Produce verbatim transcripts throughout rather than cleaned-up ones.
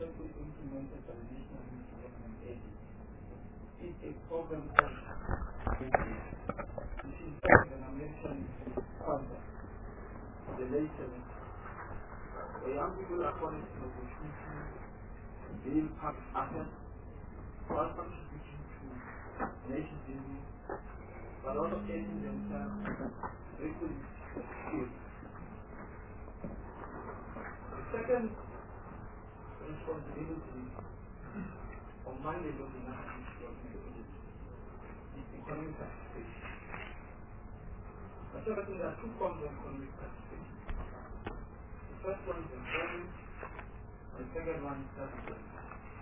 successfully implemented by the National Youth Development Agency is a program called which is an American concept of the late seventies, where young people are calling for the opportunity to build public assets, while contributing to nation building, but also getting themselves requisite skills. The second responsibility of mandate of the National Development Agency is economic participation. I said that there are two forms of economic participation. The first one is employment, and the second one is self-employment.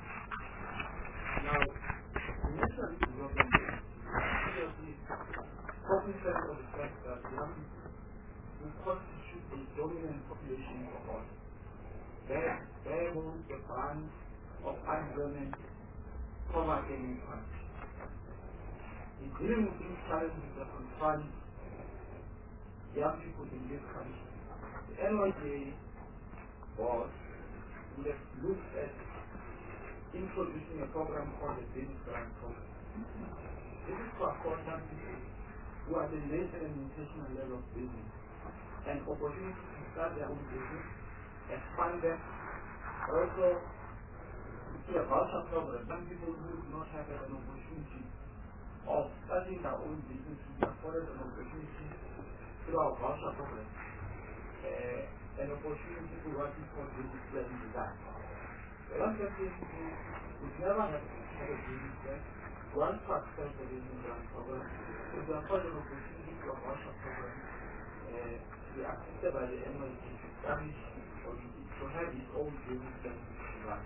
Now, the National Development Agency seriously cognizant of the fact that young people will constitute a dominant population of all. There, there holds the brand of unemployment, poverty, and inequality. In dealing with these challenges that confront young people in this country, the N Y D A board would have looked at introducing a program called the Business Grant Program. This is to afford young people who are the nascent and intentional level of business an opportunity to start their own business, expand them, also to a voucher program. Some people who do not have an opportunity of starting their own business will be afforded an opportunity through our voucher program, uh, an opportunity to what we call business plan design. The young person who would never have had a business plan, once to access the business plan program, will be afforded an opportunity to a voucher program uh, to be assisted by the N Y D to establish or to have its own business plan to run.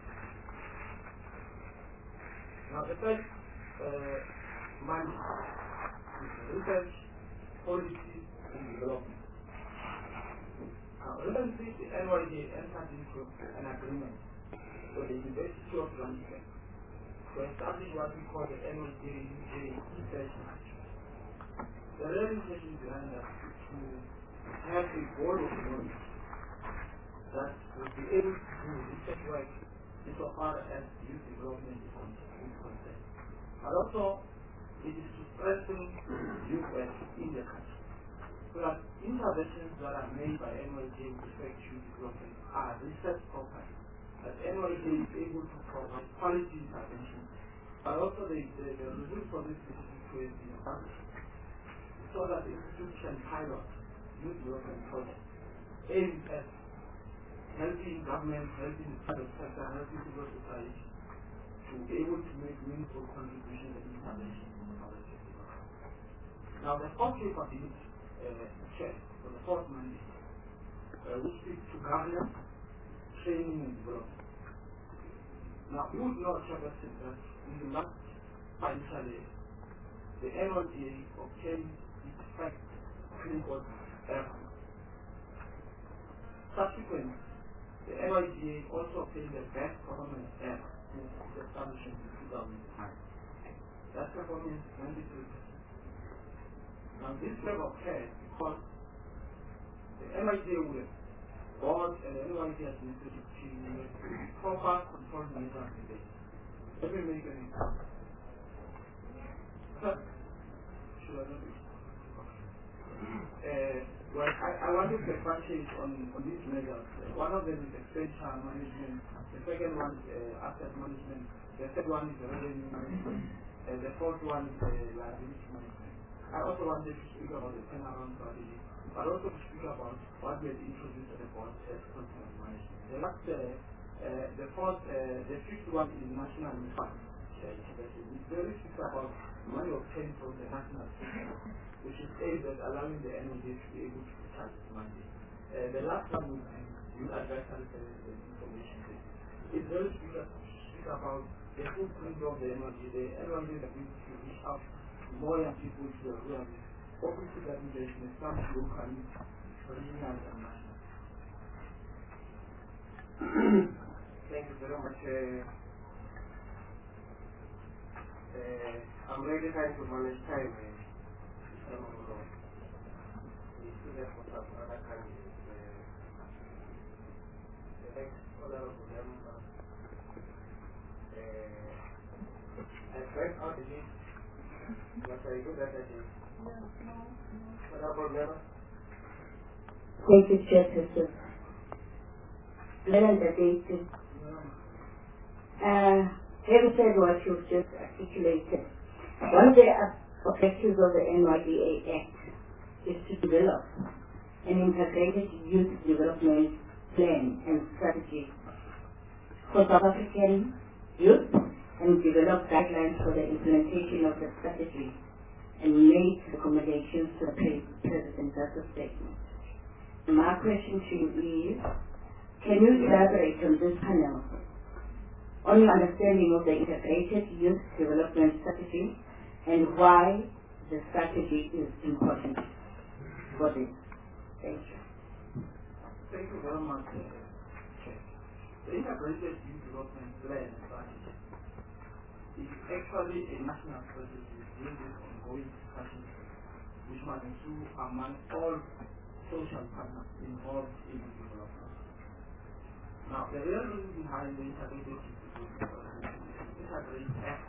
Now the first uh, mandate is research, policy, and development. Now recently the N Y D entered into an agreement with the University of London to establish what we call the N Y D Research Institute. The real intention behind that is to have a board of knowledge that will be able to do research work insofar as youth development is concerned. But also, it is to strengthen youth work in the country. So that interventions that are made by N Y D with respect to youth development are research properly. That N Y D is able to provide quality intervention, but also the, the, the result for this institute is established so that the institute can pilot youth development projects aimed at helping government, helping the private sector, helping civil society to be able to make meaningful contributions and interventions in the public sector. Now the fourth capability uh, check for the fourth mandate, uh, which speaks to governance, training and development. Now you would know, Chairperson, that in the last financial year, the N Y D A obtained its first clinical aircraft. Subsequently, the N Y D A also obtained the best performance aircraft since its establishment in two thousand five. That performance is ninety-three percent. Now this level occurred because the N Y D A would have board and the N Y D A administrative team with proper control measures in place. Let me make an example. First, should I not be? Uh, well, I, I want to differentiate on, on these measures. Uh, one of them is expenditure management, the second one is uh, asset management, the third one is revenue management, and the fourth one is uh, liability management. I also wanted to speak about the turnaround strategy, but also to speak about what we have introduced at the board as continuous management. The last, uh, uh, the fourth, uh, the fifth one is national impact. Uh, it's very speaks about money obtained from the national system, which is aimed at allowing the N Y D A to be able to discharge its mandate. Uh, the last one would be youth advisory services and information services. It's very speak, speak about the footprint of the N Y D A. The N Y D A is able to reach out to more young people to the rural areas. Obviously, that engagement is some locally, regional, and national. Thank you very much. Uh, uh, I'm really trying to manage time. Uh, so, we still have some other candidates. Uh, the next honorable member went out again. Was very good at it. What about Leva? Thank you, Chairperson. Learn the data. Uh, having said what you've just articulated, one of the objectives of the N Y D A Act is to develop an integrated youth development plan and strategy for South African youth and develop guidelines for the implementation of the strategy and make recommendations to the President. That's a statement. My question to you is, can you elaborate on this panel on your understanding of the integrated youth development strategy and why the strategy is important for this? Thank you. Thank you very much. The integrated youth development plan strategy is actually a national strategy based on ongoing discussions which must ensue among all social partners involved in the development. Now, the real reason behind the integrated youth development is the Integrate Act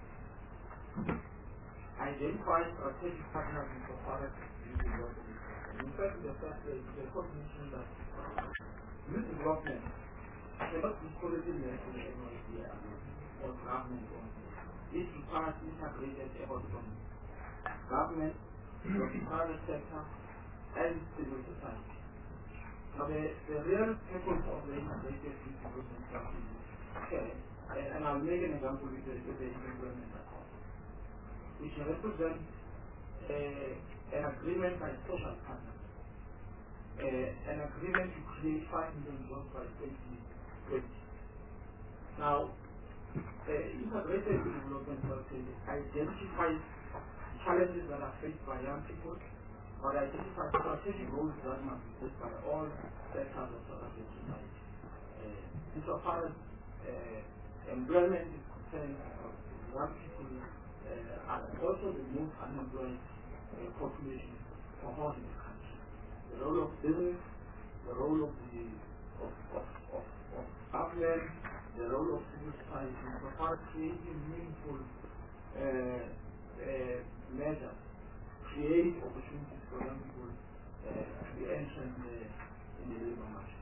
identifies strategic partners in so far as youth development. In fact, in the first place, the recognition that youth development cannot be solely left to the N Y D A or government only. It requires integrated effort from government, from the private sector, and civil society. Now, the, the real purpose of the integrated youth development strategy, okay, and, and I'll make an example with the, with the employment accord, which represents uh, an agreement by social partners, uh, an agreement to create five million jobs by twenty twenty. Now, the integrated development strategy identifies challenges that are faced by young people, but identifies strategic roles that must be played by all sectors of South African society. Uh, insofar as uh, employment is concerned, young people uh, are also the most unemployed Uh, population for all in the country. The role of business, the role of the of, of, of, of government, the role of civil society, so far creating meaningful uh, uh, measures, create opportunities for young people uh, to be entered in the, in the labor market.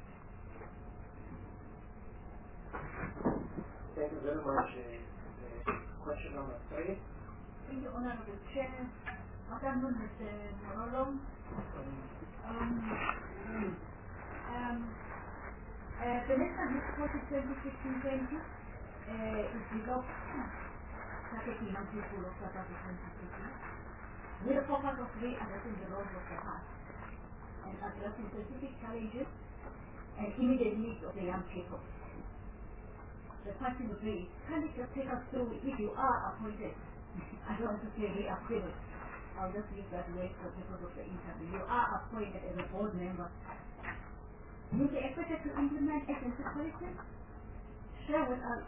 Thank you very much. Uh, uh, question number three. Thank you, Honorable Chair. Madam Mister Morolo, um, um, uh, the National Youth Policy twenty fifteen twenty uh, is developed targeting young people of South African society with the purpose of re-understanding the roles of the past and addressing specific challenges and immediate needs of the young people. The question would be, can you just take us through if you are appointed? I don't want to say reappointed. I'll just use that word for purpose of the interview. You are appointed as a board member. Will you be expected to implement agency policies? Share with us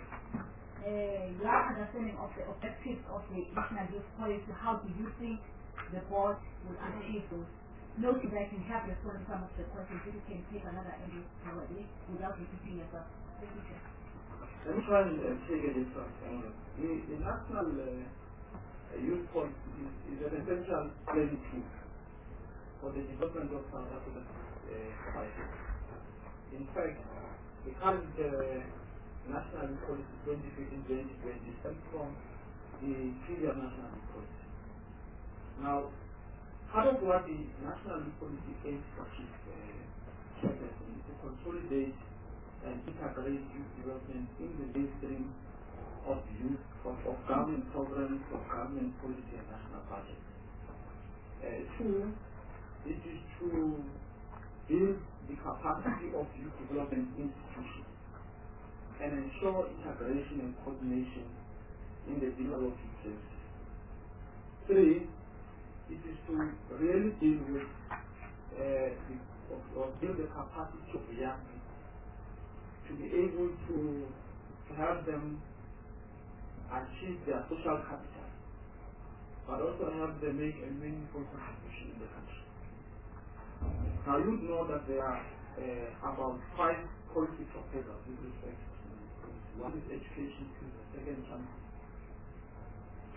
uh, your understanding of the objectives of the national youth policy. How do you think the board will achieve those? Noting that you have responded to some of the questions, if you can take another angle probably without repeating yourself. Thank you, Chair. Let me try and uh, take a different angle. The, the national uh, youth policy is, is an essential planning tool for the development of South African uh, society. In fact, the current uh, national youth policy twenty fifteen to twenty twenty stems from the previous national youth policy. Now, part of what the national youth policy aims to achieve uh, is to consolidate and integrate youth development in the mainstream of youth, of, of government programs, of government policy and national budgets. Uh, two, it is to build the capacity of youth development institutions and ensure integration and coordination in the delivery of youth services. Three, it is to really deal with uh, the, or, or build the capacity of young people to be able to, to help them achieve their social capital, but also help them make a meaningful contribution in the country. Now you know that there are uh, about five policy proposals with respect to this. One is education, the second one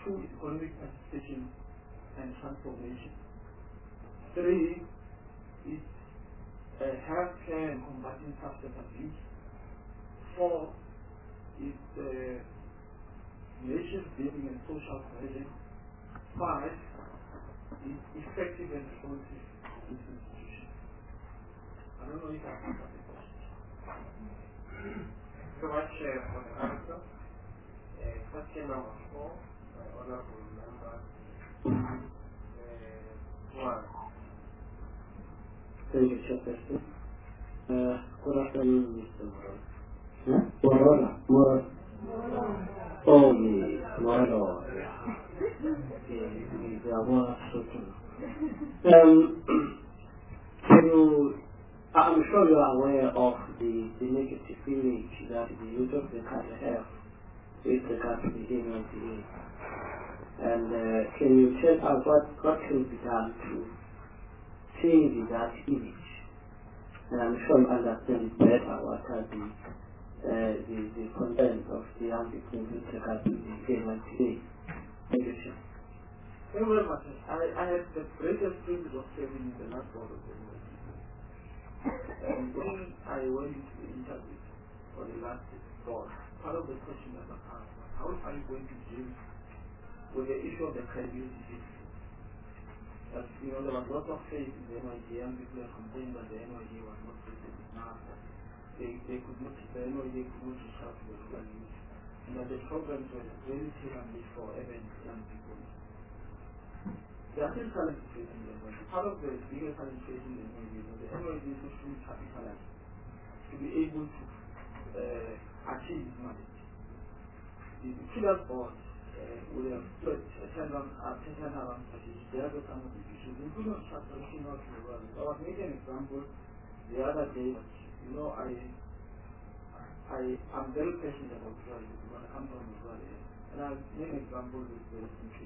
Two is economic participation and transformation. Three is uh, healthcare and combating substance abuse. Four is uh, nation building and social cohesion. Five is effective and responsive institutions. I don't know if I answered the question. Thank you so much uh, for the answer. Uh, question number four, my honorable member. Uh, one. Thank you, Chairperson. Uh, good afternoon, Mister Moral. Huh? Morona. Moral. Oh, yes. Moral. Yeah. They are more shooting. Um, you, I'm sure you are aware of the, the negative image that the youth of the country have with regard to the N Y D A. And uh, can you tell us what, what can be done to change that image? And I'm sure you understand better what are the, uh, the, the content of the young people with regard to the N Y D A. Thank you, sir. Thank you very much. I, I had the greatest privilege of serving in the last board of the N Y D A. And when I went into the interview for the last board, part of the question that I asked was, how are you going to deal with the issue of the credibility? That, you know, there was lots of faith in the N Y D A, and people are complaining that the N Y D A was not present enough. They, they could not, the N Y D A could not reach out to the rural youth. And that the programs were really tailor-made for urban young people. There are still challenges facing the N Y D A. Part of the bigger challenge facing the N Y D A is that the N Y D A is so fully capitalized to be able to uh, achieve this mandate. The, the previous board uh, would have put a turnaround strategy. There are some of the issues, including transformation of the rural. I was making an example the other day. You know, I I am very passionate about rural because I come from the rural area, and I made an example with the country.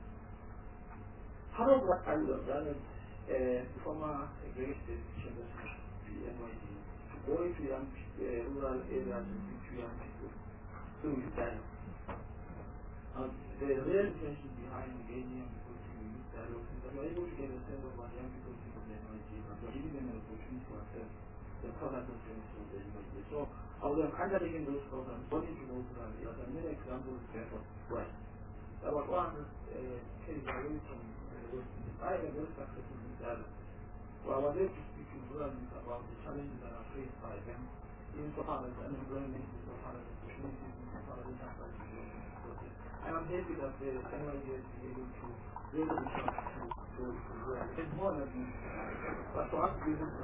Part of what I would have done is uh, former executive chamber the N Y D A to go into young uh, rural areas and speak to young people through youth dialogue. Uh, the real intention behind engaging young people through youth dialogue is that we are able to get a sense of what young people think of the N Y D A, but we are giving them an opportunity to assess the product and services of the N Y D A. So I would have undertaken those programs, gone into those rural areas, and made examples of West. About one hundred uh, cases away from I am very successful in that. So I was able to speak to rural youth about the challenges that are faced by them, insofar as unemployment, insofar as opportunities, insofar as enterprise development. And I'm happy that the N Y D A is able to really reach out to those rural. It's more than this. But for us to be able to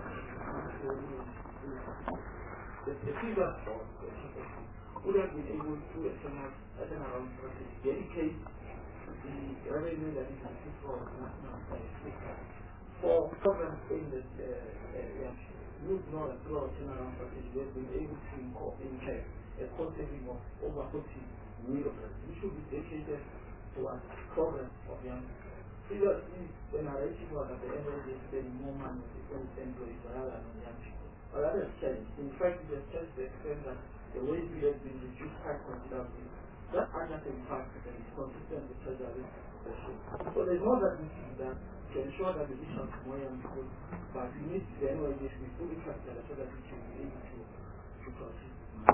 the previous board would have been able to attend around strategy, dedicate the revenue that is received for national for programs in the area. You know that through our turnaround strategy, we have been able to incur a cost saving of over forty million dollars, which should be dedicated towards programs of young people. Previously, the narrative was that the N Y D A is spending more money on its employees rather than on young people. But that has changed. In fact, it has changed to the extent that the wage bill has been reduced quite considerably. That under thirty-five percent is consistent with Treasury ratio. So there's more that needs to be done to ensure that the issue of more young people, but we need the N Y D A to be fully capitalized so that we can be able to, to proceed.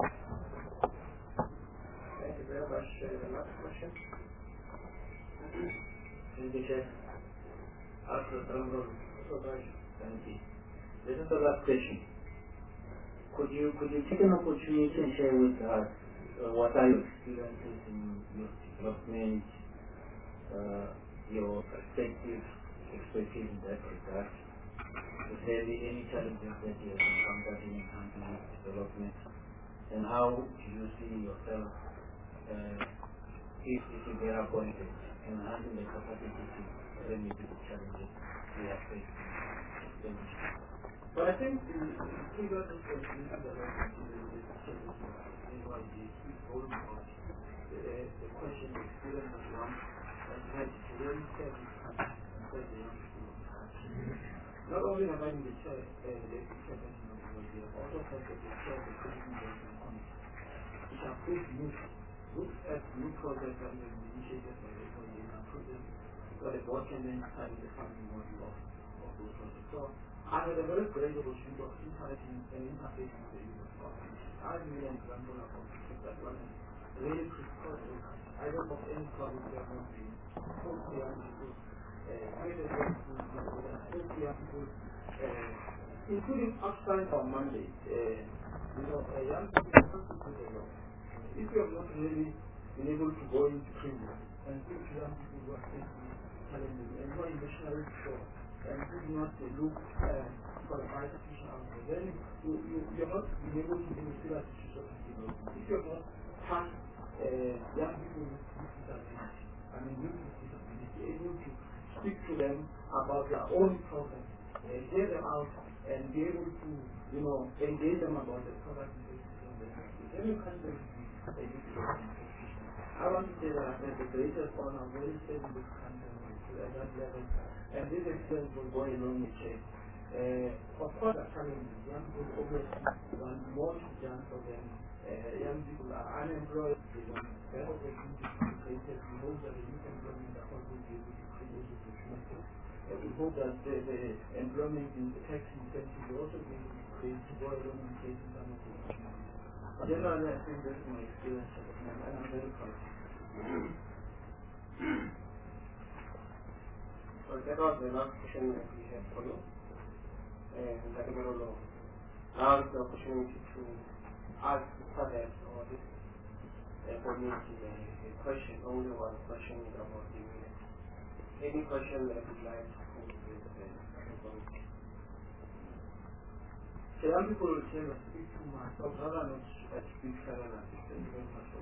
Thank you very much. Uh, the last question. Thank you, Chair. After Thank you. This is the last question. Could you could you take an opportunity and share with us uh, what are your experiences in your development, uh, your perspective, expertise in that regard? If there be any challenges that you have encountered in enhancing development, and how do you see yourself uh, if you should get appointed, enhancing the capacity to remedy the challenges we are facing? But I think the previous responsibility that I consider is the N Y D A speaks volume about the, the question of experience of young and had to really serve this country and serve the young people of the country. Not only have I been the chair, uh, the chairperson of the N Y D A, I also served as the chair of the President Development Committee, which approved youth look at new projects and the initiatives by the project and projects so the board can then study the funding model of, of those projects. So I had a very great opportunity of interacting and interfacing with the youth of South Africa. I really an example of that one is really critical. I don't know any project that won't be so clear people, uh, really so clear people, uh, including outside on Monday. Uh, you know, uh, young people have to do a lot. If you have not really been able to go into prison and speak to young people who are facing challenges and who are emotionally sure and who do not uh, look uh, for a brighter future out there, then you, you, you're not being able to demonstrate that to society. You know. If you have not touched uh, young people with disability, I mean youth with disability, able to speak to them about their own problems, uh, hear them out, and be able to, you know, engage them about the product and then you can't really be a youth organization. I want to say that I've had the greatest honor of really staying in this country at that level, and this experience will go a long way. Uh, of course, the challenges, young people obviously want more to be done for them. Uh, young people are unemployed, they want better opportunities to be created. We hope that the youth employment account will be able to create opportunities. Uh, we hope that the, the employment in the tax incentive will also be able to create to go along in creating some of the opportunities. Generally, I think this is my experience at the moment, and I'm very proud. So that was the last question that we had for you. And I don't know. Now is the opportunity to ask others or this uh, community a, a question, only one question in about the minute. Any question that you'd like to put with the community? So young people will tell us speak too much, but rather not uh, speak seven and thank you very much.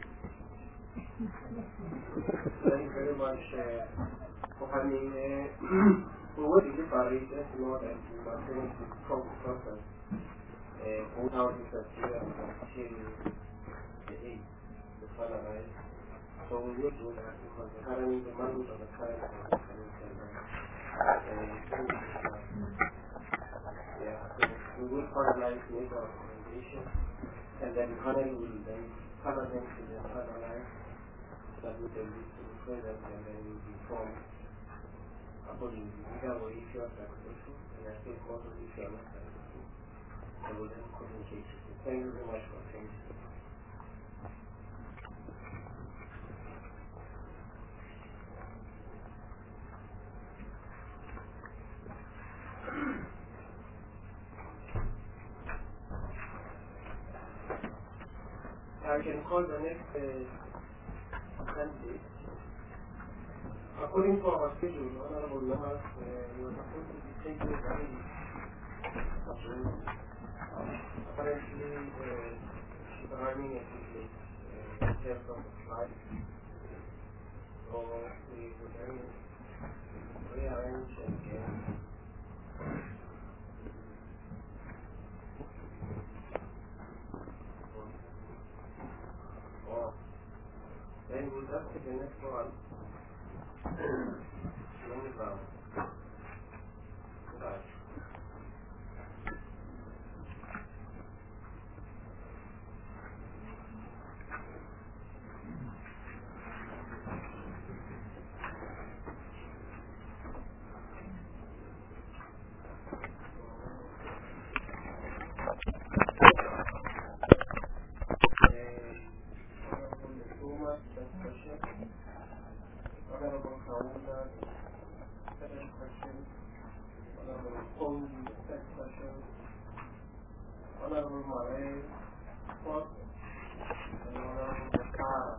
Thank you very much uh, for having uh, we will deliberate as you know that we are going to talk process uh, on how this appears until the eighth, the finalize. So we will do that because the current the mandate of the current yeah, so we will finalize the recommendation and then panel will then parliament will then finalize that we can be to the president and then will be formed accordingly. Either way, if you are successful, and I think also if you are not successful, I will then communicate with you. Thank you very much for attention. I can call the next uh, candidate. According to our schedule, Honorable members, uh, we were supposed to be taking the lead. Apparently, uh, she's running a bit late uh, in terms of the flight. So we would then rearrange again. Or then we'll just take the next one. Long down. Right. Honorable Kaunda, second question. Honorable Kongi, third question. Honorable Mare, fourth. And Honorable Bakara.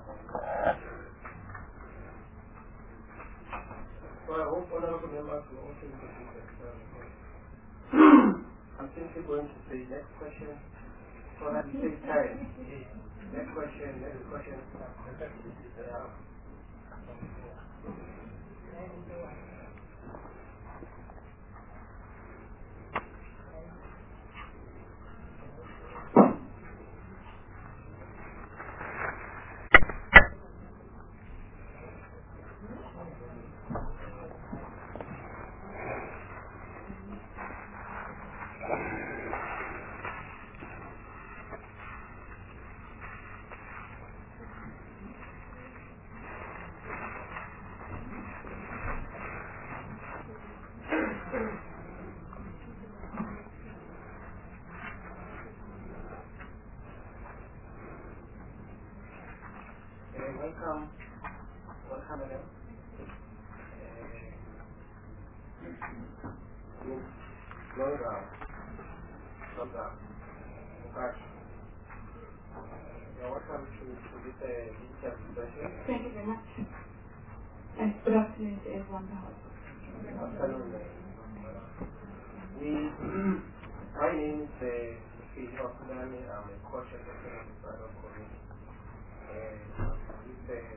So I hope honorable members will also introduce themselves. I'm simply going to say next question so that we take time. Next question, next question. Yeah. welcome, welcome again. Miz Lola, Lola, okay. You're welcome to, to this uh, digital session. Thank you very much. And good afternoon to everyone. Good afternoon. We, my name is uh, Philip Okudani. I'm a coach and lecturer in Private College. It's a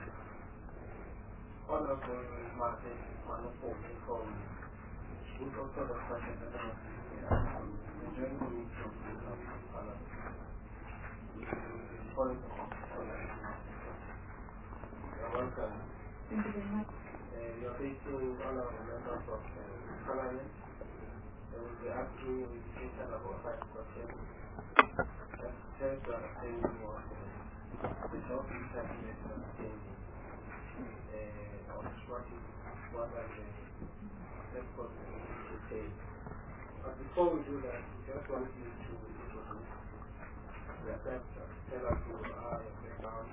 honorable Martin Manufo from Good Author of Fashion Technology. I'm enjoying the meeting of the panel. You're welcome. Thank you very much. Uh, you're facing honorable members of the Parliament. They will be asking you with question about five questions. Just tell to understand more of the job you have to understand on what is what are the steps for to take. But before we do that, we just want you to introduce yourself, tell us who you are, your background,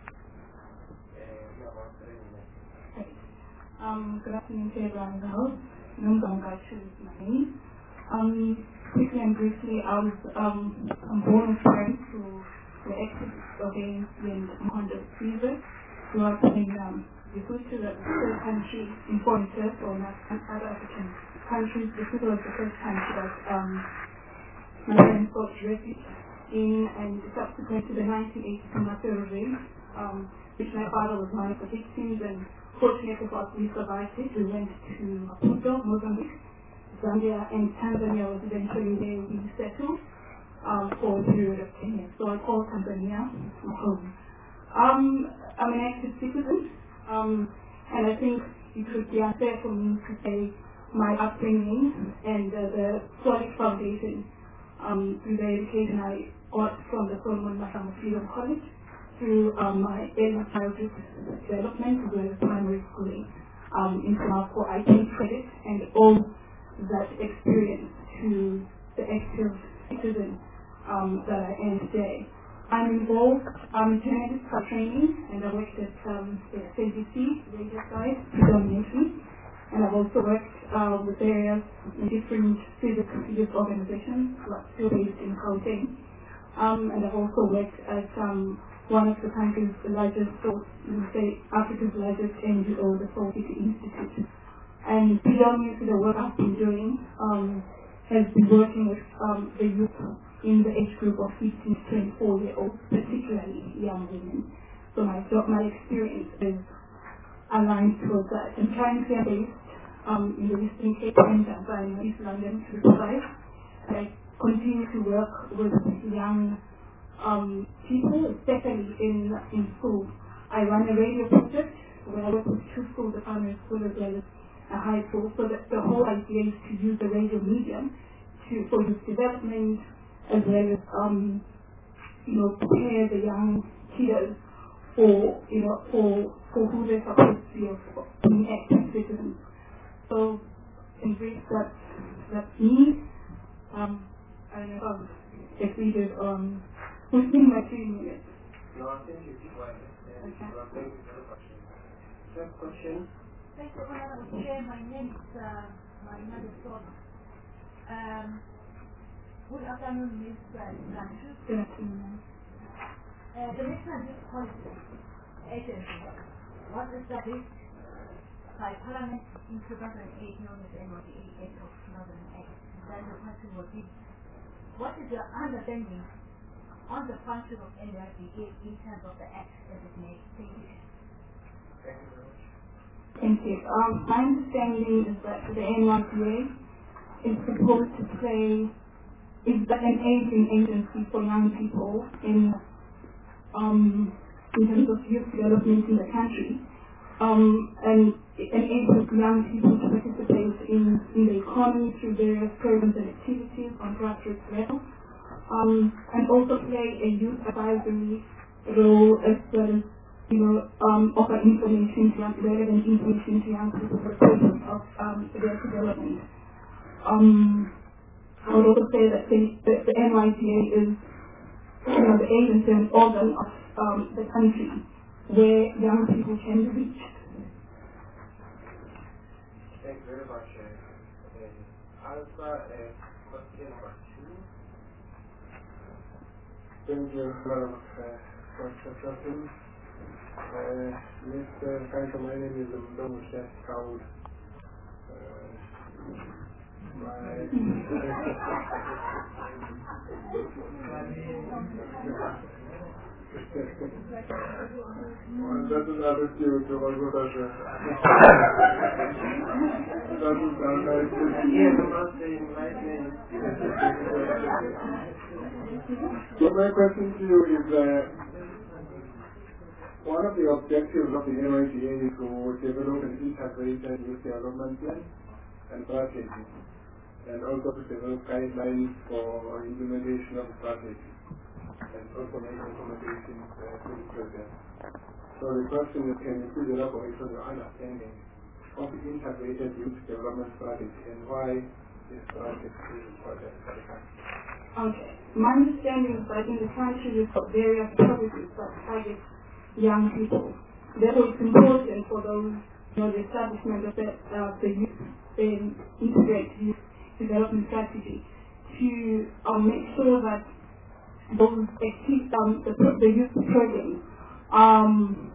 and about three minutes. Okay. Um, good afternoon to everyone in the house. Numbangachu is my name. Um, quickly and briefly, I was um, I'm born and bred to the activists against the Mkhonto Sizwe, who are putting um, Lesotho, the third country in foreign affairs, or not other African countries. Lesotho was the first country that um, my parents got refuge in, and subsequent to the nineteen eighty-two Mafia regime, um, which my father was one of the victims, and fortunately for us, we survived it. We went to Maputo, Mozambique, Zambia, and Tanzania was eventually where we settled um, for a period of ten years. So I call Tanzania my home. Um, I'm an active citizen, um, and I think it would be unfair for me to say my upbringing and uh, the solid foundation um, through the education I got from the Solomon Mahama Freedom College, through um, my early childhood development as well as primary schooling, um, in Singapore. I take credit and all that experience to the active citizen um, that I am today. I'm involved, I'm a journalist by training, and I worked at um, the S A B C, radio side, predominantly, and I've also worked uh, with various different civic youth organizations, like still based in Gauteng, um, and I've also worked at um, one of the country's largest, or say Africa's largest N G O, the Soul City Institute. And predominantly the work I've been doing um, has been working with um, the youth in the age group of fifteen to twenty-four year olds, particularly young women. So my job, my experience is aligned towards that. I'm currently based um, in the Eastern Cape and Tanzania, East London, to be precise. And I continue to work with young um, people, especially in, in school. I run a radio project where I work with two schools, the primary school as well as a high school, so that the whole idea is to use the radio medium to, for youth development, as well as, um, you know, prepare the young kids for, you know, for, for who they're supposed to be, for being active citizens. So, in brief, that's, that's me. Um, I don't know if I've exceeded um, within my three minutes. No, I think it's fine. Yeah, okay. Well, thank you very much. Third question. Thank you, Honorable Chair. My name is uh, Marina de Sola. Um, good afternoon, Miz Ganchu. Good afternoon. Uh, the National Youth Policy Agency was established by Parliament in two thousand eight, known as N Y D A Act of two thousand eight. Then the question was this: what is your understanding on the function of N Y D A in terms of the Act as it may? Thank you. Thank you very much. Thank you. Um, my understanding is that the N Y D A is supposed to play, is an aiding agency for young people in, um, in terms of youth development in the country, um, and enables young people to participate in, in the economy through various programs and activities on grassroots level, um, and also play a youth advisory role as well as, you know, um, offer information to young, relevant information to young people for the purpose of um, their development. Um, I would also say that the, the, the N Y D A is, you know, the agency and organ of um, the country where young people can be reached. Thank you very much. Uh, answer uh, question number two. Thank you, Madam uh, Chairperson. Uh, Mister Kanka, my name is Mdomo Sheikh Kaud. Uh, my doesn't have to do with the one who does it. Doesn't sound nice. Yes, I'm not saying my name. So my question to you is that one of the objectives of the N Y T A is to develop an integrated youth development plan and strategy, and also to develop guidelines for implementation of the strategy, and also make recommendations uh, to the program. So the question is, can you please elaborate on your understanding of the integrated youth development strategy and why this strategy is important for the country? Okay. My understanding is that in the country we've got various policies that target young people. Therefore, it's important for those, you know, the establishment of the, uh, the youth, the integrated youth development strategy to um, make sure that those active, um, the, the youth programs, um,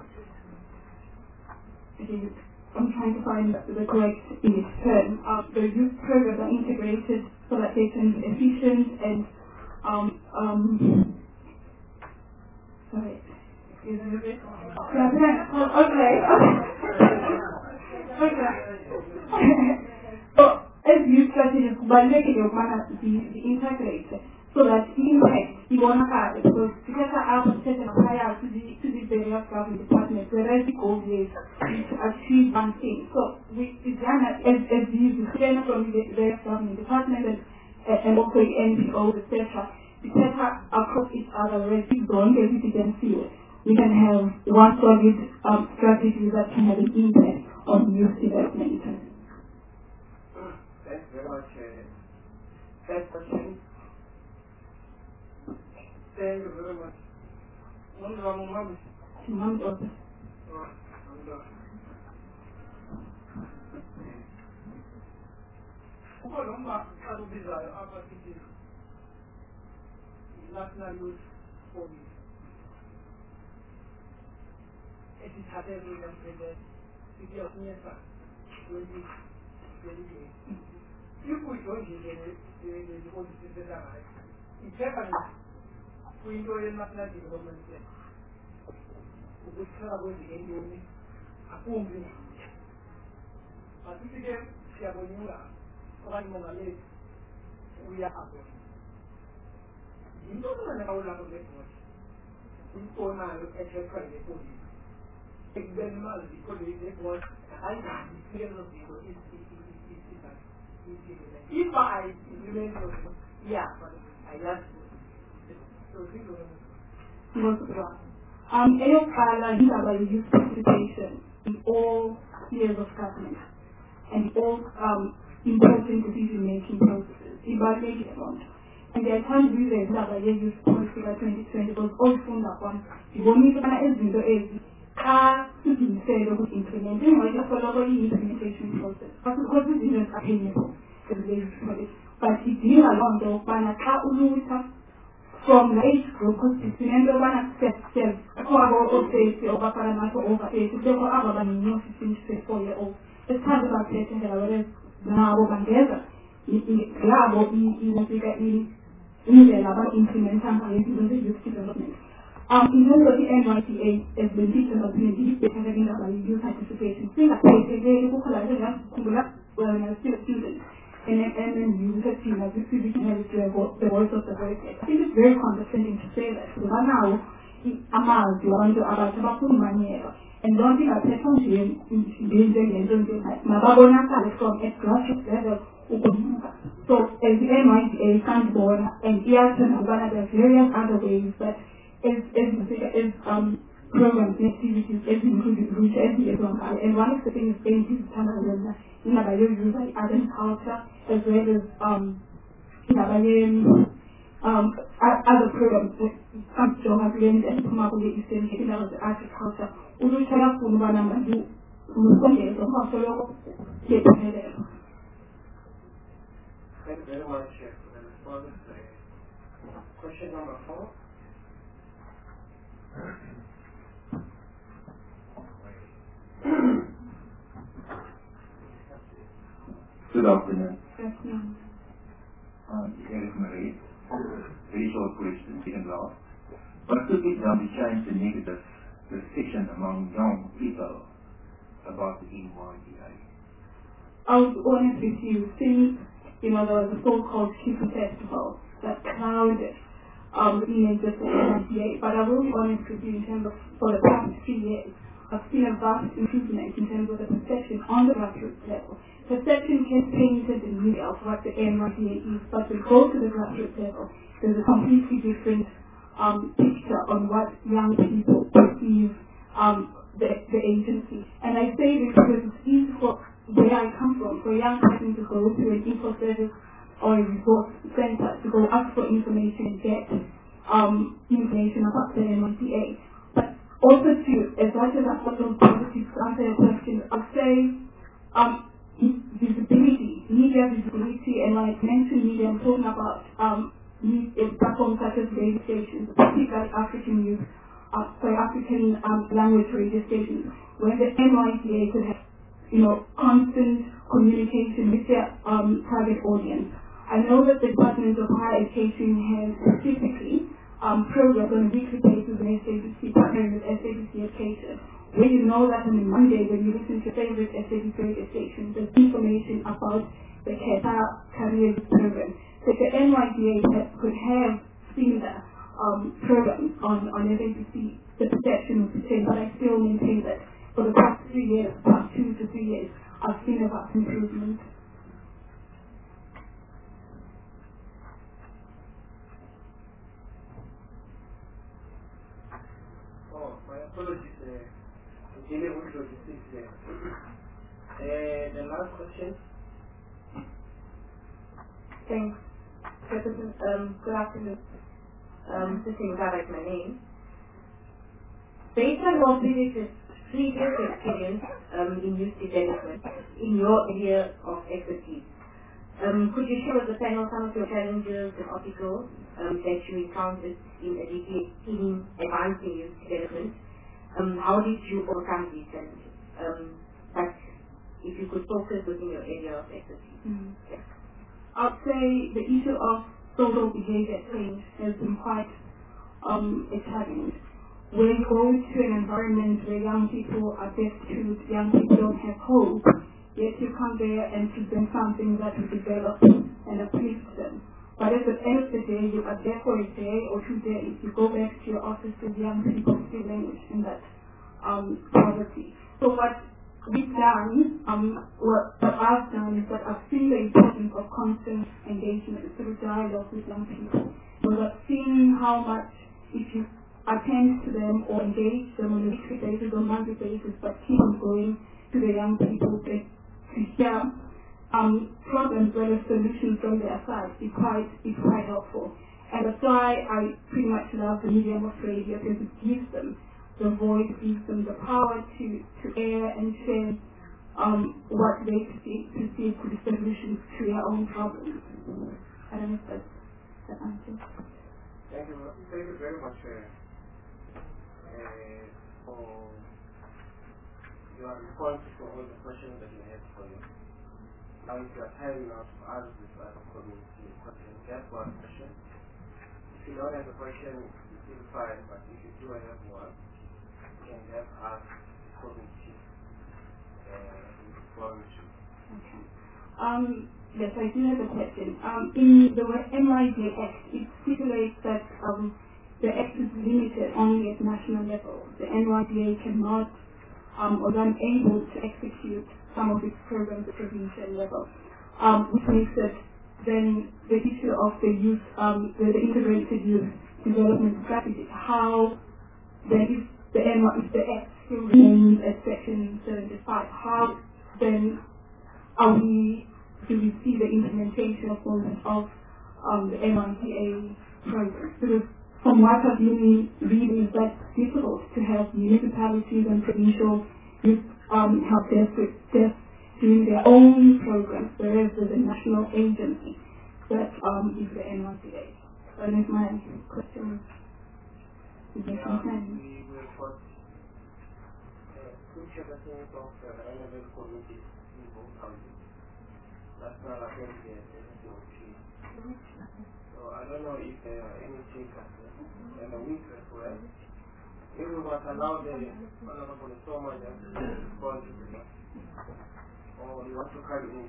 I'm trying to find the correct English term, uh, the youth programs are integrated so that they can be efficient and um, um, sorry. Is it a bit? Yeah, okay. Okay. So, as youth strategies, by making your manner to be integrated, so that impact ibonakale, because together our position higher to the to the various government departments, whereas the goal is to achieve one thing. So we began as as these students from the various government departments and, and also the N P Os, et cetera, together across each other, whereas we don't get it and see it. We can have one solid um, strategy that can have an impact on youth development. Thanks very much. Next question. Thank you very much. One more moment. One more. National Youth Forum. It is happening in the city of Nesa, twenty twenty-eight. If we don't get the policy that it's happening. We enjoy the national development plan. We try to get the end a boom. But if you get Siabonura, one more late, we are happy. You don't know how long of it was. We go now at your private police. Take them out because it was I can't see the people. If I remember, yeah, but I left. Um, A O C A L A is about youth participation in all spheres of government and all um, important decision-making processes, evaluation. And there are times we say that the youth policy by twenty twenty was all found upon the only one is the age car to be said of implementing or just follow the implementation process. Because this isn't a painful, but it did along the one a car from the age group, because it's an end of an accept self, a car or safety or Bakaranato over eight, if they were other than you know, fifteen to four year old. The time about taking the other now together. Labo inafika indlela aba-implementanga ngezinto ze-youth development. Um, in terms of the N Y T A, as the teachers of the indaba youth participation, singaphethekeli kukhona njengasikhumbula when I was still a student. And then you said to me, this is the voice of the voiceless. I think it's very condescending to say that. Because now, amazi abantu abathi abakhulumanyelwa. And don't think I said something in the mababonakale from a grassroots level. So as the N Y T A comes born and E R T and there are various other ways that as as as um programs and activities as included reach as the and one of the things is to channel in about your use like art and culture as well as um um, other programs that Johan Glenn and Pumabuli is in getting out of the agriculture. Ulu Chaya Punubana do Mukonde, the Hosolo, get ahead. Thank you very much uh, for the response. Uh, question number four. Good afternoon. Good afternoon. Uh, Eric Marie. Very short question, second last. What could be done to change the negative perception among young people about the N Y D A? I'll be honest with you, since, you know, there was a so-called Kifu Festival that clouded um, the image of the N Y D A, but I will be honest with you in terms of, for the past three years, I've seen a vast improvement in terms of the perception on the grassroots level. Perception gets painted in media of what the N Y D A is, but we go to the grassroots level, there's a completely different um, picture on what young people perceive um, the, the agency. And I say this because it's easy for where I come from, for a young person to go to an info service or a resource center to go ask for information and get um, information about the N Y D A. But also to, as much as I've got those positives to answer your question, I'll say um, visibility, media visibility, and when I mention media, I'm talking about um, platforms such as radio stations, particularly African youth, uh, sorry, African um, language radio stations, where the N Y D A could have, you know, constant communication with their um, target audience. I know that the Department of Higher Education has specifically um, programs on a weekly basis in S A B C, partnering with S A B C Education, where you know that on a Monday when you listen to your favorite S A B C radio station, there's information about the CATA Careers Program. So the N Y D A could have similar um, programs on, on S A B C, the perception of the same, but I still maintain that for the past three years, past two to three years, I've seen a vast improvement. Oh, my apologies. Uh, I'm dealing with logistics there. Uh, the last question. Thanks. Um, good afternoon. Um, this is Mubarak, my name. Based on your previous, previous experience um, in youth development, in your area of expertise, um, could you share with the panel some of your challenges and obstacles um, that you encountered in, in advancing youth development? Um, how did you overcome these challenges? Um, but if you could focus within your area of expertise. Mm-hmm. Yeah. I'd say the issue of social behavior change has been quite um, a challenge. When you go to an environment where young people are destitute, young people don't have hope, yet you come there and present something that will develop and uplift them. But at the end of the day, you are there for a day or two days. You go back to your office with young people still language in that um, poverty. So what we've done, um, what, what I've done is that I've seen the importance of constant engagement through dialogue with young people. So I've seen how much, if you attend to them or engage them on a weekly basis or monthly basis, but keep on going to the young people to, to hear um, problems as well as solutions from their side is quite, is quite helpful. And that's why I pretty much love the medium of radio, because it gives them the voice, gives them the power to, to air and share um, what they perceive, perceive to be solutions to their own problems. I don't know if that's the answer. Thank you, thank you very much uh, uh, for your response to all the questions that you had for you. Now, if you are time now to ask this as a community question, just one question. If you don't have a question, it's still fine, but if you do have one, can just ask the community uh, respond to. Okay. Um, yes, I do have a question. Um, in the N Y D A Act, it stipulates that um, the Act is limited only at national level. The N Y D A cannot um, or unable to execute some of its programs at provincial level, um, which makes it then the issue of the youth, um, the, the integrated youth development strategy. How then if the N Y, if the Act still remains at Section seventy-five, how then are we, do we see the implementation of, of um, the N Y D A progress. Because from what I've been reading, is that difficult to have municipalities and provincial youth um, help desk doing their own programs, whereas there's a national agency that um, is the N Y C A. So that is my question. Is there some time? We will first push everything of the relevant committees in both houses. That's not a very good thing. So I don't know if there are any takers and a week as well. If we must allow the Honorable Soma to respond to the or you want to carry in?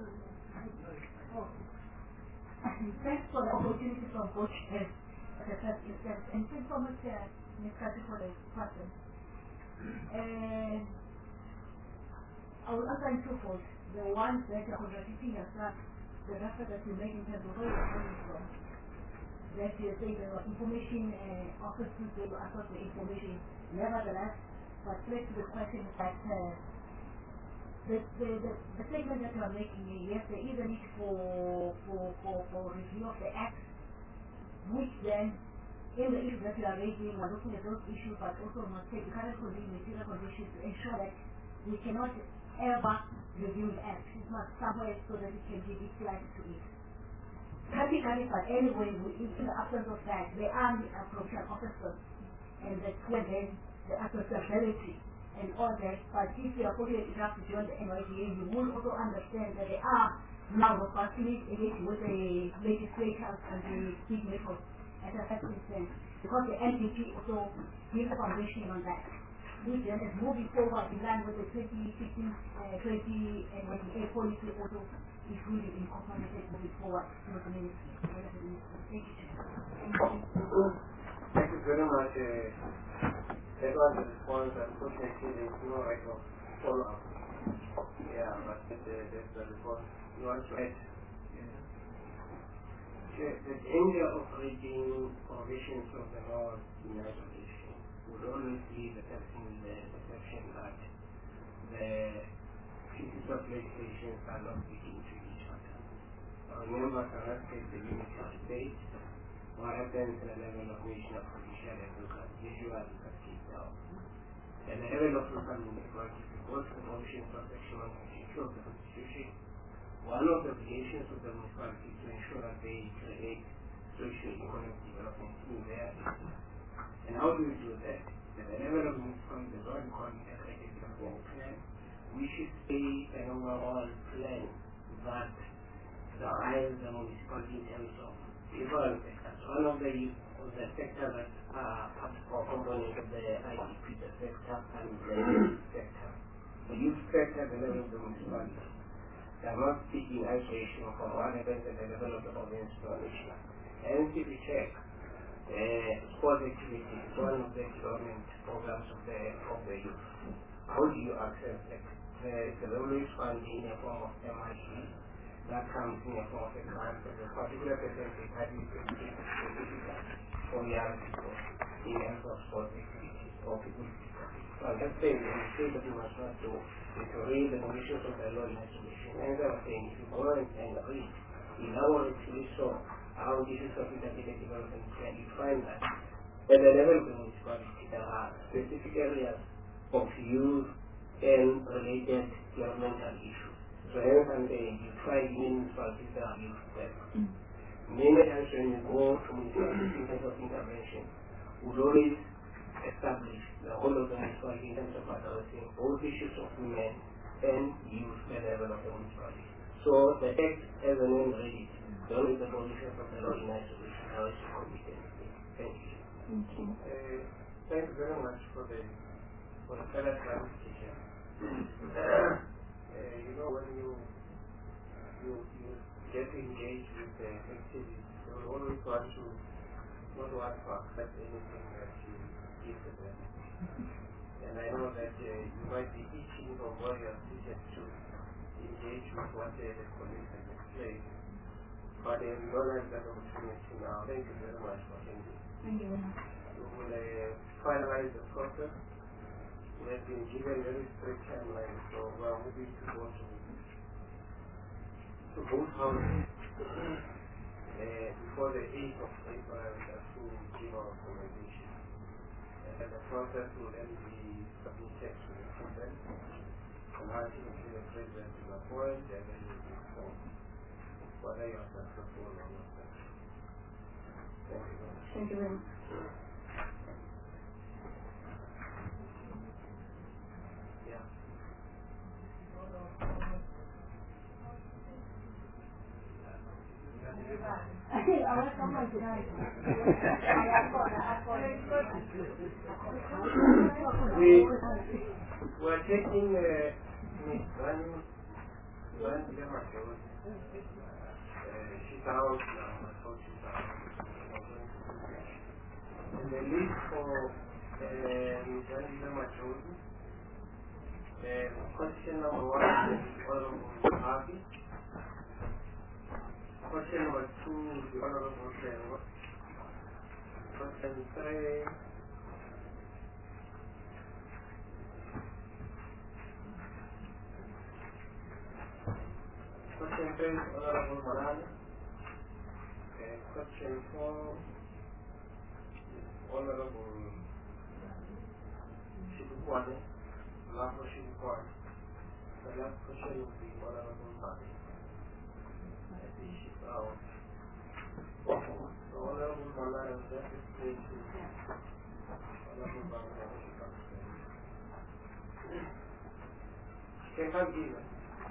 Thanks for the opportunity from both ends. And thanks so much, Miz Kati, for the question. I will answer in twofold. The ones that are contradicting yourself, the refer that you make in terms of where you're coming from. That you say there were information uh, officers, they will access the information. Nevertheless, but straight to the question is that uh, the, the, the, the statement that you are making, yes, there is a need for, for, for, for review of the Act, which then, in the issues that you are raising, we are looking at those issues, but also must take the current conditions, material conditions to ensure that we cannot ever review the Act. It must somewhere so that it can give its life to it. Practically, but anyway, in the absence of that, there are the appropriate officers, and that's where then the accessibility and all that. But if you are fortunate enough to join the N Y D A, you will also understand that there are now robustly engaged with the legislators and the big makers at a certain extent, because the N D P also gives a foundation on that. Which then is moving forward in line with the twenty sixteen uh, twenty N Y D A policy also is really incorporated moving forward to the ministry. Thank you. Thank you very much. Uh, that was the response. Unfortunately, there is no right of follow-up. Yeah, but uh, that's the response. You want to add? Yeah. Sure. The danger of reading provisions of the law in isolation would always leave the person in the perception that the pieces of legislation are not speaking to each other. Our members are not the unity of state. What happens at the level of national, provincial, and local, usually cascades down. At the level of local municipalities, because the provisions of section one fifty-two of the Constitution, one of the obligations of the municipality is to ensure that they create socio-economic development in their area. And how do we do that? At the level of municipality, the what we call integrated development plan, we should say an overall plan that drives the municipality in terms of different sectors. One of the, of the sectors that are part or component of the I D P, the sector and the youth sector. The youth sector at the level of the municipality. They are not speaking isolation from what happens at the level of the province or nation. And if we check, uh, sports activity is one of the development programs of the of the youth. How do you access that? Uh, it's always found in a form of M I C. That comes in a form of a grant, but a particular percentage that is for young people in terms of sports activities or people. So I'm just saying, the mistake that you must not do is to read the conditions of the law in isolation. And I was saying, if you go and read, in our actually saw how this is of integrated development plan, you find that at the level of the municipality, there are specific areas of youth and related developmental issues. So hence I'm saying, you try municipalities that are youth well. Many times when you go to municipalities in terms of intervention, we always establish the whole of the municipality in terms of addressing both issues of women and youth at the level of the municipality. So the text as a name read it, don't read the positions of the law in isolation, how it's committed. Thank you. Thank you. Uh, thank you very much for the for the further clarification. uh, you know, when you you you get engaged with the activities, you will always want to not want to accept anything that you give to them. And I know that uh, you might be itching for what you are seated to engage with what the colleagues have explained. But uh, we don't have that opportunity now. Thank you very much for attending. Thank you very much. We will uh, finalize the process. We have been given very strict timelines, so we are moving to go to, to both houses. uh, before the eighth of April, just to give our recommendation. And the process will then be submitted to the president. And ultimately the president will appoint and then you will inform whether you are successful or not. Thank you very much. Thank you very much. Yeah. we were taking uh, Miss Rani Rani Yamashiro. She's out now. I thought she's out. And the list for uh, Miss Rani Yamashiro. Uh, question number one is Honorable Harvey. Question number two is the Honorable Sherwood. Question three. Question three is Honorable Malala. Uh, question four is Honorable Shibukwane. Last question one. The last question will be Honorable Bali. I think she's out. So Honorable Bala is just explain to Honorable Bala. She can come either.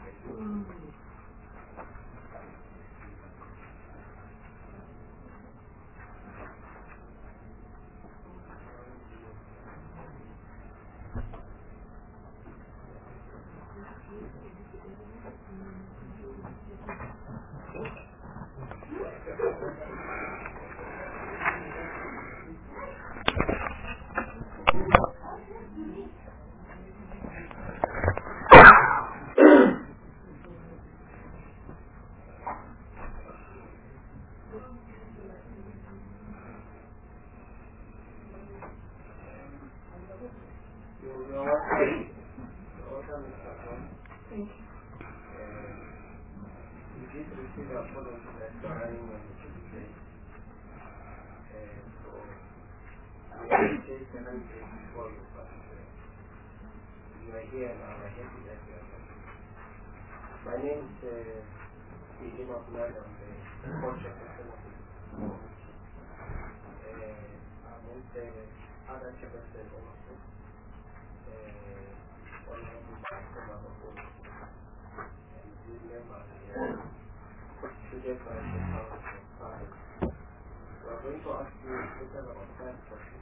My name is William Abdullah. I'm the culture person of the I'm also other chairperson also. Honorable Pastor Maboko. And we member the Student Financial Council of Paris. So I'm going to ask you a little about five questions.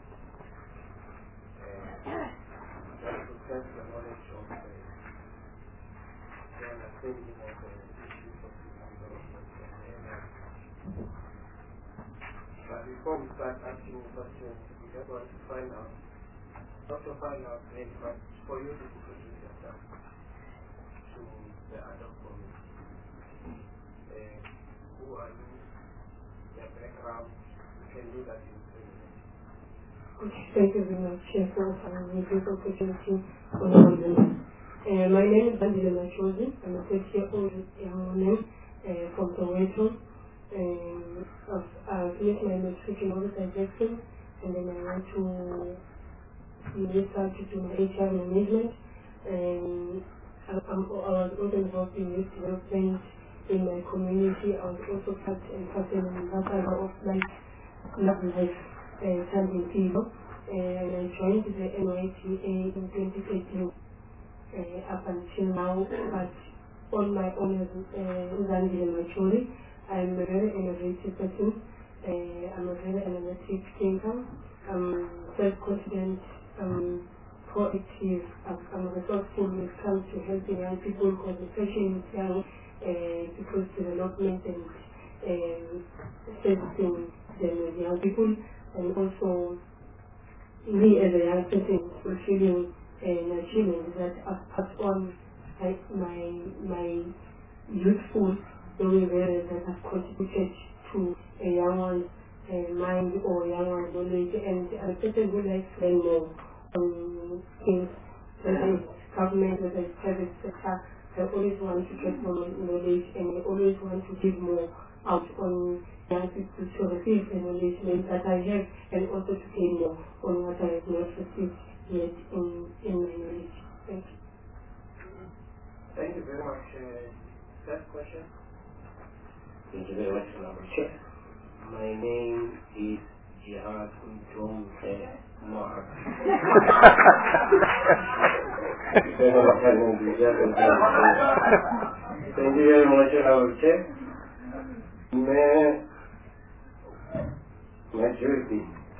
That will test the knowledge of the understanding of the issues of development and energy. But before we start asking questions, we just want to find out, not to find out, but for you to introduce yourself to the other community. Uh, who are you? Your background? You can do that in three minutes. Thank you very much for offering me this opportunity. Uh, my name is Angela Machozi. I'm a thirty-year-old young woman uh, from Soweto. Um, I've, I've finished my matric in organization, and then I went to university to do my H R management. And I, I'm, I was also involved in youth development in my community. I was also part and parcel and ambassador of Life, Love Life, uh, Standing Fever. And I joined the N Y T A in twenty eighteen. Uh, up until now, but on my own as Zandile Machuri, I'm a very innovative person. Uh, I'm a very energetic thinker. I'm self-confident. I'm proactive. I'm, I'm resourceful when it comes to helping young people, because especially with young uh, people's development and uh, servicing them as young people, and also me as a young person fulfilling an achievement that I've passed on like my my youthful knowing areas that have contributed to a young one's uh, mind or young one's knowledge, and I'm a person who likes to learn more on things, whether it's government, whether it's private sector. I always want to get more knowledge, and I always want to give more out on young people to receive the knowledge that I have and also to gain more on what I have not received yet in, in my knowledge. Thank you. Thank you very much. Uh, Last question. Thank you very much, Honorable Chair. My name is Jihad Ujong Mark. Thank you very much, Honorable Chair. Majority,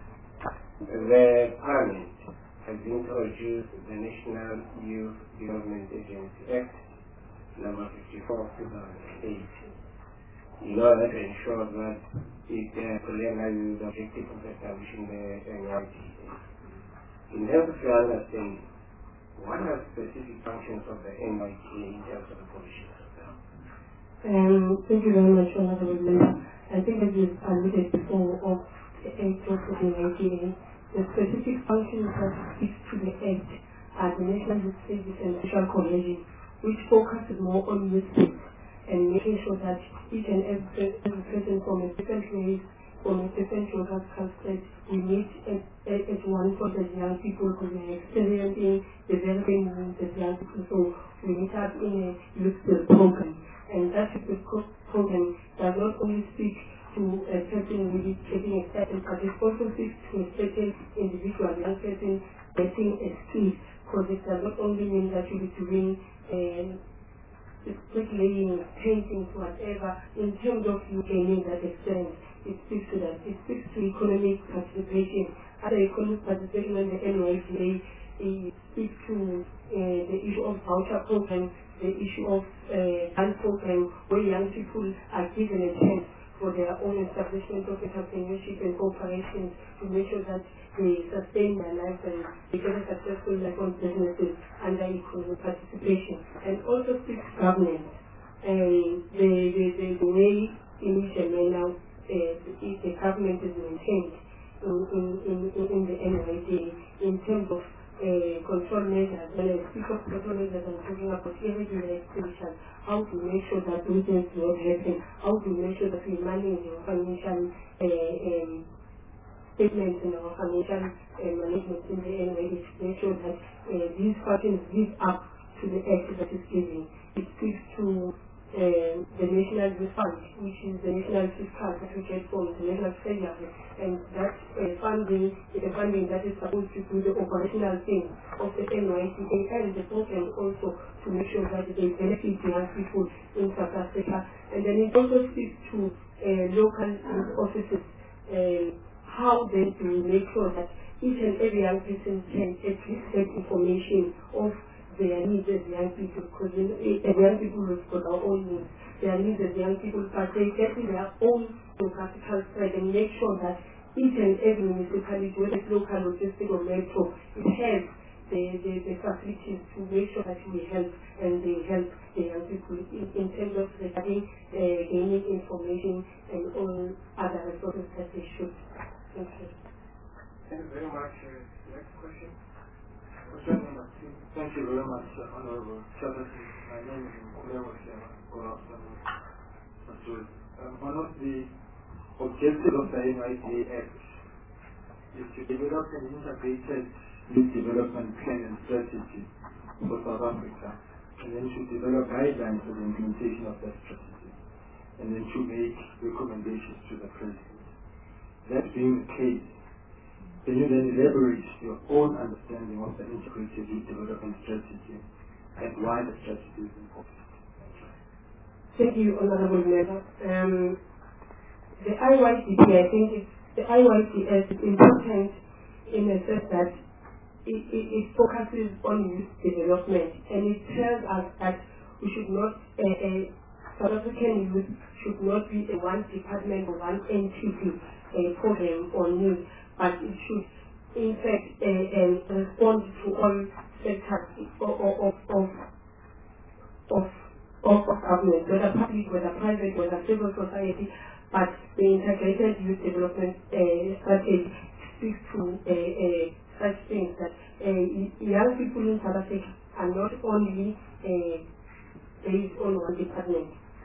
the Parliament has introduced the National Youth Development Agency Act number fifty-four of two thousand eight in order to ensure that it uh, realizes the objective of establishing the N Y D A. In terms of your understanding, what are specific functions of the N Y D A in terms of the policy? Um, thank you very much, Honorable Member. I think as you've alluded before of the Act of the N Y D A, the specific functions that speak to the Act are the National Youth Service and Social Cohesion, which focuses more on youth and making sure that each and every, every person from a different race, from a different geographical spread, we meet at, at, at one point as young people because we are experiencing developing needs as young people. So we meet up in a youth build program. And that youth build program does not only speak to a person really taking a certain, but it also speaks to a certain individual, young person getting a skill, because it does not only mean that you'll be doing and bricklaying, painting, whatever, in terms of you gaining that experience. It speaks to that. It speaks to economic participation. Other economic participation in the N Y D A, it speaks to uh, the issue of voucher program, the issue of uh, grant program, where young people are given a chance for their own establishment of entrepreneurship and corporations to make sure that they sustain their lives and become successful life on businesses under economic participation. And also speaks governance. And the, the, the, the way in which and manner uh, the, the government is maintained in, in, in, in the N Y D A in terms of uh, control measures. When I speak of control measures, I'm talking about irregular expenditure, how to make sure that those things do not happen, how to make sure that we manage our financial uh, um, statements in our financial uh, management in the N Y D A to make sure that uh, these functions live up to the act that is given. It speaks to uh, the National Youth Fund, which is the national fiscal that we get from the National Treasury, and that uh, funding is a funding that is supposed to do the operational thing of the N Y D A and the program also to make sure that they benefit young people in South Africa. And then it also speaks to uh, local youth offices, uh, how they do make sure that each and every young person can at least get information of their needs as young people, because you know, as young people have got our own needs, their needs as young people, but they get their own geographical spread and make sure that each and every municipality, whether it's local, logistic or metro, it has the, the, the facilities to make sure that we help and they help the young people in, in terms of regarding uh, gaining information and all other resources that they should. Thank you. Thank you very much. Uh, next question. Question number two. Thank you very much, uh, Honorable Chairperson. My name is Nkulewa Siama. Good afternoon. Um, one of the objectives of the N Y D A Act is to develop an integrated youth development plan and strategy for South Africa, and then to develop guidelines for the implementation of that strategy, and then to make recommendations to the President. That being the case, can you then elaborate your own understanding of the integrated youth development strategy and why the strategy is important? Thank you, Honorable Member. Um, the I Y D P, I think it's, the I Y D S is important in the sense that it, it, it focuses on youth development, and it tells us that we should not, uh, uh, South African youth should not be a one department or one entity uh, program on youth, but it should in fact uh, uh, respond to all sectors of, of, of, of, of government, whether public, whether private, whether civil society, but the integrated youth development uh, strategy speaks to uh, uh, such things that uh, young people in South Africa are not only uh, based on one department,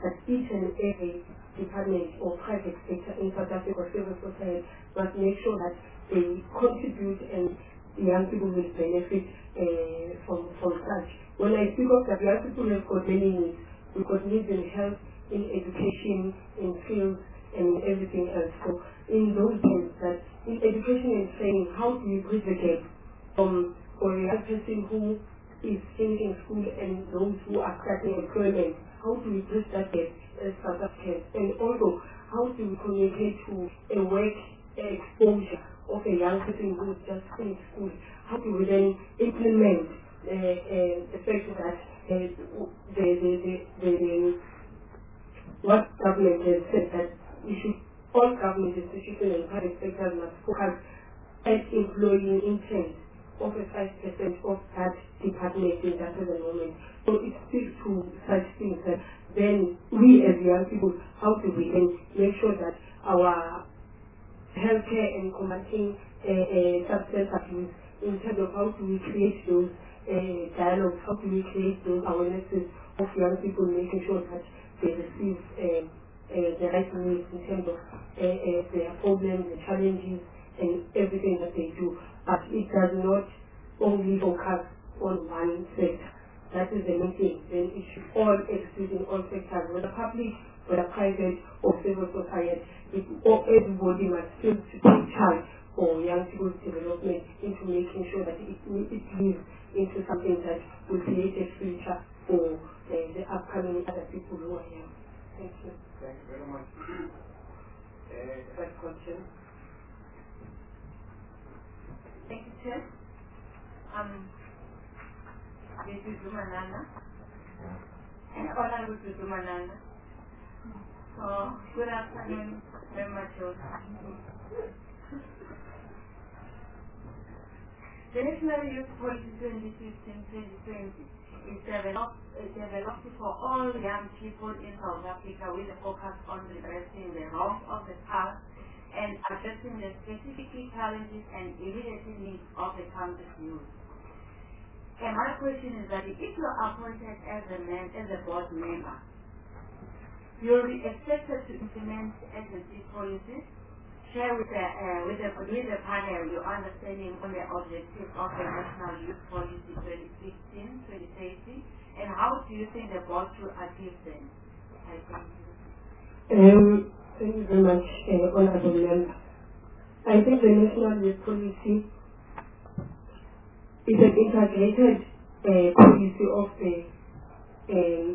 that each and every department or private sector in South Africa or civil society must make sure that they contribute and young people will benefit uh, from, from such. When I speak of that, young people have got many needs. We've got needs in health, in education, in skills, and in everything else. So in those terms, that in education and training, how do you bridge the gap from for a young person who is finishing school and those who are starting employment? How do we bridge that gap as South Africans? And also, how do we communicate to a work exposure of a young person who is just finished school? How do we then implement uh, uh, the fact that uh, the, the, the, the, the what government has said that we should, all government institutions and private sectors must focus at employing interns of a five percent of that department in that at the moment. So it speaks to such things that then we as young people, how do we then make sure that our healthcare and combating uh, uh, substance abuse in terms of how do we create those uh, dialogues, how do we create those awarenesses of young people, making sure that they receive uh, uh, the right needs in terms of uh, uh, their problems, the challenges, and everything that they do. But it does not only focus on one sector. That is the main thing. Then it should all exist in all sectors, whether public, whether private, or civil society. It, or everybody must feel to take charge for young people's development into making sure that it, it lives into something that will create a future for uh, the upcoming other people who are young. Thank you. Thank you very much. Uh, first question. Thank you, Chair. Um, this is Dumanana. And Honorable Dumanana. So, good afternoon, members of the National Youth Policy twenty fifteen to twenty twenty is developed, uh, developed for all young people in South Africa with a focus on redressing the wrongs of the past and addressing the specific challenges and immediate needs of the country's youth. And my question is that if you are appointed as a man, as a board member, you will be expected to implement S and C policies, share with the, uh, with, the, with the panel your understanding on the objectives of the National Youth Policy twenty fifteen to twenty thirty, and how do you think the board should achieve them? I thank you. Um, thank you very much, uh, Honorable Member. I think the National Youth Policy is an integrated uh, policy of the um,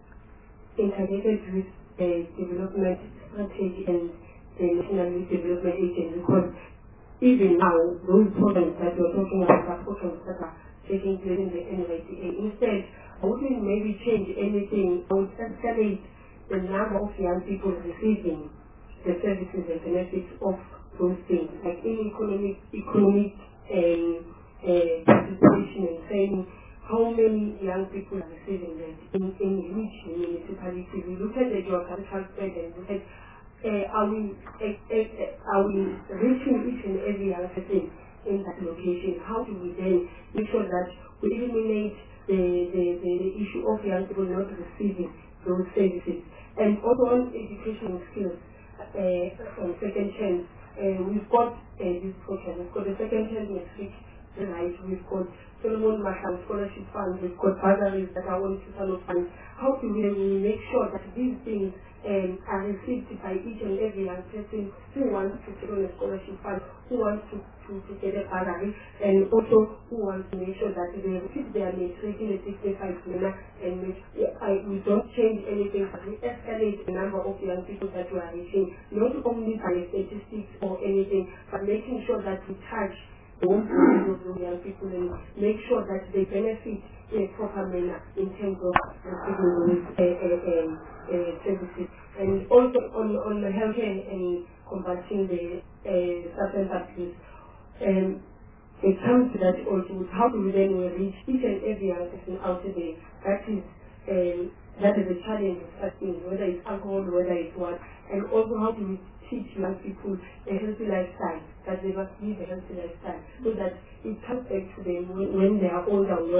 integrated youth uh, development strategy and the National Youth Development Agency, because even now those programs that we're talking about are programs that are taking place in the N Y D A. Instead, I wouldn't maybe change anything. I would escalate the number of young people receiving the services and benefits of those things, like in economic, economic um, uh, participation and training. How many young people are receiving that in, in which municipalities? We look at the geographical spread and look at uh, are we uh, uh, are we reaching each and every young person in that location? How do we then make sure that we eliminate the, the, the, the issue of young people not receiving those services? And also on education skills, uh, on second chance, uh, we've got uh, this program. We've got the second chance next week, right? We've got Solomon Marshall Scholarship Fund, we've got bursaries that are on Susano Fund. How do we make sure that these things um, are received by each and every young person who wants to take on a scholarship fund, who wants to, to, to get a bursary, and also who wants to make sure that they receive their matric in a dignified manner, and make, I, we don't change anything, but we escalate the number of young people that we are reaching, not only by statistics or anything, but making sure that we touch those young people and make sure that they benefit in a proper manner in terms of receiving those uh, uh, uh, uh, services. And also on, on the healthcare and combating the uh, substance abuse, um, it comes to that also, how do we then reach each and every young person out there? That is um, that is a challenge of such things, whether it's alcohol, whether it's what, and also how do we teach young people a healthy lifestyle, that they must live a healthy lifestyle, so that it comes back to them when, when they are older, not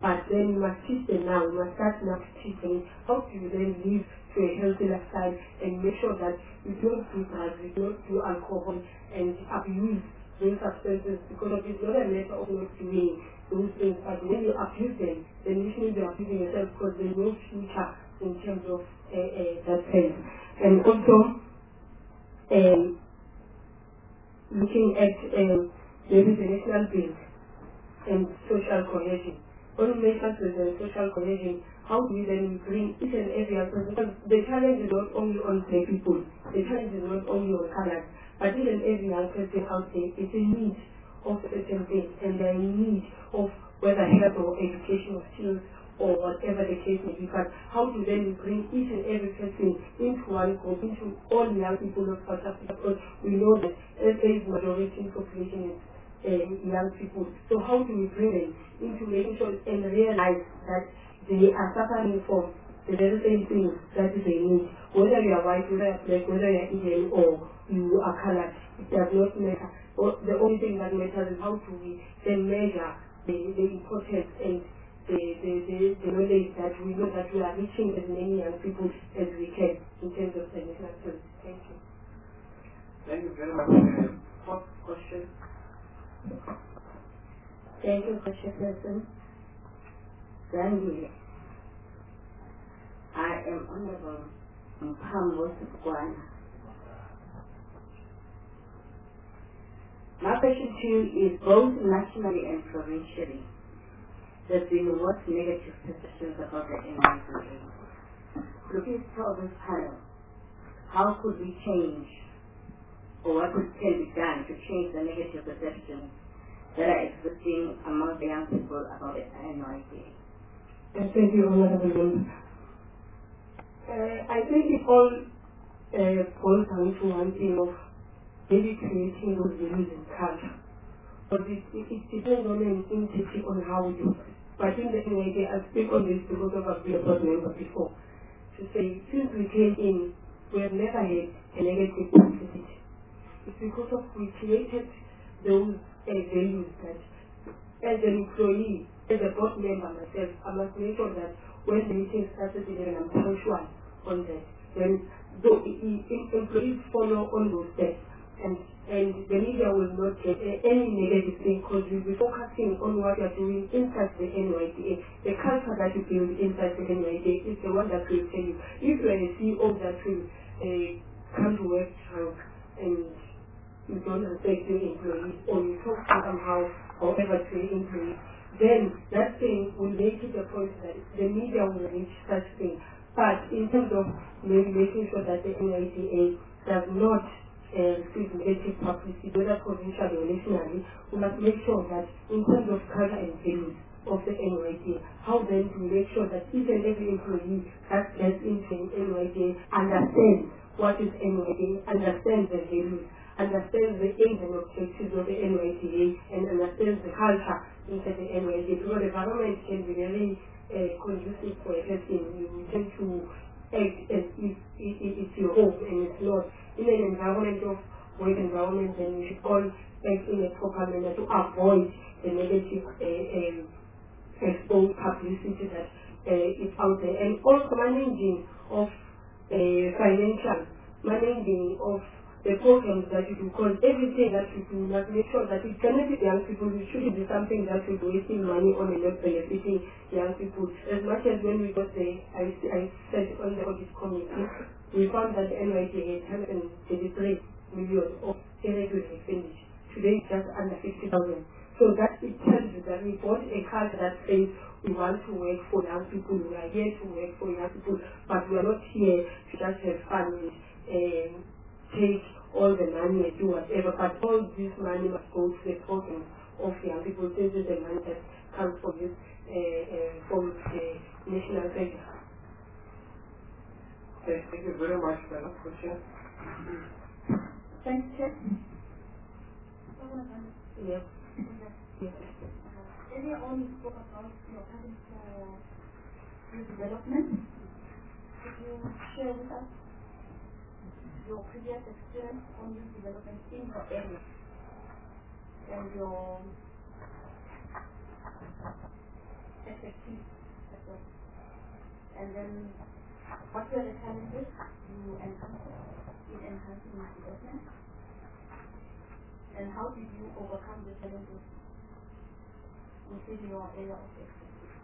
but then we must teach them now, we must start now to teach them how to then live to a healthy lifestyle and make sure that we don't do drugs, we don't do alcohol and abuse those substances, because it's not a matter of not doing those things, but when you abuse them, then you shouldn't be abusing yourself, because there's no future in terms of uh, uh, that sense. And also, um, looking at um, maybe the national build and social cohesion. On national build and social cohesion, how do we then bring each and every aspect? Because the challenge is not only on black people, the challenge is not only on colors, but each and every young person out there is in need of certain things, and they are in need of whether health or educational skills or whatever the case may be. But how to then bring each and every person into one group, into all young people of South Africa, because we know that S A's majority population is uh, young people. So how do we bring them into making sure and realize that they are suffering from the very same things that they need, whether you are white, whether you are black, whether you are Indian or you are colored, it does not matter. The only thing that matters is how do we then measure the, the importance and the, the, the, the knowledge that we know that we are reaching as many young people as we can in terms of the national service. Thank you. Thank you very much. Uh, fourth question. Thank you, Chairperson. Gandhi. I am Honorable Mphambo Sikwana. My question to you is both nationally and provincially. There's been what negative perceptions about the N Y C A. Looking toward this panel, how could we change, or what could, can be done to change the negative perceptions that are existing among the young people about the N Y C A? Thank you, Honorable Member. Uh, I think it all uh, boils down to one thing of maybe creating those values and culture. But it, it, it depends on an entity on how we do it. But in the N Y C A, I speak on this because of I've been a board member before. To say, since we came in, we have never had a negative publicity. It's because of we created those uh, values that as an employee, as a board member myself, I must make sure that when the meeting starts at eleven, I'm punctual on that. Then the employees follow on those steps, and and the media will not get uh, any negative thing, because we'll be focusing on what you're doing inside the N Y C A. The culture that you build inside the N Y C A is the one that will tell you. If you're a C E O that will uh, come to work drunk and you don't respect your employees, or you talk to somehow, however, to your employees, then that thing will make it a point that the media will reach such thing. But in terms of maybe making sure that the N Y C A does not uh, receive negative publicity, whether provincially or nationally, we must make sure that in terms of culture and values of the N Y C A, how then do we make sure that each and every employee that gets into N Y C A understands what is N Y C A, understands the values, understands the aims and objectives of the N Y C A, and understands the culture inside the N Y C A. Because the environment can be very uh, conducive for a person. You tend to act as if it, it, it's your home, and it's not. In an environment of work environment, then we should all act in a proper manner to avoid the negative uh, um, exposed publicity that uh, is out there. And also managing of uh, financial, managing of the programs that you do, because everything that you do must make sure that it benefits young people. It shouldn't be something that will be wasting money on and not benefiting young people. As much as when we got the, I, I said on the audit committee, we found that the N Y C A had one hundred thirty-three million of irregular expenditure. Today it's just under fifty thousand. So that it tells you that we bought a culture that says we want to work for young people, we are here to work for young people, but we are not here to just have fun and um, take all the money and do whatever, but all this money must go to the program of young people. This is the money that comes from this uh, uh, from the national sector. Okay, thank you very much for that question. Thanks, Chair. Yes. Yes. Earlier on you spoke about your passion for youth development. Could you share with us your previous experience on youth development in your area and your expectations sector. And then, what were the challenges you encountered in enhancing development? And how did you overcome the challenges within your area of expertise?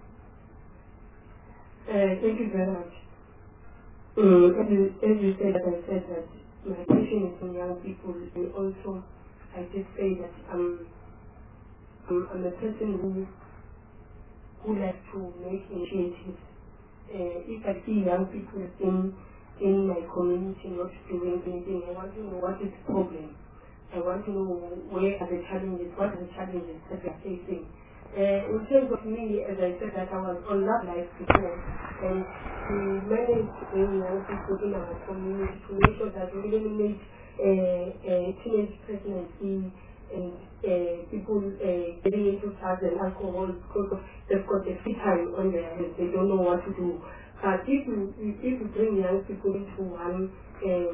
Uh, thank you very much. Um, as, you, as you said, as I said that my passion is in young people, and also I did say that I'm, I'm, I'm a person who who likes to make initiatives. Uh, if I see young people in in my community not doing anything, I want to know what is the problem. I want to know where are the challenges, what are the challenges that they are facing. Uh, in terms of me, as I said, that I was on Love Life before, and to manage bring young people in our community to make sure that we eliminate uh, uh, teenage pregnancy and uh, people uh, getting into drugs and alcohol because of they've got a free time on their hands, they don't know what to do. But if you if you bring young people into one um,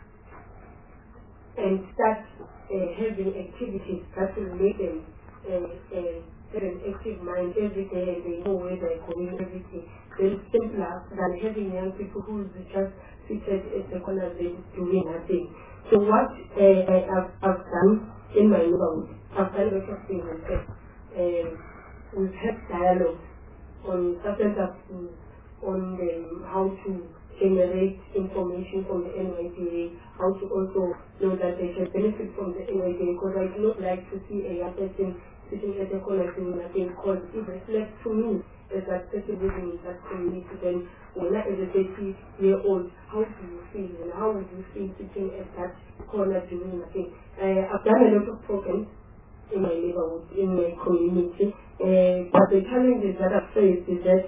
and start uh, having activities that will make them uh, uh, have an active mind every day and they know where they're going every day, then it's simpler than having young people who is just seated at the corner doing nothing. So what uh, I've, I've done in my neighborhood, I've done a lot of things myself. Uh, we've had dialogues on substance abuse, on um, how to generate information from the N Y D A, how to also know that they can benefit from the N Y D A, because I do not like to see a young person sitting at the corner doing nothing, because if it's left to me as that person living in that community, then when I as a thirty year old, how do you feel and how would you feel sitting at that corner doing nothing? Uh, I've done a lot of programs in my neighborhood, in my community, uh, but the challenges that I've faced is that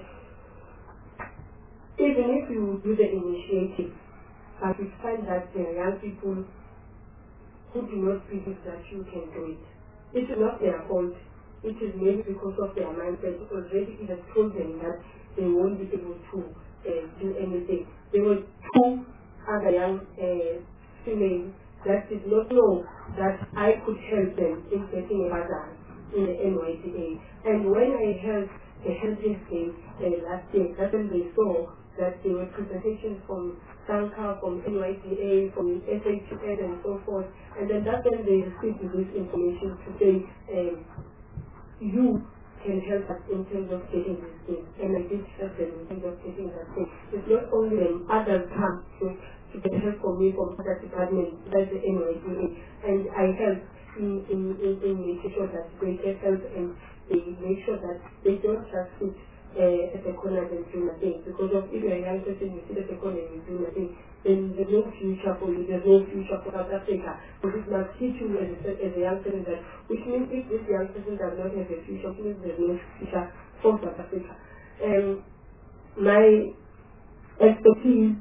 even if you do the initiative, but you find that there are young people who do not believe that you can do it. It is not their fault. It is maybe because of their mindset. Already it has told them that they won't be able to uh, do anything. There were two other young uh, females that did not know that I could help them in getting a visa in the N Y D A. And when I held the helping day uh, last year, that's when they saw that there were presentations from SANCA, from N Y D A, from S H N and so forth. And then that's when they received this information to say, um, you can help us in terms of getting this thing. And I did help them in terms of getting that thing. It's not only them, others come to, to get help from me from other departments, that's the N Y D A. And I help in, in, in, in making sure that they get help and they make sure that they don't just sit uh, at the corner and do nothing. Because of if you're a young person, you sit at the corner and you do nothing, then there's no future for you, there's no future for South Africa. Because it must teach you as a, as a young person that, which means if this young person does not have a future, it means there's no future for South Africa. Um, my expertise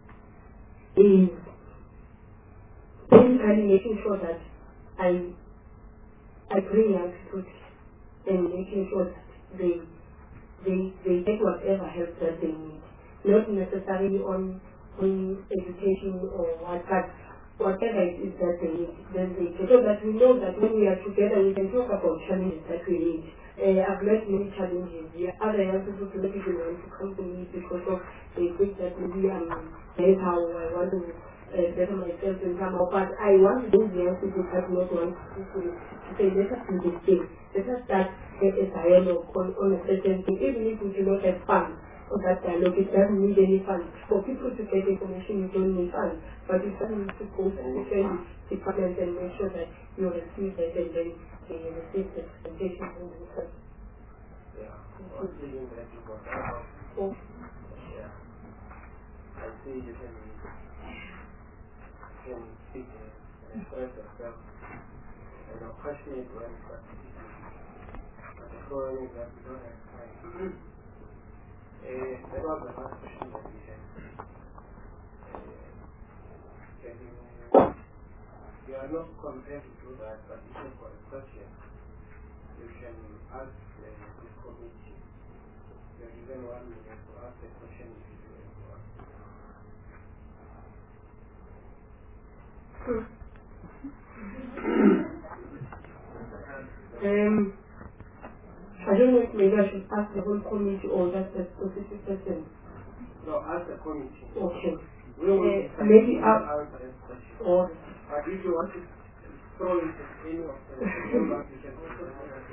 is basically making sure that I I bring young people and making sure that they they they get whatever help that they need. Not necessarily on on education or what, but whatever it is that they need, then they get. So that we know that when we are together we can talk about challenges that we need. Uh, I've met many challenges. Yeah, other young people do not even want to come to me because of they think that maybe I'm better or I want to uh, better myself in somehow. But I want those young people that do not want to, to, to say, let us do this thing. Let us start a, a dialogue on, on a certain thing. Even if we do not have funds for that dialogue, it doesn't need any funds. For people to get information, you don't need funds. But you still need to go to different departments and make sure that you receive it and then they receive the presentation from themselves. Yeah, one thing that you got out of, yeah, I see you can, can speak and express yourself. And I'm passionate when you start speaking. But the problem is that we don't have time. uh, that was the last question that we had. Uh, can you, you are not compelled to do that, but if you've got a question, you can ask uh, this committee. You are given one minute to ask the question if you do it to ask. Um, I don't know if maybe I should ask the whole committee or just a specific person. No, ask the committee. Okay. We will uh, maybe I'll answer that question. Or but if you want to throw it at any of the members, you can also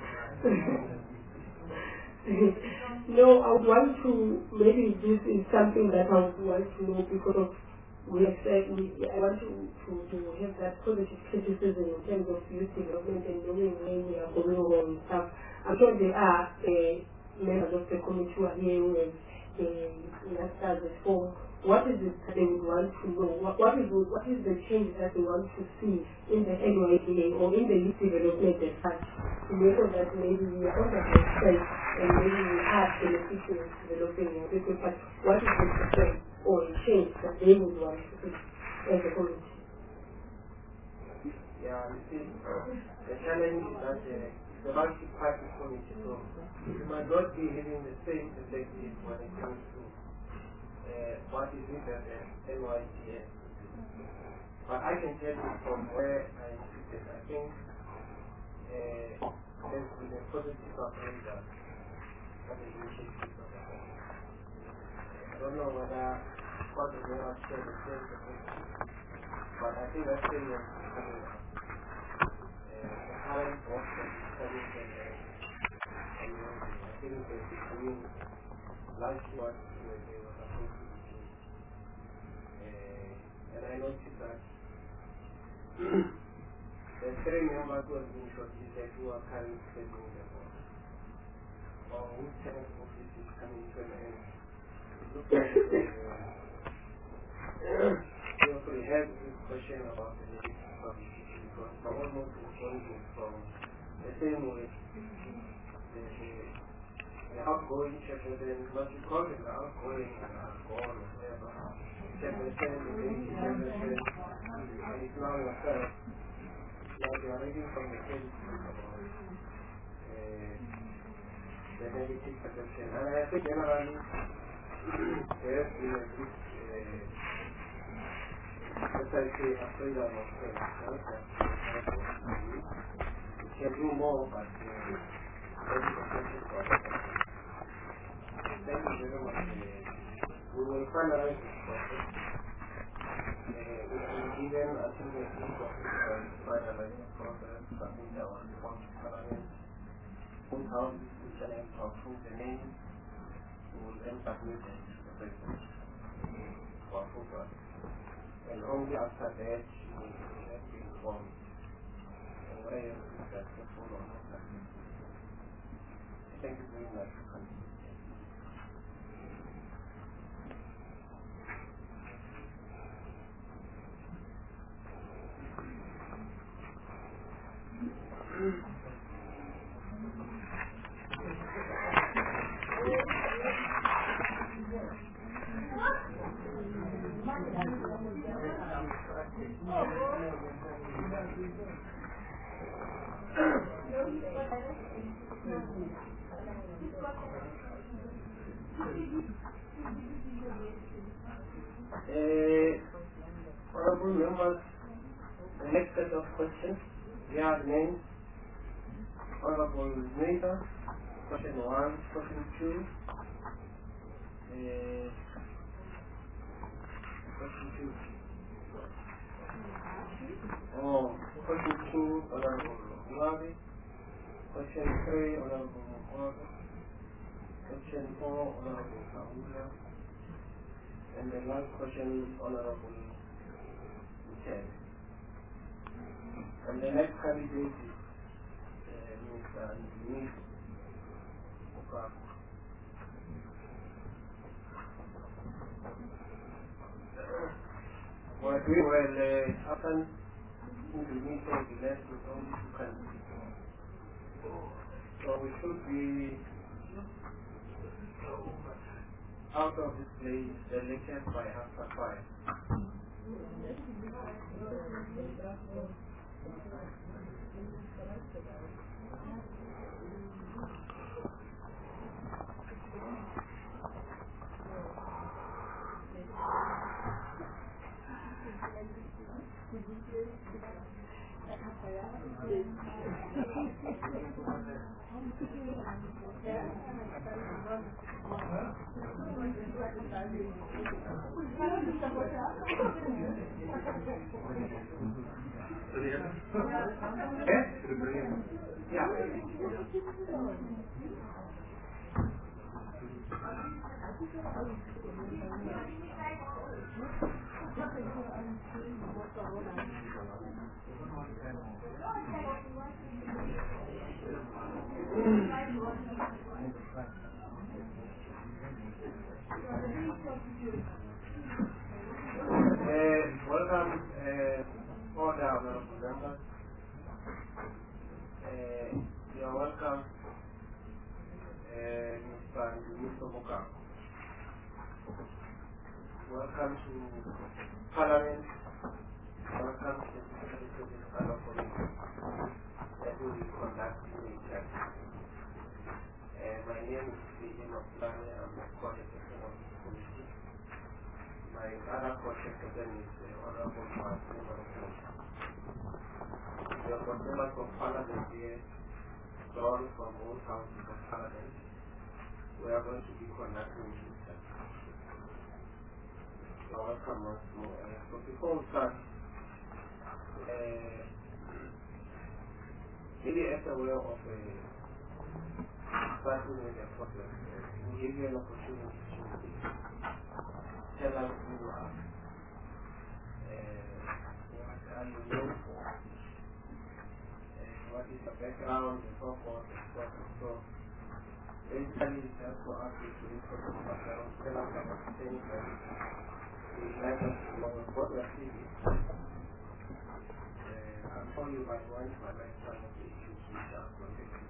no, I would want to, maybe this is something that I would want to know because of, we expect, we, I want to, to, to have that positive criticism in terms of youth development and knowing where we are going wrong and stuff. I'm sure there are uh, members of the committee who are here who have uh, the form. What is it that they would want to know? What, what, is, what is the change that they want to see in the N Y D A or in the youth development as such? To make sure that maybe we are on the right side and maybe we are beneficial of developing our people, but what is the difference or change that they would want to see as a community? Yeah, you see, the challenge is that uh, it's a multi-party committee, so you might not be having the same perspective when it comes to Uh, what is it that uh, N Y D A but I can tell you from where I sit, I think uh, there's been a positive appraisal of the initiative of the home. I don't know whether what the mayor shared the same perspective, but I think that thing is coming up. Uh, the current option is coming from the N Y D A. I think they're doing largely what they were supposed to be doing. Uh, and I noticed that the three members who have been shortlisted who are currently serving the board, or whose term of office is coming to an end. It looks like uh, we already have this question about the negative publicity because they're almost responding from the same way. The, the, the outgoing chairperson, not to call them the outgoing and outgoing or whatever, chairperson, the deputy chairperson, and it's now yourself. Now they are reading from the same thing about uh, the negative perception. And I think generally there has been a good, uh, let's say, appraisal of things. We can do more, but uh, thank you very much. Uh, we will finalize this process. Uh, we will given, I think, a week of uh, finalize the process, submit our report to Parliament, put out the challenge to approve the name, we will then submit it to the President for approval. And only after that, we will then be informed whether it is successful or not successful. Thank you very much for coming. Uh, honorable members, the next set of questions, we have names. Honorable Nathan, question one, question two. Uh, question two. Oh, question two, Honorable Mwabi. Question three, Honorable Mwabi. Question four, Honorable Kaula. And the last question, Honorable Michel. And the next candidate is uh, Mister Nick Okaku. We're doing well. Uh, after the meeting, we left with only two candidates. So we should be out of this place, the lecture by after five. Uh, welcome, uh, all the honorable members. Uh, you are welcome, uh, Mister Mister Muka. Welcome to Parliament. Welcome to the Secretary of Committee that will be conducting the chat. Uh, my name is Stephen Oplane. I'm the co-secretary of this committee. My other co-secretary is the Honorable Martin Martin. We are members of Parliament here, drawn from all houses of Parliament. We are going to be conducting this chat. So welcome once more. Uh, so before we start, uh, maybe as a way of uh, starting with the process, uh, we give you an opportunity to tell us who you are, uh, what are you known for, uh, what is your background, and so forth and so forth. So basically, it's just for us to introduce ourselves, tell us about the things that we'd like us to know what we are seeing. I'm sure you might want to highlight some of the issues which are protected.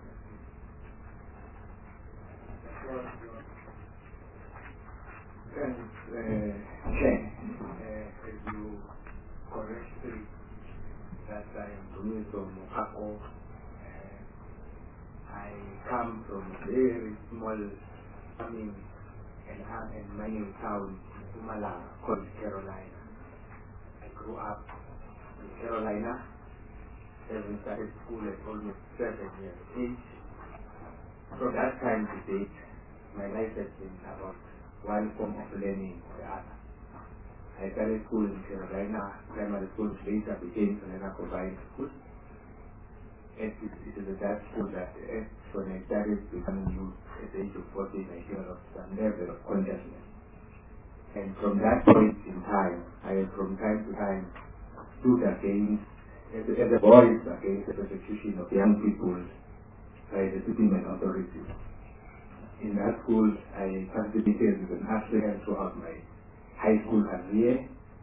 Thanks, uh, Chen. Uh, as you correctly that I am coming from Mokako, uh, I come from a very small farming and, and mining town in Pumalanga called Carolina. I grew up in Carolina. Having started school at almost seven years of age. From that time to date, my life has been about one form of learning or the other. I started school in Carolina, primary school, later became Carolina Combined School. It is, it is at that school that uh, when I started becoming youth at the age of fourteen, I developed some level of consciousness. And from that point in time, I have from time to time stood against As a, as a voice against the persecution of young people by the settlement authorities. In that school, I participated as an African throughout my high school career,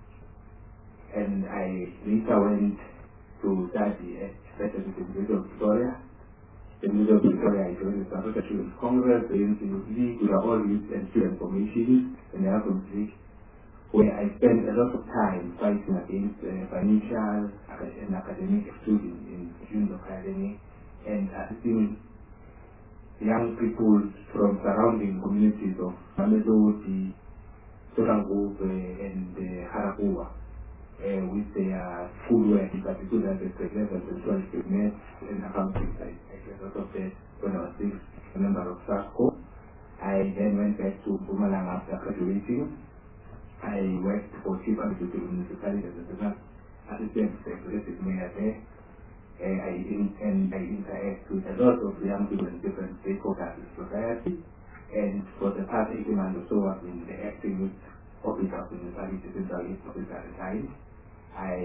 and I later went to study at the University of Victoria. The University of Victoria, I joined the South Africa Students Congress, the N C U League, with all youth and student formations, and the African League, where I spent a lot of time fighting against uh, financial and academic exclusion in student academy and assisting young people from surrounding communities of Mamelodi, Sorangove, and uh, Harakuwa uh, with their schoolwork, in particular the grade level and twelve maths and accounting. I did a lot of that when I was still a member of SACCO. I then went back to Pumalanga after graduating. I worked for Chief Executive Municipality as a assistant executive mayor there. Uh, I in, and I interact with a lot of young people in different stakeholders in society. And for the past eighteen months or so, I've been the acting youth officer of the municipality, central youth officer at the time. I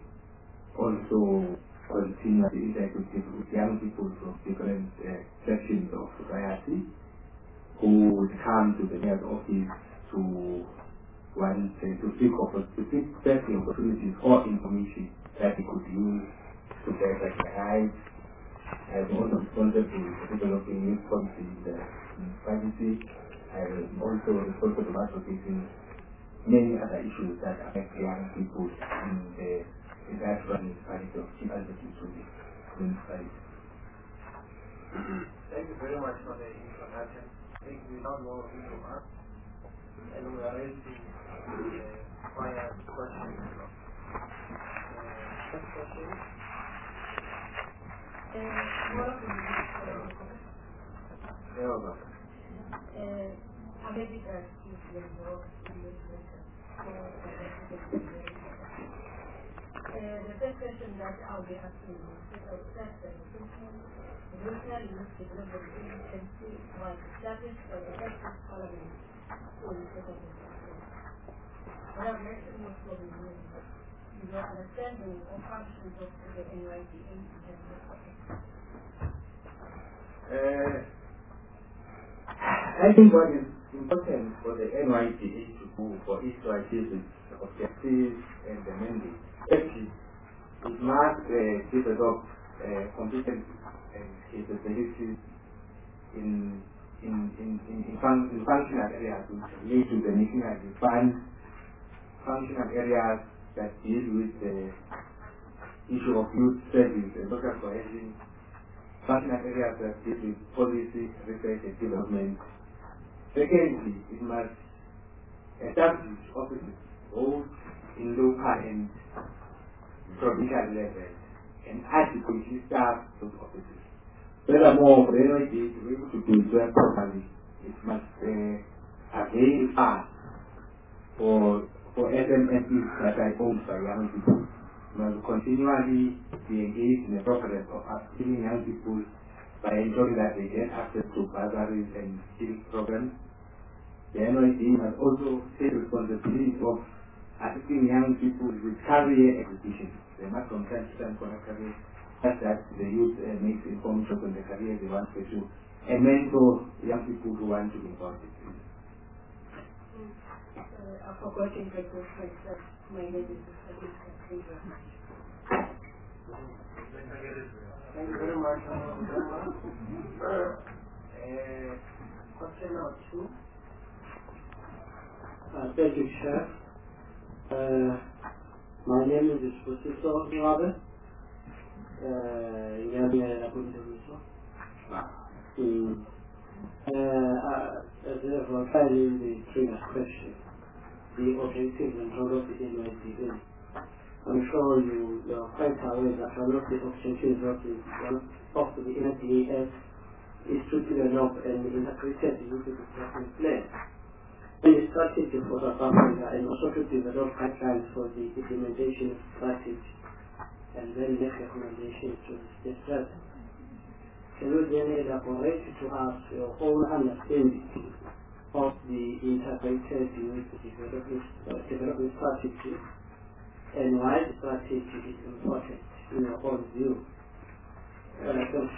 also continue to interact with young people from different uh, sections of society who would come to the mayor's office to want uh, to seek to seek certain opportunities or information that they could use to better their lives. I'm also responsible for developing youth policy in the municipality. I'm also responsible for advocating many other issues that affect young people in the entire municipality of Chief Executive Municipality. Thank you very much for the introduction. I think we now know who you are, and we are ready to uh, fire questions. Uh, first question. The first question that I'll be asking you is the first question. The National Youth Development Agency was established by the Texas Parliament in two thousand sixteen. What I'd like to know from you is your understanding of functions of the N Y D A in terms of Uh, I think what is important for the N Y D A to do for it to achieve its objectives and the mandate, actually, it must uh, develop uh, competencies and capabilities in in in in, in, fun, in functional areas which relate to the national defense, functional areas that deal with the issue of youth service and local cohesion, functional areas that deal with policy, research and development. Secondly, it must establish offices both in local and provincial level and adequately staff those offices. Furthermore, for the N Y D A to be able to do it well properly, it must uh, avail fast for for S M Es that are owned by young people. We must continually be engaged in the process of upskilling young people by ensuring that they get access to bursaries and skills programs. The N Y D A must also take responsibility of assisting young people with career execution. They must from time to time connect career such that the youth uh, makes informed choice on the career they want to pursue and mentor young people who want to be involved in it. Uh, I forgot to introduce myself. My name is Mister Thank you very much. Thank you very much. uh, question number two. Uh, thank you, Chair. Uh, my name is Professor Rabe. Uh, mm. uh, uh, therefore, finding the previous question, the objectives and role of the N Y D A. I'm sure you, you are quite aware that one of the objectives of the, of the N Y D A is to develop and interpret the youth development plan. And the strategy for South Africa and also to develop guidelines for the implementation of strategy and then make recommendations to the strategy. Can you then elaborate to us your own understanding of the integrated youth development, uh, development strategy and why the strategy is important in your own view? Uh,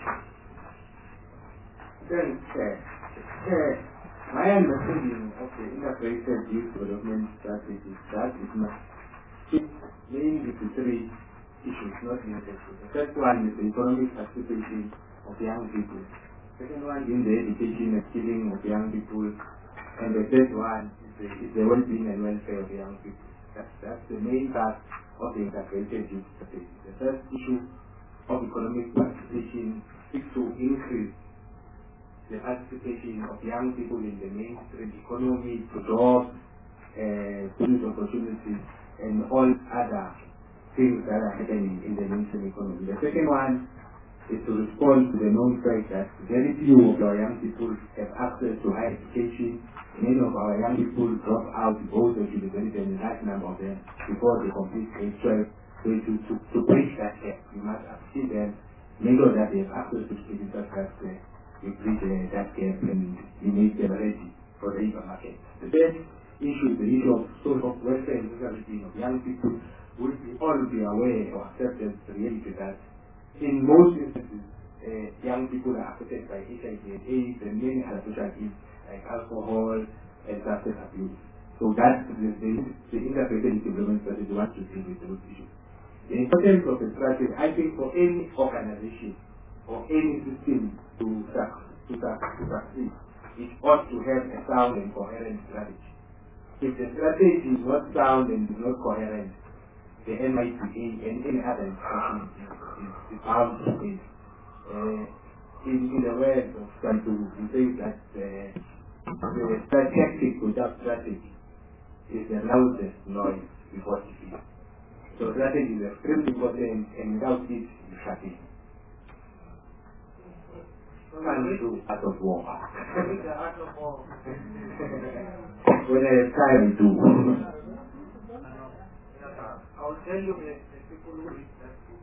Thanks, Chair. My understanding of the integrated youth development strategy is that it must fit mainly to three issues, not limited to. The first one is the economic participation of young people. The second one is the education and skilling of young people. And the third one is the, is the well-being and welfare of young people. That's, that's the main part of the integrated youth strategy. The first issue of economic participation seeks to increase the participation of young people in the mainstream economy, to jobs, uh, business opportunities, and all other things that are happening in the mainstream economy. The second one is to respond to the known fact that very few of our young people have access to higher education. Many of our young people drop out, go to university, and a large number of them before they complete grade twelve. So to, to, to bridge that gap, we must upskill them, make sure that they have access to skills such that uh, we bridge uh, that gap and we make them ready for the labor market. The third issue is the issue of social welfare and social well-being of young people. We all be aware or accept the reality that in most instances, uh, young people are affected by H I V and AIDS and many other social ills like alcohol and substance abuse. So that's the, the, the integrated development strategy wants to deal with those issues. The importance of the strategy, I think, for any organization or any system to, to, to succeed, it ought to have a sound and coherent strategy. If the strategy is not sound and is not coherent, the N Y D A and any other institution is, is bound to fail. Uh, in, in the words of Santu, he says that uh, the strategic without strategy is the loudest noise before defeat. So strategy is extremely important, and without it, you shut in. Can't do art of war. Read the art of war. When I have time to. I will tell you the, the people who read that book,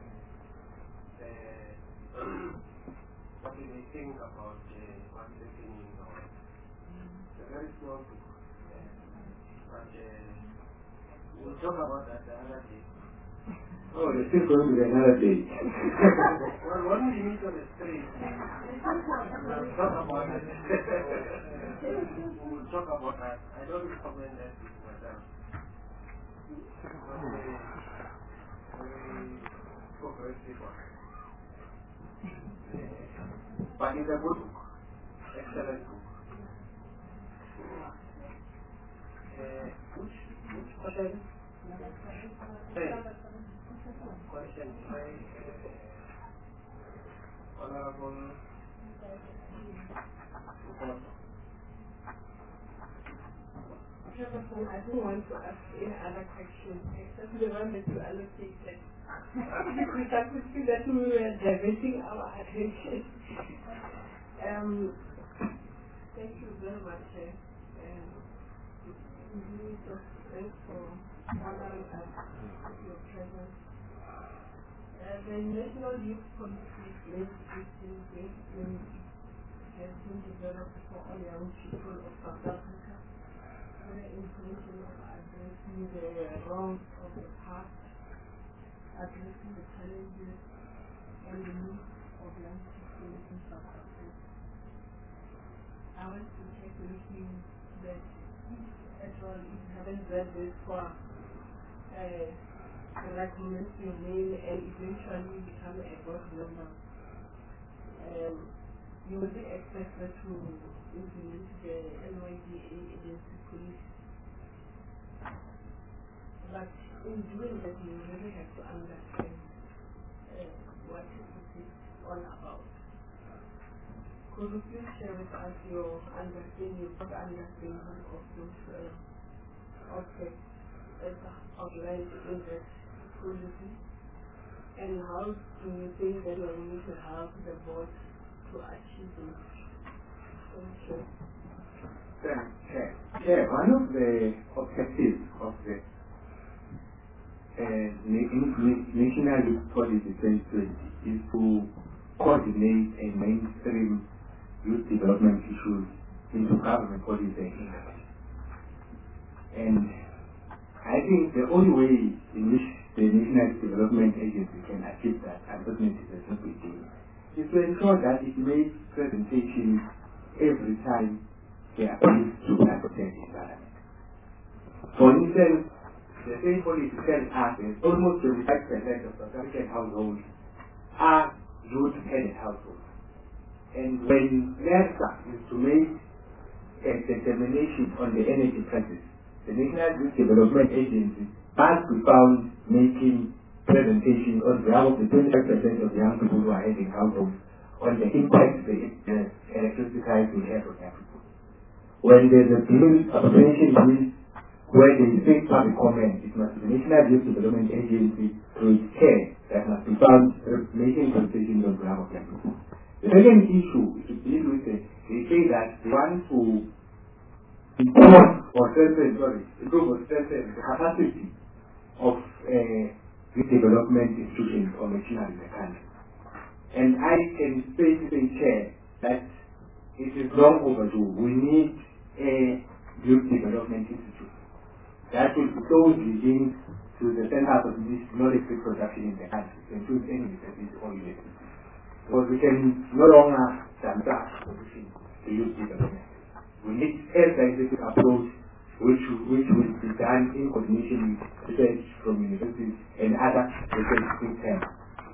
uh, what do they think about uh, what's happening now. It's a very small book, uh, but uh, we'll talk about that the other day. Oh, there's still going to be another day. Well, when we meet on the street, we'll talk about it. We'll talk about that. I don't recommend that book myself. Very, very progressive one. But it's a good book. Excellent book. Uh, which, which question? Hey. Question three. Uh, Honorable Chairperson, I don't want to ask any other questions except the one that you allocated. Because I could see that we were diverting our attention. Um, thank you very much. Uh, really just thanks for honoring us with your presence. Uh, the National Youth Policy twenty fifteen has been developed for all young people of South Africa. The intention of addressing the wrongs of the past, addressing the challenges and the needs of young people in South Africa. I want to check with you that if at all you haven't read this far, uh, I recommend your name and eventually become a board member. Um, you will be expected to implement the N Y D A agency policy. But in doing that, you really have to understand uh, what it is all about. Could you please share with us your understanding, your understanding of those uh, aspects as outlined in that policy? And how do you think that we need to help the board to achieve it? Thank you. Chair, Chair, one of the objectives of the uh, National Youth Policy twenty twenty is to coordinate and mainstream youth development issues into government policy and industry. And I think the only way in which the National Development Agency can achieve that, unfortunately, there's no big deal, is to ensure that it makes presentations every time they are used to that environment. For instance, the same policy tells us that almost twenty-five percent of South African households are youth-headed households. And when NERSA is to make a determination on the energy crisis, the National Youth Development Agency must be found making presentations on behalf of the twenty-five percent of young people who are heading households on the impact the, the electricity crisis will have on young people. When there's a bill, appropriation bill, where there is fake public comment, it must be the National Youth Development Agency through its care that must be found making presentations on behalf of young people. The second issue is to deal with it. They say that they want to improve or strengthen, sorry, improve or strengthen the capacity of uh, youth development institutions or machinery in the country. And I can safely share that it is long overdue. We need a youth development institute that will be closely linked to the center of this knowledge production in the country, to include any service or university. Because we can no longer sample solutions to youth development. We need a scientific approach which, which will be done in coordination with research from universities and other research think tanks.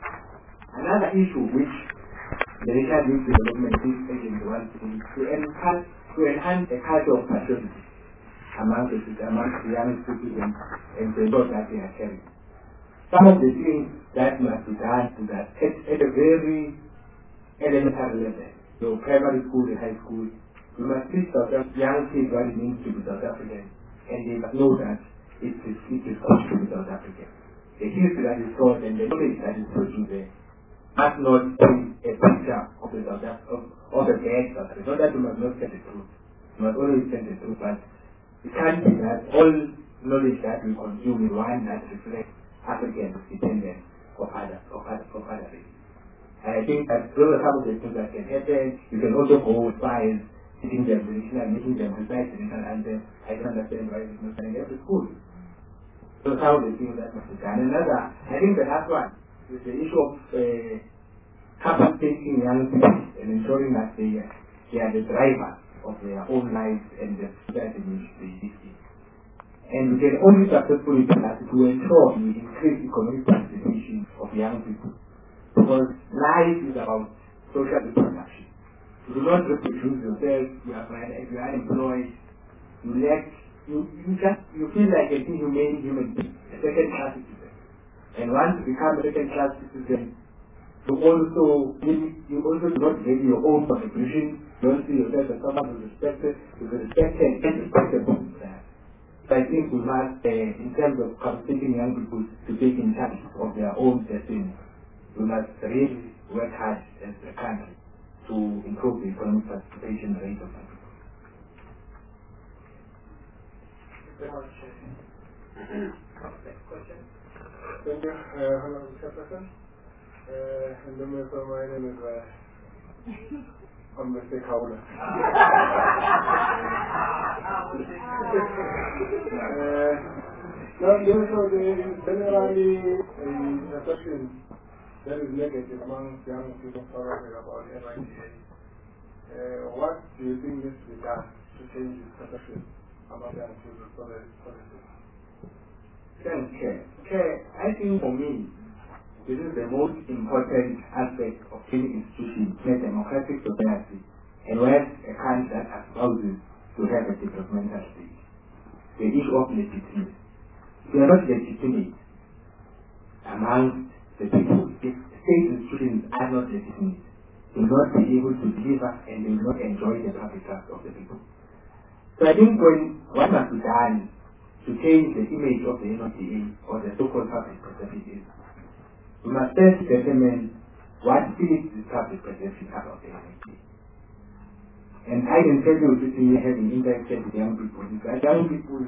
Another issue which the National Youth Development Agency wants to do is to enhance, to enhance a culture of patriotism among the, among the young citizens and the law that they are carrying. Some of the things that must be done to that at, at a very elementary level, so primary school and high school, we must teach young kids what it means to be South African, and they must know that it is, it is good to be South African. The history that is taught and the knowledge that is produced there must not paint a picture of the South of, of the bad South Africa. Not that you must not tell the truth. You must always tell the truth, but it can't be that all knowledge that we consume is one that reflects African dependence of others, of other, of other races. And I think that those are some of the things that can happen. You can also go with spies, teaching them the national, making them recite the national anthem. I don't understand why it's not done in every school. So some of the things that must be done. Another, I think the last one is the issue of uh, capacitating young people and ensuring that they, uh, they are the drivers of their own lives and the society in which they live in. And we can only successfully do that to ensure we increase economic participation of young people. Because life is about social reproduction. You do not reproduce yourself, you are, you are unemployed, you lack, you, you just, you feel like a inhumane human being, a second class citizen. And once you become a second class citizen, you also, you also do not give your own contribution, you don't see yourself as someone who is respected, who is respected and respectable. So I think we must, uh, in terms of capacitating young people to take in charge of their own destiny, we must really work hard as a country to improve the economic participation rate of young people. Next question. Thank you, uh, Honorable Chairperson. Uh, and then my name is uh, I'm Mister Kaula. uh, now, also, there is generally a perception that is negative among young people talking about N Y T A. Uh, what do you think needs to be done to change this perception among young people for the policy? Thank you. Okay, I think for me, this is the most important aspect of any institution in a democratic society and where a country that aspires to have a developmental state. The issue of legitimacy. If you are not legitimate among the people, if state institutions are not legitimate, they will not be able to deliver and they will not enjoy the public trust of the people. So I think when what must be done to change the image of the N Y T A or the so-called public perception is, we must first determine what is the public perception about the N Y T A. And I can tell you, sitting here having interacted with young people, that young people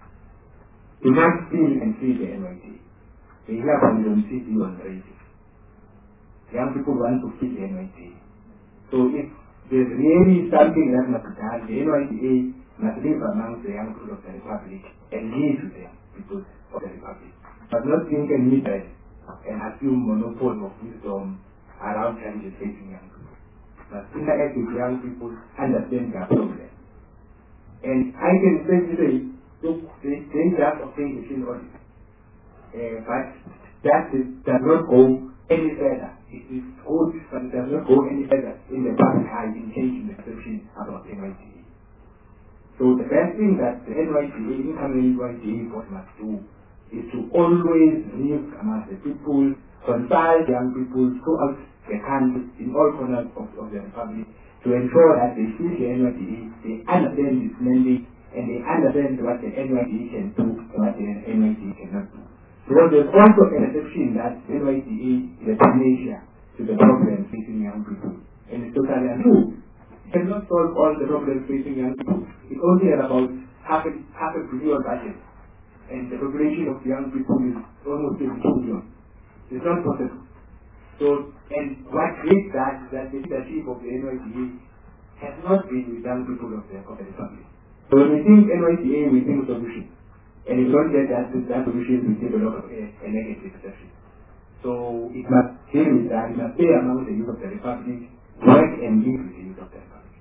do not feel and see the N Y T A. They hear from the T V on the radio. Young people want to feel the N Y T A. So if there's really something that must be done, the N Y T A must live among the young people of the Republic and live with the people of the Republic. But not think and meet that and assume monopoly of wisdom around challenges facing young people. But interact with young people, understand their problems. And I can say, look, they, they just obtain the field audit. Uh, but that is, does not go any further. It is good, but it does not go any further in the public eye in changing the perception about N Y T A. So the best thing that the N Y T A, incoming N Y T A board must do is to always live among the people, consult young people throughout the country, in all corners of, of the Republic, to ensure that they see the N Y T A, they understand its mandate, and they understand what the N Y T A can do and what the N Y T A cannot do. Because there's also a perception that N Y T A is a panacea to the problems facing young people, and it's totally untrue. It cannot solve all the problems facing young people. It's only about half a, half a billion budget, and the population of young people is almost a billion. It's not possible. So, and what creates that is that the leadership of the N Y T A has not been with young people of the, of the Republic. So when we think N Y T A, we think solution. And if we don't get that, that solution, we think a lot of a, a negative perception. So it must stay with that, it must stay among the youth of the Republic, work and live with the youth of the Republic.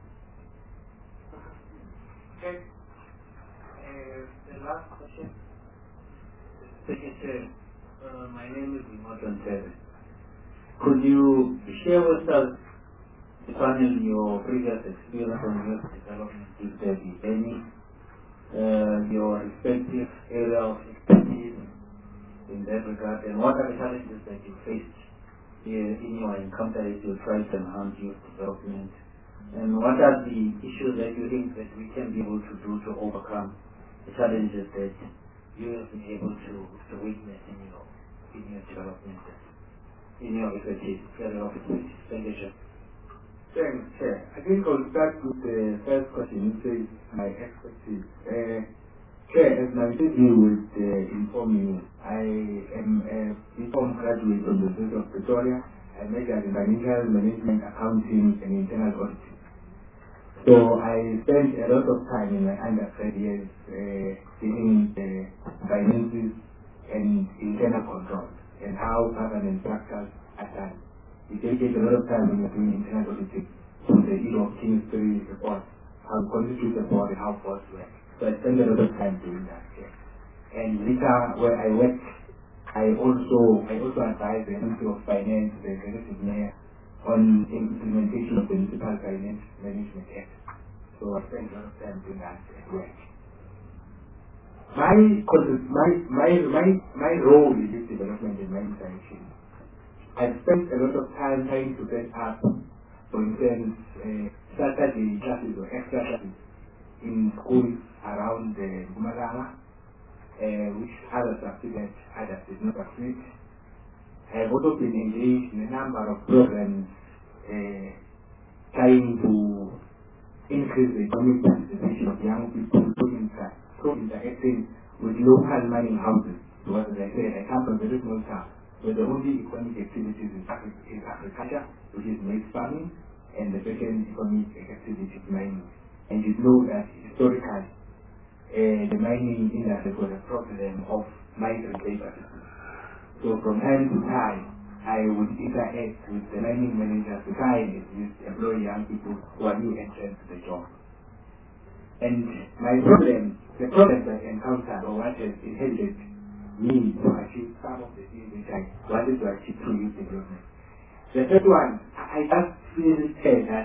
Okay. Uh, the last question. Secretary, uh, my name is Morton Terry. Could you share with us, depending on your previous experience on youth development, if there be any, uh, your respective area of expertise in that regard, and what are the challenges that you faced here in your encounter as you try to enhance youth development, and what are the issues that you think that we can be able to do to overcome the challenges that you have been able to, to witness in your, in your development? in your expertise, level of expertise. Thank you, Chair. Thanks, Chair. I think I'll start with the first question. You say my expertise. Uh, Chair, as my C V would uh, inform you, I am a B Com graduate from the University of Pretoria. I majored in financial management, accounting, and internal auditing. So I spent a lot of time in my undergrad years uh, dealing with uh, finances and internal control and how governance structures are done. We dedicate a lot of time when we're doing internal auditing to the issue of King's three report, how we constitute the board and how boards work. So I spent a lot of time doing that. Yeah. And later, where I worked, I also I also advised the Ministry of Finance, the executive mayor, on implementation of the Municipal Finance Management Act. So I spent a lot of time doing that at work. My my my my my role in this development in my interaction, I spent a lot of time trying to set up, for instance, uh, Saturday classes or extra classes in schools around the uh, Mpumalanga, uh, which others have students, others did not succeed. I have also been engaged in a number of programs uh, trying to increase the economic participation of young people through inter- through interacting with local mining houses. Because as I said, I come from a very small town where the only economic activities is, agri- is agriculture, which is maize farming, and the second economic activity is mining. And you know that historically, uh, the mining industry was a problem of migrant labor. So from time to time, I would interact with the mining managers to try and employ young people who are new entrants to the job. And my problem, the problems I encountered or what has inhibited me to achieve some of the things which I wanted to achieve through youth development. The third one, I just feel sad that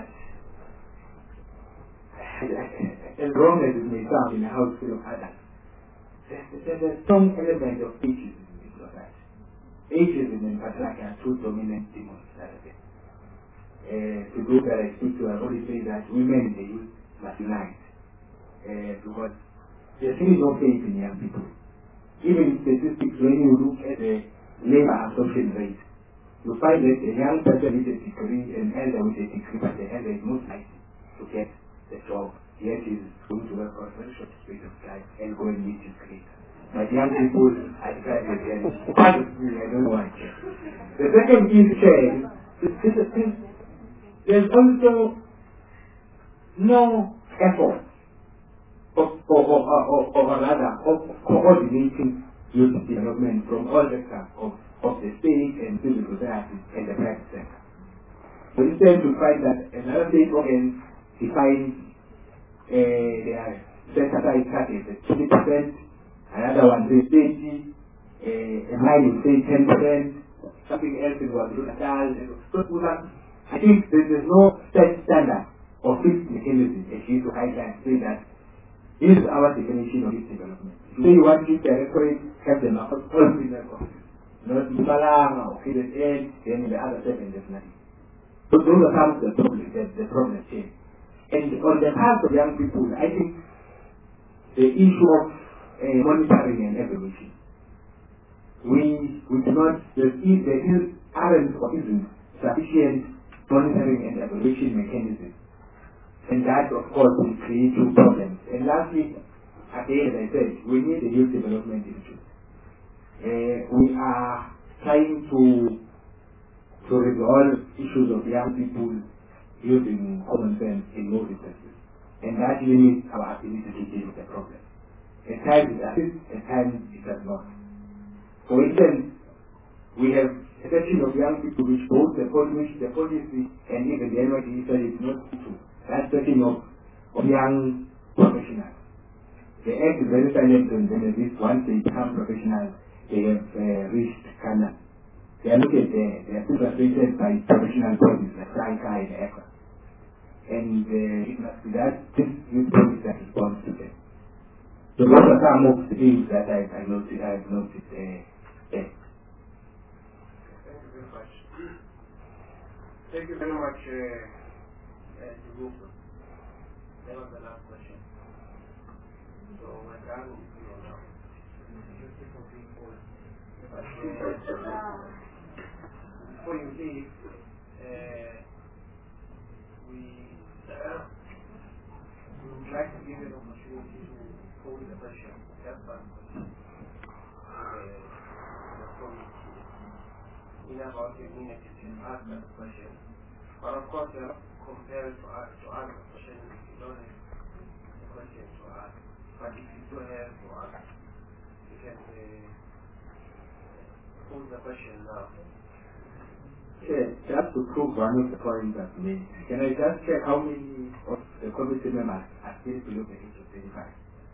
as wrong as it may sound in a house full of adults, there's, there's a strong element of ageism in this society. Ageism in particular are two dominant demons that are there. Uh, to those that I speak to, I always say that women in the youth must unite. Uh, because there's really no faith in young people. Even in statistics, when you look at the labor absorption rate, you find that a young person with a degree, an elder with a degree, but the elder is most likely to get the job, yet is going to work for a very short space of time and go and meet his grade. But young people, I try to get honestly, I don't know why. The second is change. There's also no effort of, or, or, or, or rather, of coordinating youth development from all sectors of, of the state and civil society and the private sector. For instance, you find that another state organ defines uh, their set-aside targets at twenty percent, another one says twenty, uh, a mining says ten percent, something else in Guadalajara. So I think there is no set standard or fixed mechanism achieved to highlight say that this is our definition of youth development. If you want youth directorate, have them all in that office. Not Mpumalanga or K Z N, then in the other seven definitely. So those are some of the problems that the problems change. And on the part of young people, I think the issue of uh, monitoring and evaluation. We we do not there is there is aren't or isn't sufficient monitoring and evaluation mechanism. And that, of course, will create two problems. And lastly, again, as I said, we need a youth development institute. Uh, we are trying to to resolve issues of young people using common sense in most instances. And that limits our ability to deal with the problem. At times it assists, at times it does not. For instance, we have a section of young people which both the policy, the policy and even the N Y D E study is not to. That's section of, of young professionals. The act is very silent on them, at least once they become professionals, they have uh, reached Canada. They are looked at there, they are still frustrated by professional bodies like Franca and ECHA. And uh, it must be that this youth policy that responds to them. So those are some of the things that I, I noticed, I have noticed uh, there. Thank you very much. Thank you very much. Uh, Uh, to move them. That was the last question. So we're done with you now. Just for being forward. before you leave, uh, we, uh, we would like to give you an opportunity to pose a question, just one question, to the, the committee. In about a minute, you can ask that question. But of course, you are not compelled to ask, to ask the question if you don't have the question to ask. But if you do have to ask, you can uh, pose the question now. Okay, just to prove one of the points I've made, can I just check how many of the committee members are still below the age of twenty-five?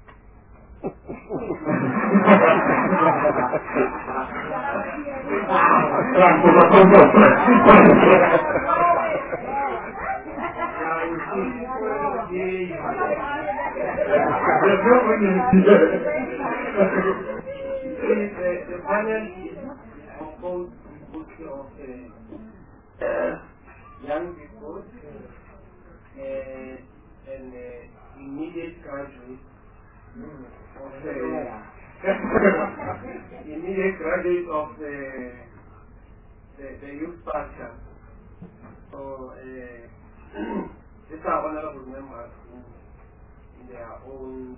The panel is composed mostly of uh, young people uh, and uh, immediate graduates of the immediate graduates of the the, the youth culture. So uh, these are honorable members who, in their own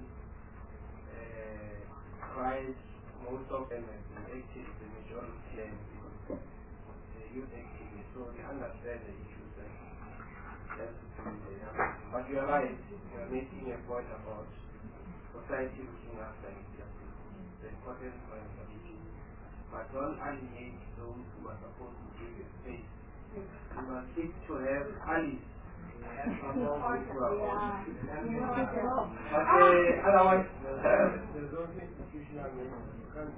uh, rights, most of them have been active, the majority and the youth activists, so they understand the issues that have to do with the young. But you are right, you are making a point about society looking after itself, the important point of it. But don't alienate those who are supposed to give you space. You must seek to have allies among those who are old. But uh, otherwise, there's no institutional mechanism.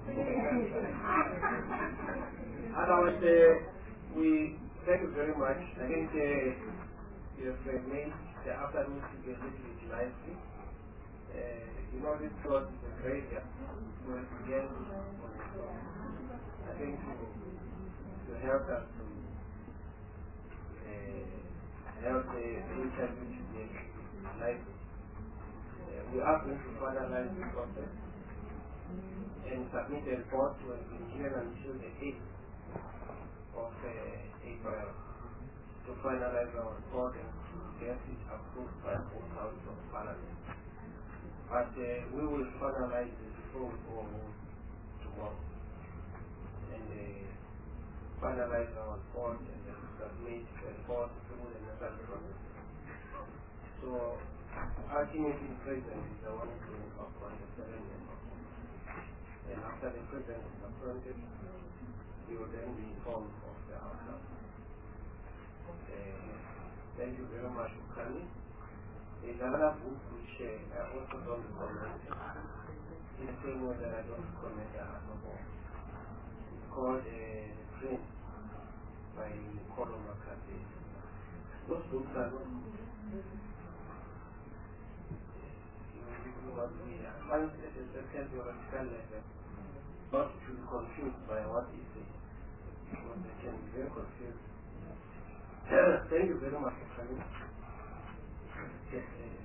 Otherwise, uh, we thank you very much. I think uh, you have uh, made the afternoon to be a little bit lively. Uh, you know, this course is a great job. So it began I think to, to help us to uh, help the, the interview to be lively. Uh, we are going to finalize the process and submit a report to be given until the eighth of uh, April to finalize our report and get it approved by both houses of Parliament. But uh, we will finalize it before we go home tomorrow and uh, finalize our report and then submit the report through the necessary process. So, ultimately, the President is the one to appoint the seven members. And after the President is appointed, he will then be informed of the outcome. Uh, thank you very much for coming. There's another book which uh, I also don't comment in the same way that I don't comment the alcohol. It's called uh, The Prince by Colin McCarthy. Those books are not what we advance at a certain theoretical level, not to be confused by what he says, because they can be very confused. Thank you very much for coming. Yes,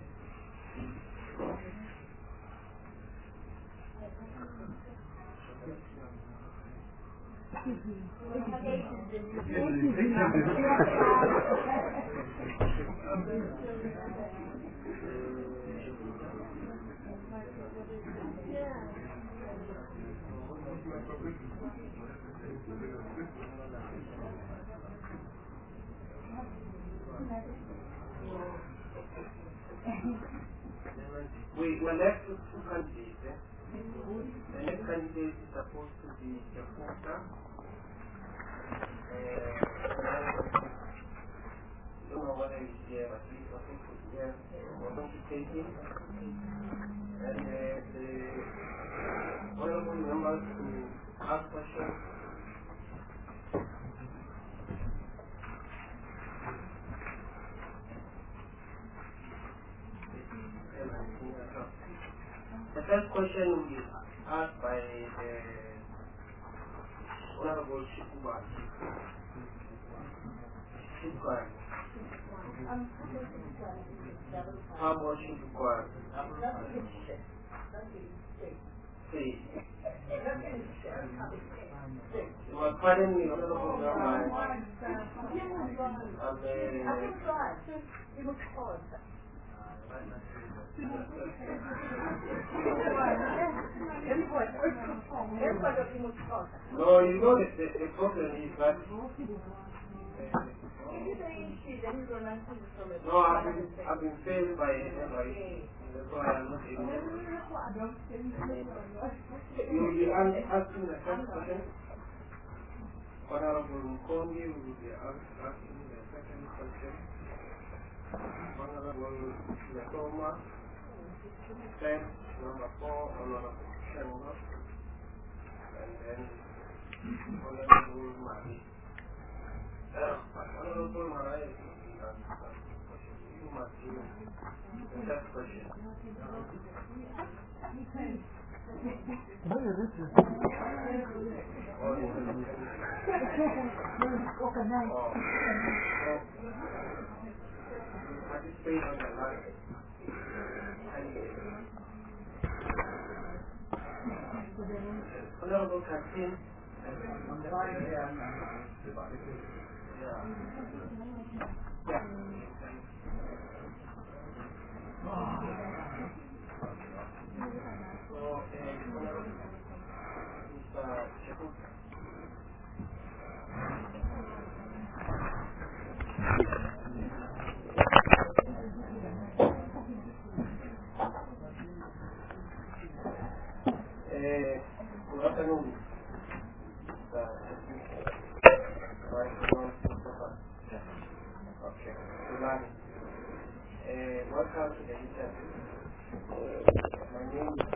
we were left with two candidates. Eh? The next candidate is supposed to be the Fuka. Uh, I don't know whether he's here, but he's supposed to be here. We're going to take him. And uh, the honorable members to ask questions. The first question will be asked by the Honorable Shikuban. Shikuban. How about Shikuban? say, you must pardon me, Honorable Member. No, you know the, the, the problem is that uh, no, I've been, I've been failed by everybody. That's why I'm not able to. You will be asking the first question. Honorable Mukongi will be asking the second question. Honorable Letoma. Then number four, Honorable Shenga. And then Honorable Mari. Honorable Mari is the answer. You must do the next question. Participate on the line. Honorable Captain. Yeah. So, uh, Mister Chekuta. Good afternoon. Okay. Uh, welcome to the interview. My name is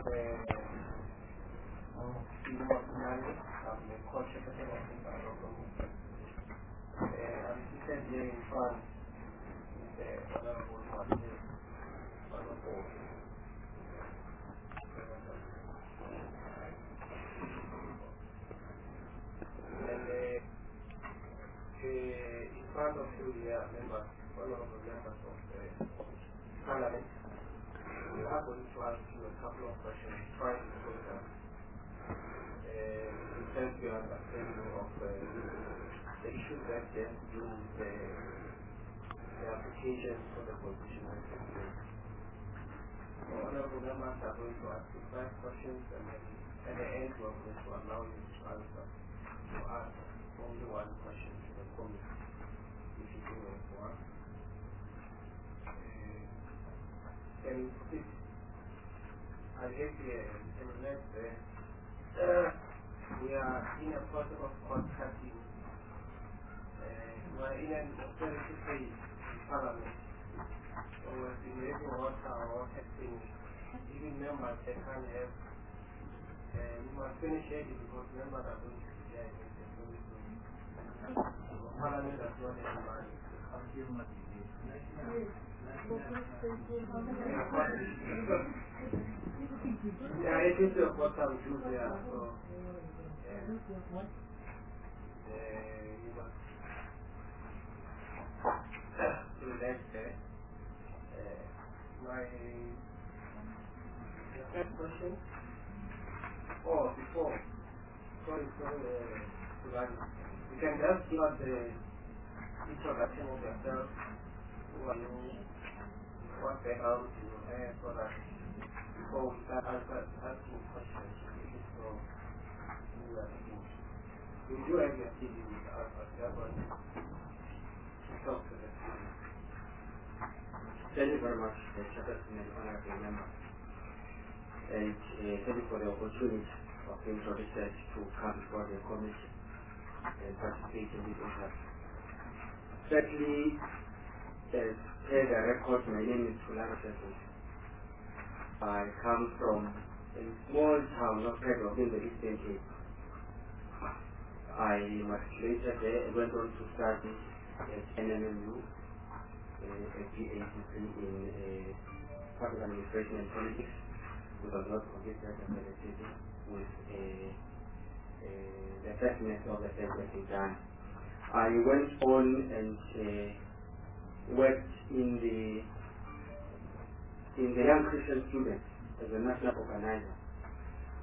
Stephen Osmani. I'm the co-secretary of the Parliament. I'm seated here in front with the Honorable Martin Honorable. And uh, in front of you here, members, honorable members of the Parliament, we are going to ask you a couple of questions, trying to put them uh, to help you understand of uh, the issues that get to do with the, the application for the position of the state. So honorable members are going to ask you five questions, and then at the end we are going to allow you to answer. To ask only one question to the committee, if you do it for us. Can you please, I have here in the next day, uh, we are in a process of contacting, uh, we are in an austerity phase in Parliament. So we have been raising water or testing, even members that can't have, and we must finish it because members are going to be there. Parliament has not had money. Yeah, it is of what I'm doing there, so yeah. Uh, you must do that there. Uh, my the first question. Oh, before. Sorry, sorry, uh, you can just give us the introduction of yourself, who are you, what background you have, so that before we start answer, asking questions, so we are thinking. We do have your T V with us, but we are going to talk to the T V. Thank you very much, uh, Chairperson and honorable member. And uh, thank you for the opportunity of being introduced to come before the committee and participate in this interview. Secondly, as per the record, my name is Fulano Sefu. I come from a small town of Pedro in the Eastern Cape. I matriculated there and went on to study at N M M U, uh, a P H D in uh, Public Administration and Politics, which was not completed accredited with a Uh, the first semester of the second exam. I went on and uh, worked in the in the Young Christian Students as a national organizer.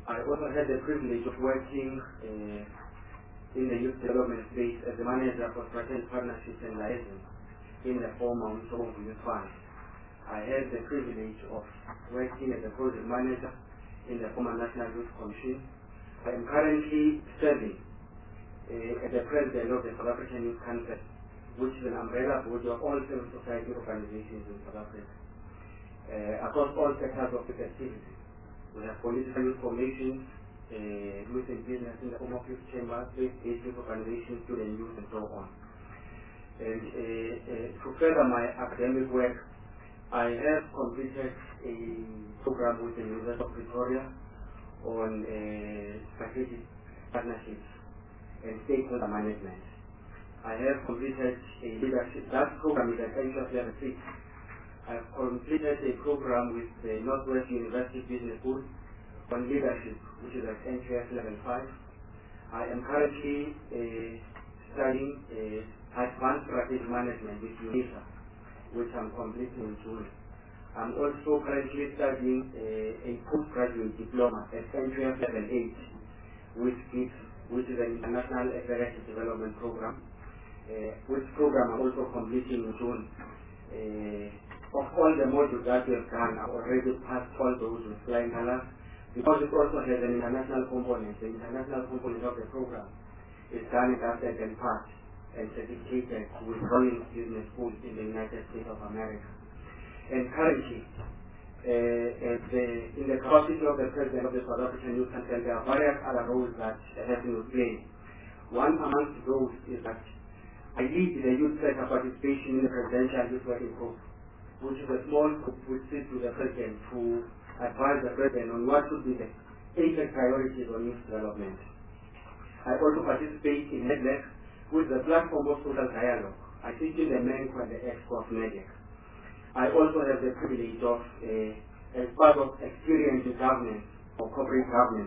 I also had the privilege of working uh, in the youth development space as a manager for strategic partnerships and liaisons in the former Umthombo Youth Fund. I had the privilege of working as a project manager in the former National Youth Commission. I am currently serving uh, as the president of the South African Youth Council, which is an umbrella body of all civil society organizations in South Africa, uh, across all sectors of the activity. We have political youth formations, uh, youth and business in the form of youth chambers, faith-based youth organizations, student youth, and so on. And uh, uh, to further my academic work, I have completed a program with the University of Pretoria on uh, strategic partnerships and stakeholder management. I have completed a leadership. That program is at Entry Level six. I have completed a program with the Northwest University Business School on leadership, which is at Entry Level five. I am currently uh, studying uh, advanced strategic management with UNISA, which I'm completing in June. I'm also currently studying uh, a postgraduate diploma at Entry Level eight with GIBS, which is an international executive development program, uh, which program I'm also completing in June. Uh, of all the modules that we have done, I've already passed all those with flying colors, because it also has an international component. The international component of the program is done in ASEC and passed and certificated with Rollins Business School in the United States of America. And currently, uh, the, in the capacity of the President of the South African Youth Council, there are various other roles that have been played. One amongst those is that I lead the youth sector participation in the Presidential Youth Working Group, which is a small group which sits with the President to advise the President on what should be the eight priorities on youth development. I also participate in NEDLEC, with the platform of social dialogue. I sit in the MENCO and the EXCO of NEDLEC. I also have the privilege of, uh, as part of experience in governance or corporate governance,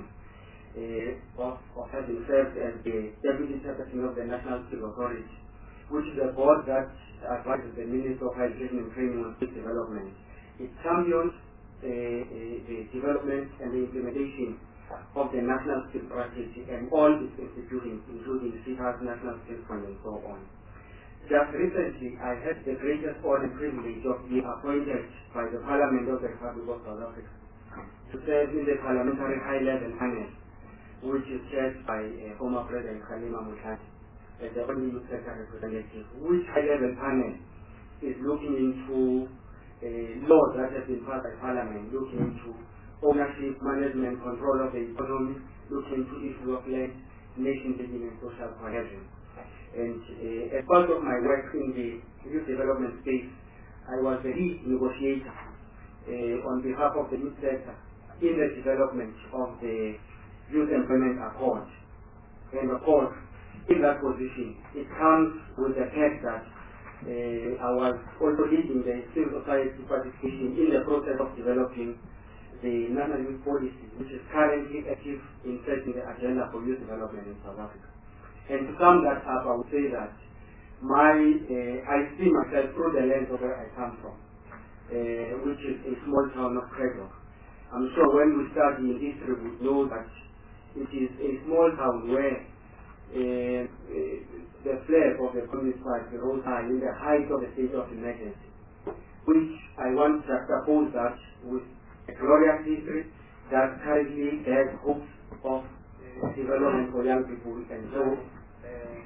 uh, of, of having served as the Deputy Secretary of the National Skills Authority, which is a board that advises the Minister of Education and Training on skill development. It champions uh, uh, the development and the implementation of the National Skills Strategy and all its institutions, including C H A S, National Skills Fund, and so on. Just recently, I had the greatest honor and privilege of being appointed by the Parliament of the Republic of South Africa to serve in the Parliamentary High-Level Panel, which is chaired by uh, former President Kgalema Motlanthe as the only youth sector representative, which high-level panel is looking into uh, laws that have been passed by Parliament, looking into ownership, management, control of the economy, looking into issues of land, nation building, and social cohesion. And uh, as part of my work in the youth development space, I was the lead negotiator uh, on behalf of the youth sector in the development of the Youth Employment Accord. And of course, in that position, it comes with the fact that uh, I was also leading the civil society participation in the process of developing the National Youth Policy, which is currently active in setting the agenda for youth development in South Africa. And to sum that up, I would say that my uh, I see myself through the lens of where I come from, uh, which is a small town of Kruger. I'm sure when we study in history, we know that it is a small town where uh, uh, the flag of the Communist Party rose high in the height of the state of emergency, which I want to juxtapose that with a glorious history that currently has hopes of uh, development for young people. And so, uh,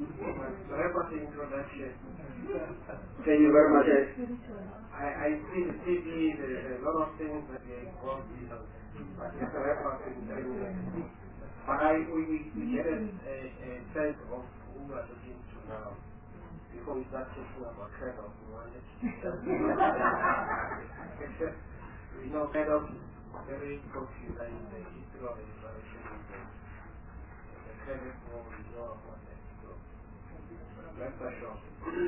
my introduction. Thank you very much. I, I see the T V, there's a lot of things that we are involved in, but it's a reference. But I, we, we, we get a, a, a sense of who we are looking to now. Before we start talking about kind of we wanted to we know kind of very popular in the history of the information movement. The credit for we know about that. So that's for sure.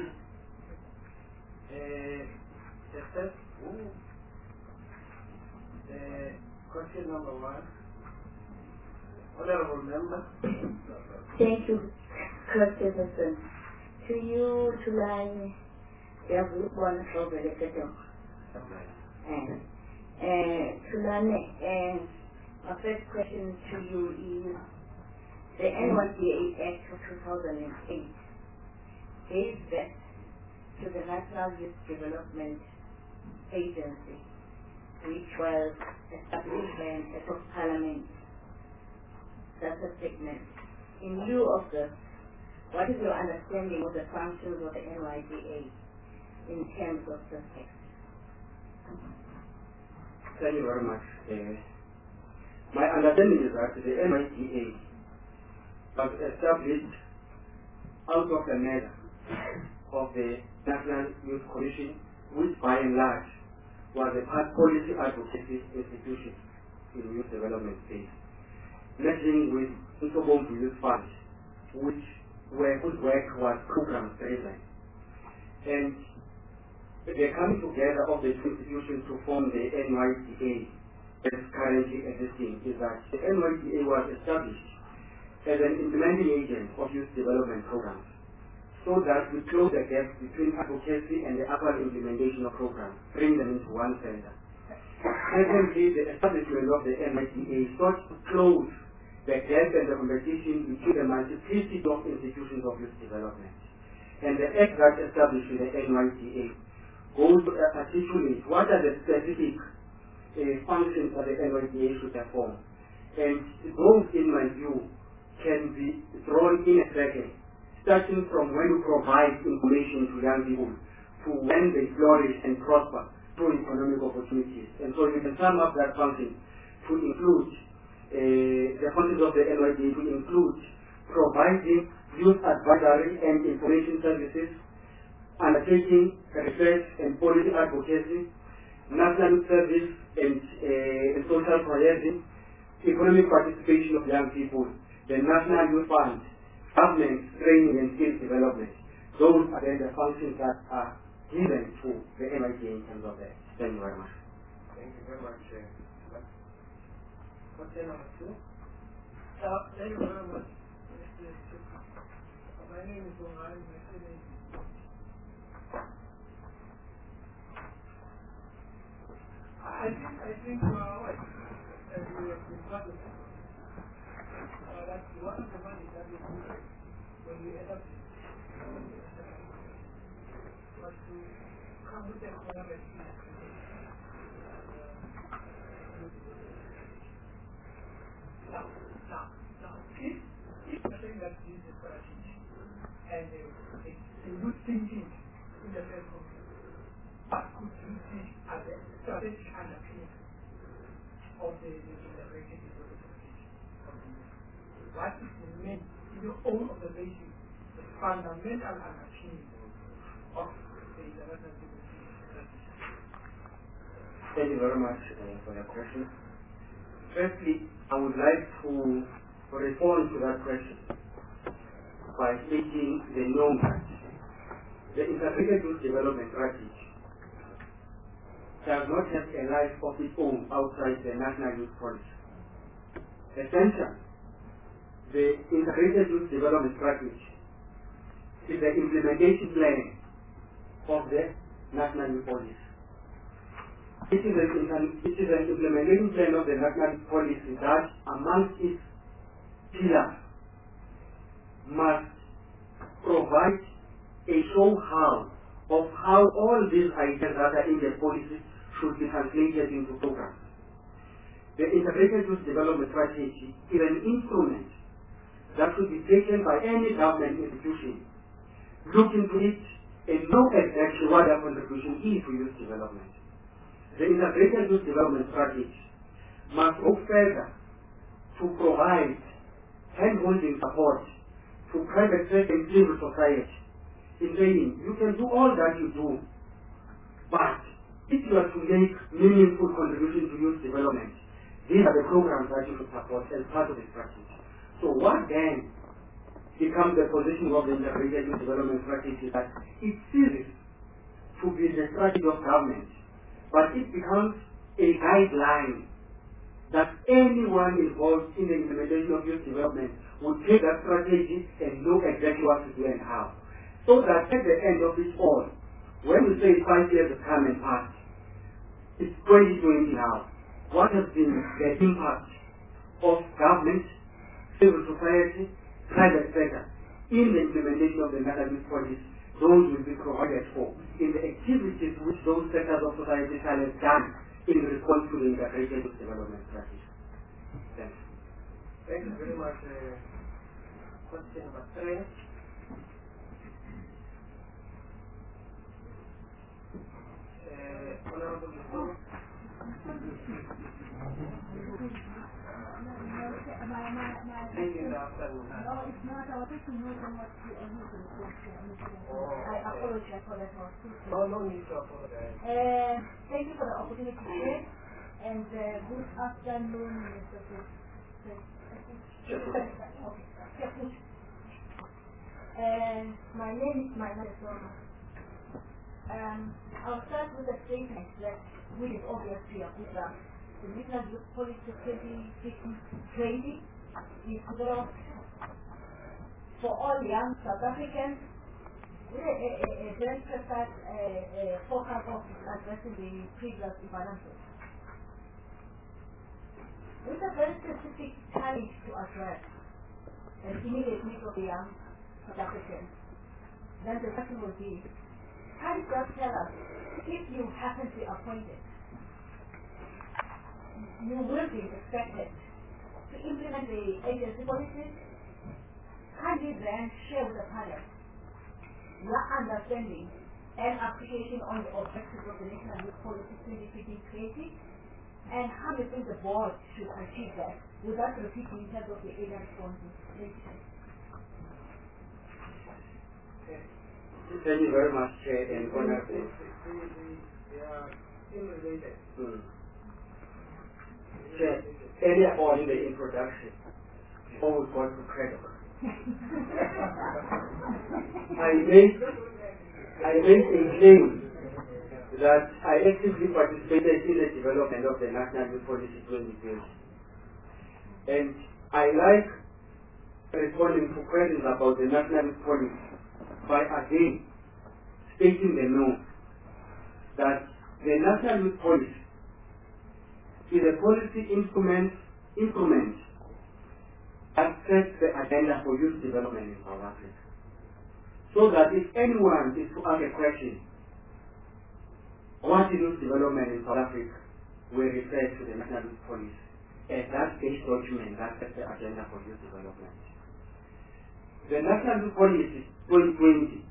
Uh, the first, ooh, the question number one. Honorable Member. Thank you, President. To you, Tulane, you have one over the kettle. And Tulane, and my first question to you is, the N Y D A Act of two thousand eight gave that to the National Youth Development Agency, which was established by an Act of Parliament. That's a statement. In lieu of this, what is your understanding of the functions of the N Y D A in terms of this text? Thank you very much. Uh, my understanding is that the N Y D A was established out of the measure of the National Youth Commission, which by and large was a policy advocacy institution in the youth development space, merging with Interborn to Youth Fund, which where whose work was program driven. And the coming together of the two institutions to form the N Y D A that is currently existing is that the N Y D A was established as an implementing agent of youth development programs, so that we close the gap between advocacy and the actual implementation of programs, bring them into one center. Secondly, the establishment of the N Y D A sought to close the gap and the competition between the multiplicity of institutions of youth development. And the act that established the N Y D A goes to articulate what are the specific uh, functions that the N Y D A should perform. And those, in my view, can be drawn in a second, starting from when you provide information to young people to when they flourish and prosper through economic opportunities. And so you can sum up that function to include uh, the functions of the N Y D A to include providing youth advisory and information services, undertaking research and policy advocacy, national service and, uh, and social cohesion, economic participation of young people, the National Youth Fund, government training and skills development. Those are then the functions that are given to the N Y D A in terms of that. Thank you very much. Thank you very much. Uh, question number two. Uh, thank you very much. My name is Ongari. My name is I think I think you are right. And we have been part of it. Uh, that's one of the money that we do when we adapt it. But to come with the economic now, now, now, if, if I think that this is strategy and uh, it's a good thinking in the sense of what could you see as a strategic underpinning of the integrated development of the youth? What is the main, in your own observation, the fundamental underpinning of the international development strategy? Thank you very much uh, for your question. Firstly, I would like to respond to that question by stating the norm that the integrated youth development strategy does not have a life of its own outside the national youth policy. Essentially, the integrated youth development strategy is the implementation plan of the national youth policy. It is, an, it is an implementation plan of the national policy that, amongst its pillars, must provide a show-how of how all these ideas that are in the policy should be translated into programs. The integrated youth development strategy is an instrument that should be taken by any government institution, look into it, and know exactly what their contribution is to youth development. The integrated youth development strategy must go further to provide hand-holding support to private sector and civil society in saying, you can do all that you do, but if you are to make meaningful contribution to youth development, these are the programs that you should support as part of the strategy. So what then becomes the position of the integrated youth development strategy that it ceases to be the strategy of government, but it becomes a guideline that anyone involved in the implementation of youth development would take that strategy and know exactly what to do and how. So that at the end of it all, when we say five years have come and passed, it's twenty twenty now. What has been the impact of government, civil society, private sector in the implementation of the national youth policy. Those will be provided for in the activities which those sectors of society shall have done in response to the integrated youth development strategy. Thanks. Thank you very much. Uh, question number three. Uh, Honorable Nicole. Thank you, Doctor. No, it's not. I was thinking more than what you are using. I apologize for that. No, no need to apologize. Uh, thank you for the opportunity to share. And uh, good afternoon, Mister Okay. Uh, my name is Maina Soma. Um, I'll start with a statement that we is obviously a good draft. The National Youth Policy twenty fifteen training is developed for all young South Africans with a, a, a, a very precise uh, uh, focus of addressing the previous imbalances. With a very specific challenge to address an immediate need of the young South Africans, then the question will be, can you just tell us, if you happen to be appointed, you will be expected to implement the agency policies? Can you then share with the panel your understanding and appreciation on the objectives of the National Youth Policy twenty fifteen created, and how you think the board should achieve that without repeating in terms of the area responses? Thank you. Thank you very much, Chair, and Honorable. They are interrelated. Hmm. Chair, earlier on in the introduction, before we got to credible, I made I made a claim that I actively participated in the development of the National Youth Policy twenty twenty. And I like responding to questions about the National Youth Policy by again stating the note that the National Youth Policy is a policy instrument, instrument that sets the agenda for youth development in South Africa. So that if anyone is to ask a question, what is youth development in South Africa, we refer to the National Youth Policy as that base document that sets the agenda for youth development. The National Youth Policy twenty twenty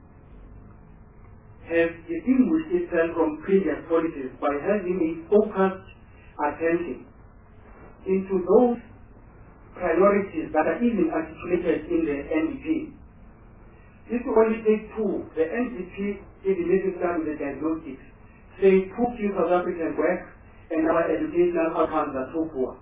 has distinguished itself from previous policies by having a focused attention into those priorities that are even articulated in the N D P. This will only take two. The N D P, if it is done with the diagnostics, say too few South African work and our educational outcomes are too poor.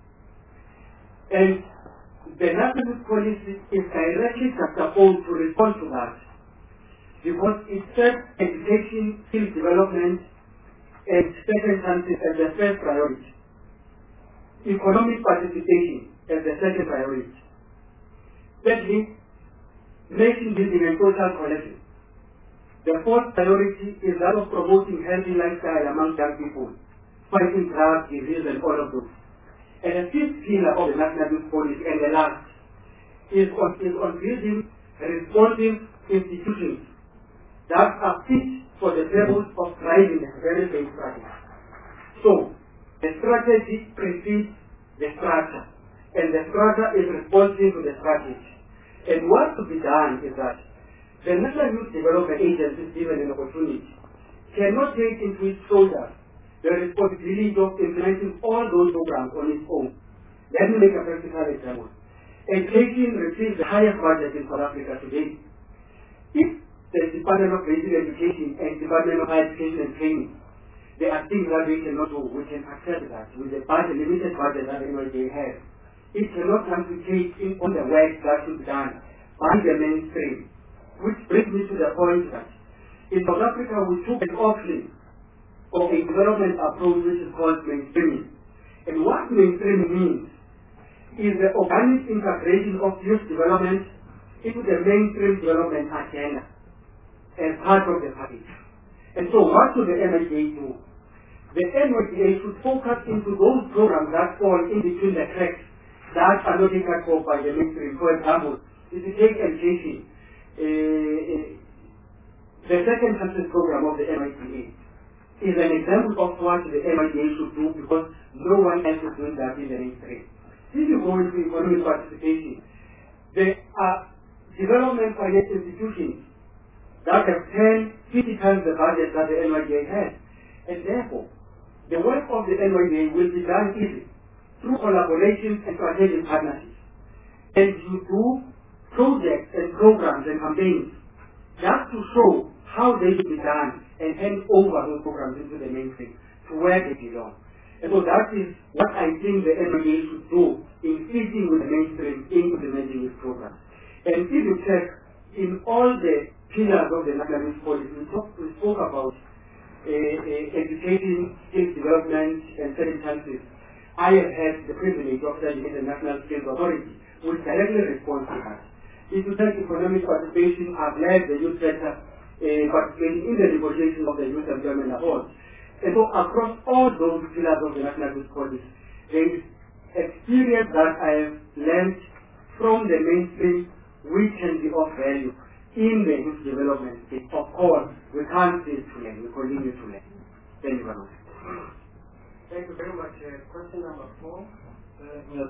And the National Youth Policy is directly juxtaposed to respond to that, because it sets education, skill development, and circumstances as the first priority. Economic participation as the second priority. Thirdly, nation building and social cohesion. The fourth priority is that of promoting healthy lifestyle among young people, fighting drugs, disease, and all of those. And the fifth pillar of the National Youth Policy, and the last, is on, is on building responsive institutions that are fit for the purpose of driving the very base strategy. So, the strategy precedes the structure, and the structure is responsive to the strategy. And what to be done is that the National Youth Development Agency, given an opportunity, cannot take into its shoulders the responsibility of implementing all those programs on its own. Let me make a practical example. Education receives the highest budget in South Africa today. If the Department of Basic Education and Department of Higher Education and Training, there are things that we cannot do, we can accept that with the budget, limited budget that N Y D A has. It cannot come to take in on the work that should be done by the mainstream. Which brings me to the point that in South Africa we took an option of a development approach which is called mainstreaming. And what mainstreaming means is the organic integration of youth development into the mainstream development agenda as part of the package. And so what should the N Y D A do? The N Y D A should focus into those programs that fall in between the cracks that are not catered for by the mainstream. For example, if you take education, uh, the second success program of the M I T A is an example of what the M I T A should do because no one else is doing that in the mainstream. If you go into economic participation, there are development finance institutions that have ten, fifty times the budget that the N Y D A has. And therefore, the work of the N Y D A will be done easily through collaboration and strategic partnerships. And you do projects and programs and campaigns just to show how they should be done and hand over those programs into the mainstream to where they belong. And so that is what I think the N Y D A should do in fitting with the mainstream in implementing this program. And if you check in all the pillars of the national youth policy, we, talk, we spoke about uh, uh, educating, skills development, and certain chances. I have had the privilege of studying in the National Skills Authority, which directly responds to that. If you take economic participation, I've led the youth sector uh, participating in the negotiation of the Youth Employment Award. And so across all those pillars of the national youth policy, there is experience that I have learned from the mainstream which can be of value in the youth development space. Of course, we can't cease to learn, we continue to learn. Thank you very much. Thank you very much. Uh, question number four. Yes,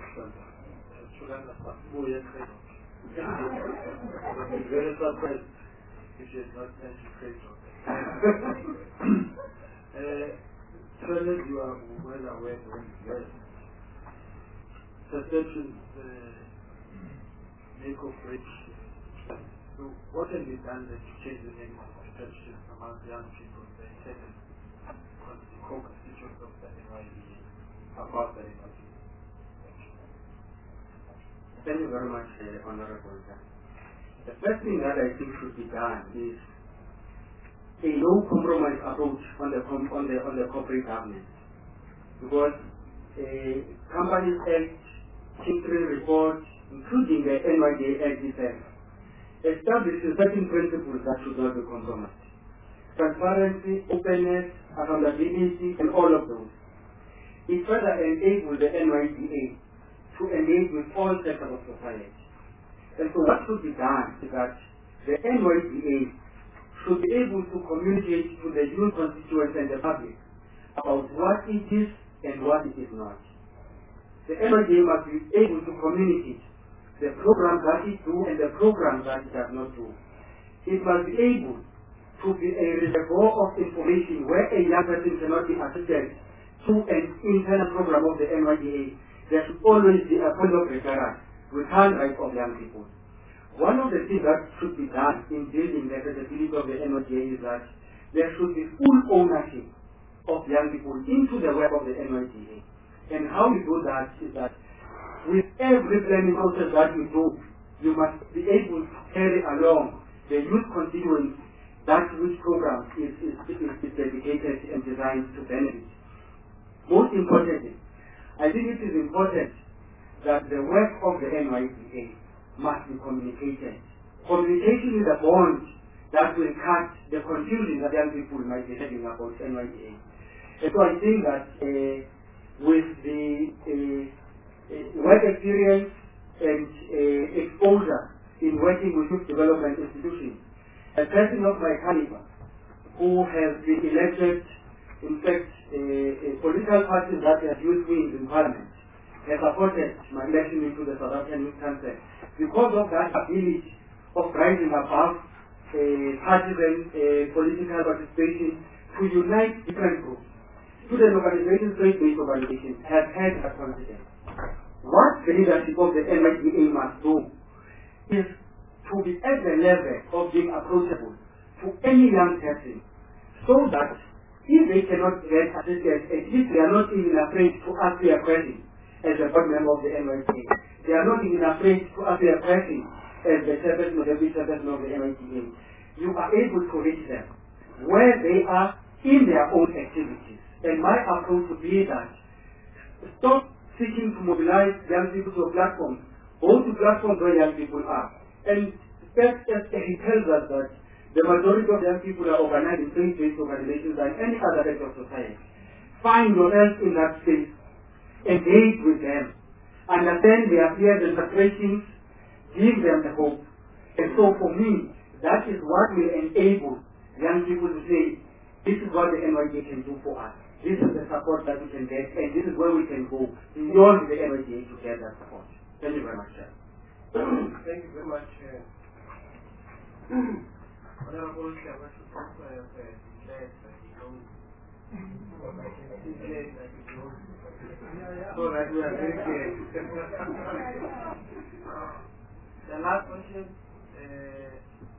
very surprised if she has not mentioned credit. Certainly you are well aware of yes. Perceptions uh, make or break. So what can be done to change the negative perception among young people, the intended co-constituents of the N Y D A about the N Y D A? Thank you very much, uh, Honorable. The first thing that I think should be done is a no compromise approach on the com on the on the corporate governance, because a Companies Act, Children Report, including the N Y D A Act itself, establishes certain principles that should not be compromised: transparency, openness, accountability, and all of those. It further enables the N Y D A to engage with all sectors of society. And so what should be done is that the N Y D A should be able to communicate to the youth constituents and the public about what it is and what it is not. The N Y D A must be able to communicate the programs that it do and the programs that it does not do. It must be able to be a reservoir of information where a young person cannot be assisted to an internal program of the N Y D A. There should always be a point of reference, return right of young people. One of the things that should be done in building the credibility of the N Y D A is that there should be full ownership of young people into the work of the N Y D A. And how we do that is that with every planning process that you do, you must be able to carry along the youth constituents that which program is, is, is, is dedicated and designed to benefit. Most importantly, I think it is important that the work of the N Y D A must be communicated. Communication is a bond that will cut the confusion that young people might be having about N Y D A. And so I think that uh, with the uh, uh, work experience and uh, exposure in working with youth development institutions, a person of my caliber who has been elected, in fact, uh, a political party that has youth wings in parliament, has supported my election into the South African Youth Council because of that ability of rising above uh, partisan uh, political participation to unite different groups. Student organizations, trade-based organizations have had that confidence. What the leadership of the N Y D A must do is to be at the level of being approachable to any young person, so that if they cannot get assistance, at least they are not even afraid to ask their question as a board member of the N Y D A. They are not even afraid to ask their question as the chairperson or deputy chairperson of the N Y D A. You are able to reach them where they are in their own activities. And my approach would be that stop seeking to mobilize young people to a platform, go to platforms where young people are. And that, that, he tells us that the majority of young people are organized in faith-based organizations and any other sector of society. Find yourself in that space, engage with them, understand their fears and frustrations, give them the hope. And so for me, that is what will enable young people to say, this is what the N Y D A can do for us. This is the support that we can get, and this is where we can go beyond the N Y D A to get that support. Thank you very much, sir. Thank you very much. Uh, Honorable Chairman, also have uh, declared that he knows, or I can declare that he knows, so that we are very clear. The last question, uh,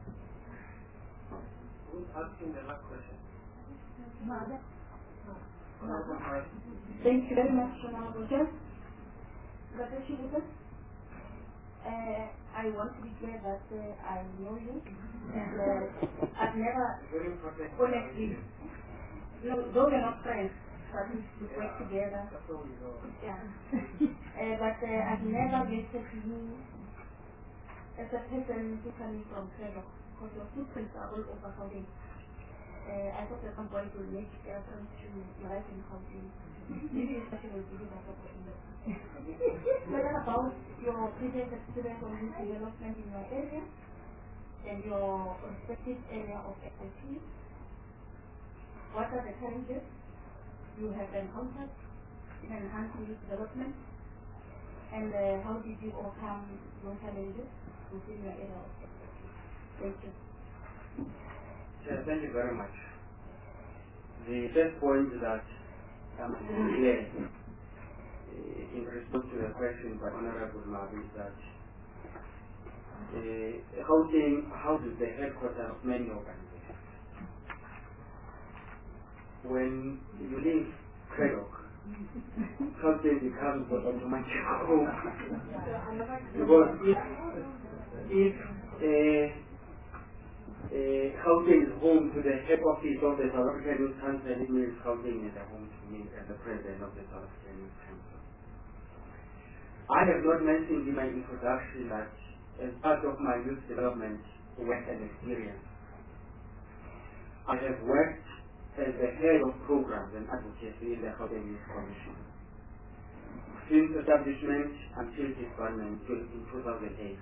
who's asking the last question? Thank you very much, Honorable Chair. Uh, I want to declare that uh, I know you, and uh, I've never, honestly, no, though we're not friends, but we should work together. Yeah. uh, but uh, I've never listened to you as a person who coming from Credo, because your footprints are all over Gauteng. Uh, I thought at some point we'll make reference to your life in Gauteng. Maybe this session will give you that opportunity. What about your previous experience on youth development in your area and your respective area of expertise? What are the challenges you have encountered in enhancing youth development? And uh, how did you overcome those challenges within your area of expertise? Thank you. Yeah, thank you very much. The first point that I'm clear in response to the question by Honorable Mavi is that uh, how, thing, how does the headquarters of many organizations, when you leave Credoc, something becomes the automatic home. Because if, if uh, uh, Gauteng is home to the head office of the South African Youth Council, it means Gauteng is a home to me as the president of the South African Youth Council. I have not mentioned in my introduction that as part of my youth development work and experience, I have worked as the head of programs and advocacy in the Gauteng Youth Commission since establishment until disbandment in two thousand eight.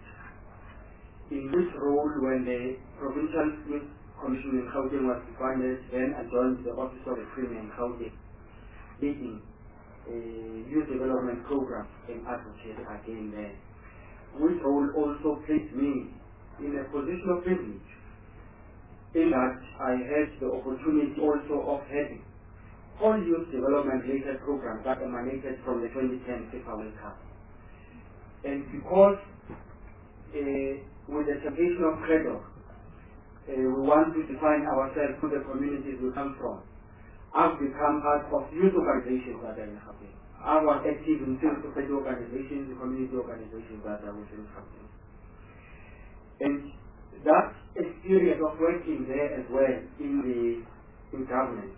In this role, when the Provincial Youth Commission in Gauteng was disbanded, then I joined the Office of the Premier in Gauteng, leading a youth development program and advocate again there, which role also placed me in a position of privilege, in that I had the opportunity also of heading all youth development related programs that emanated from the twenty ten FIFA World Cup. And because uh, with the salvation of Credo, uh, we want to define ourselves who the communities we come from. I've become part of youth organizations that are in Gauteng. I was active in civil society organizations, community organizations that are within Gauteng. And that experience of working there as well in the in government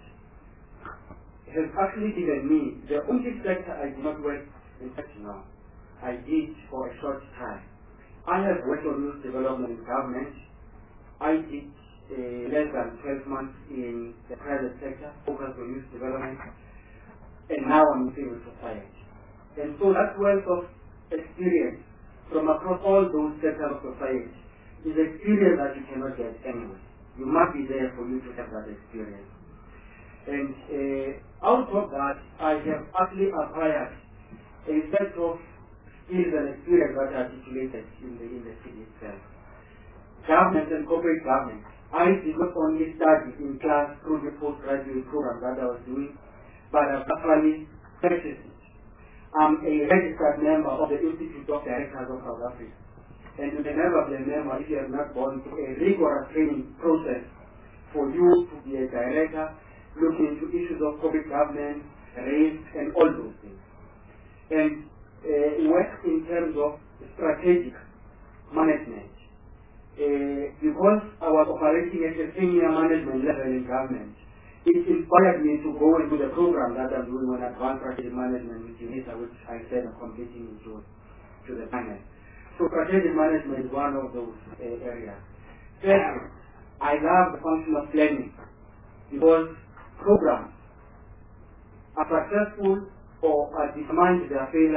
has actually given me the only sector I did not work in fact now. I did for a short time. I have worked on youth development in government. I did uh, less than twelve months in the private sector, focused on youth development, and now I'm in civil society. And so that wealth of experience from across all those sectors of society is experience that you cannot get anywhere. You must be there for you to have that experience. And uh, out of that, I have actually acquired a set of skills and experience that are articulated in the, in the city itself. Government and corporate government. I did not only study in class through the postgraduate program that I was doing, but I've actually practiced it. I'm a registered member of the Institute of Directors of South Africa. And you can never be a member if you have not gone through a rigorous training process for you to be a director, looking into issues of corporate governance, race, and all those things. And uh, work in terms of strategic management. Uh, because I was operating at a senior management level in government, it inspired me to go into the program that I'm doing on advanced strategic management with UNISA, which I said I'm completing into to the panel. So strategic management is one of those uh, areas. Second, I love the function of planning because programs are successful or are determined their failure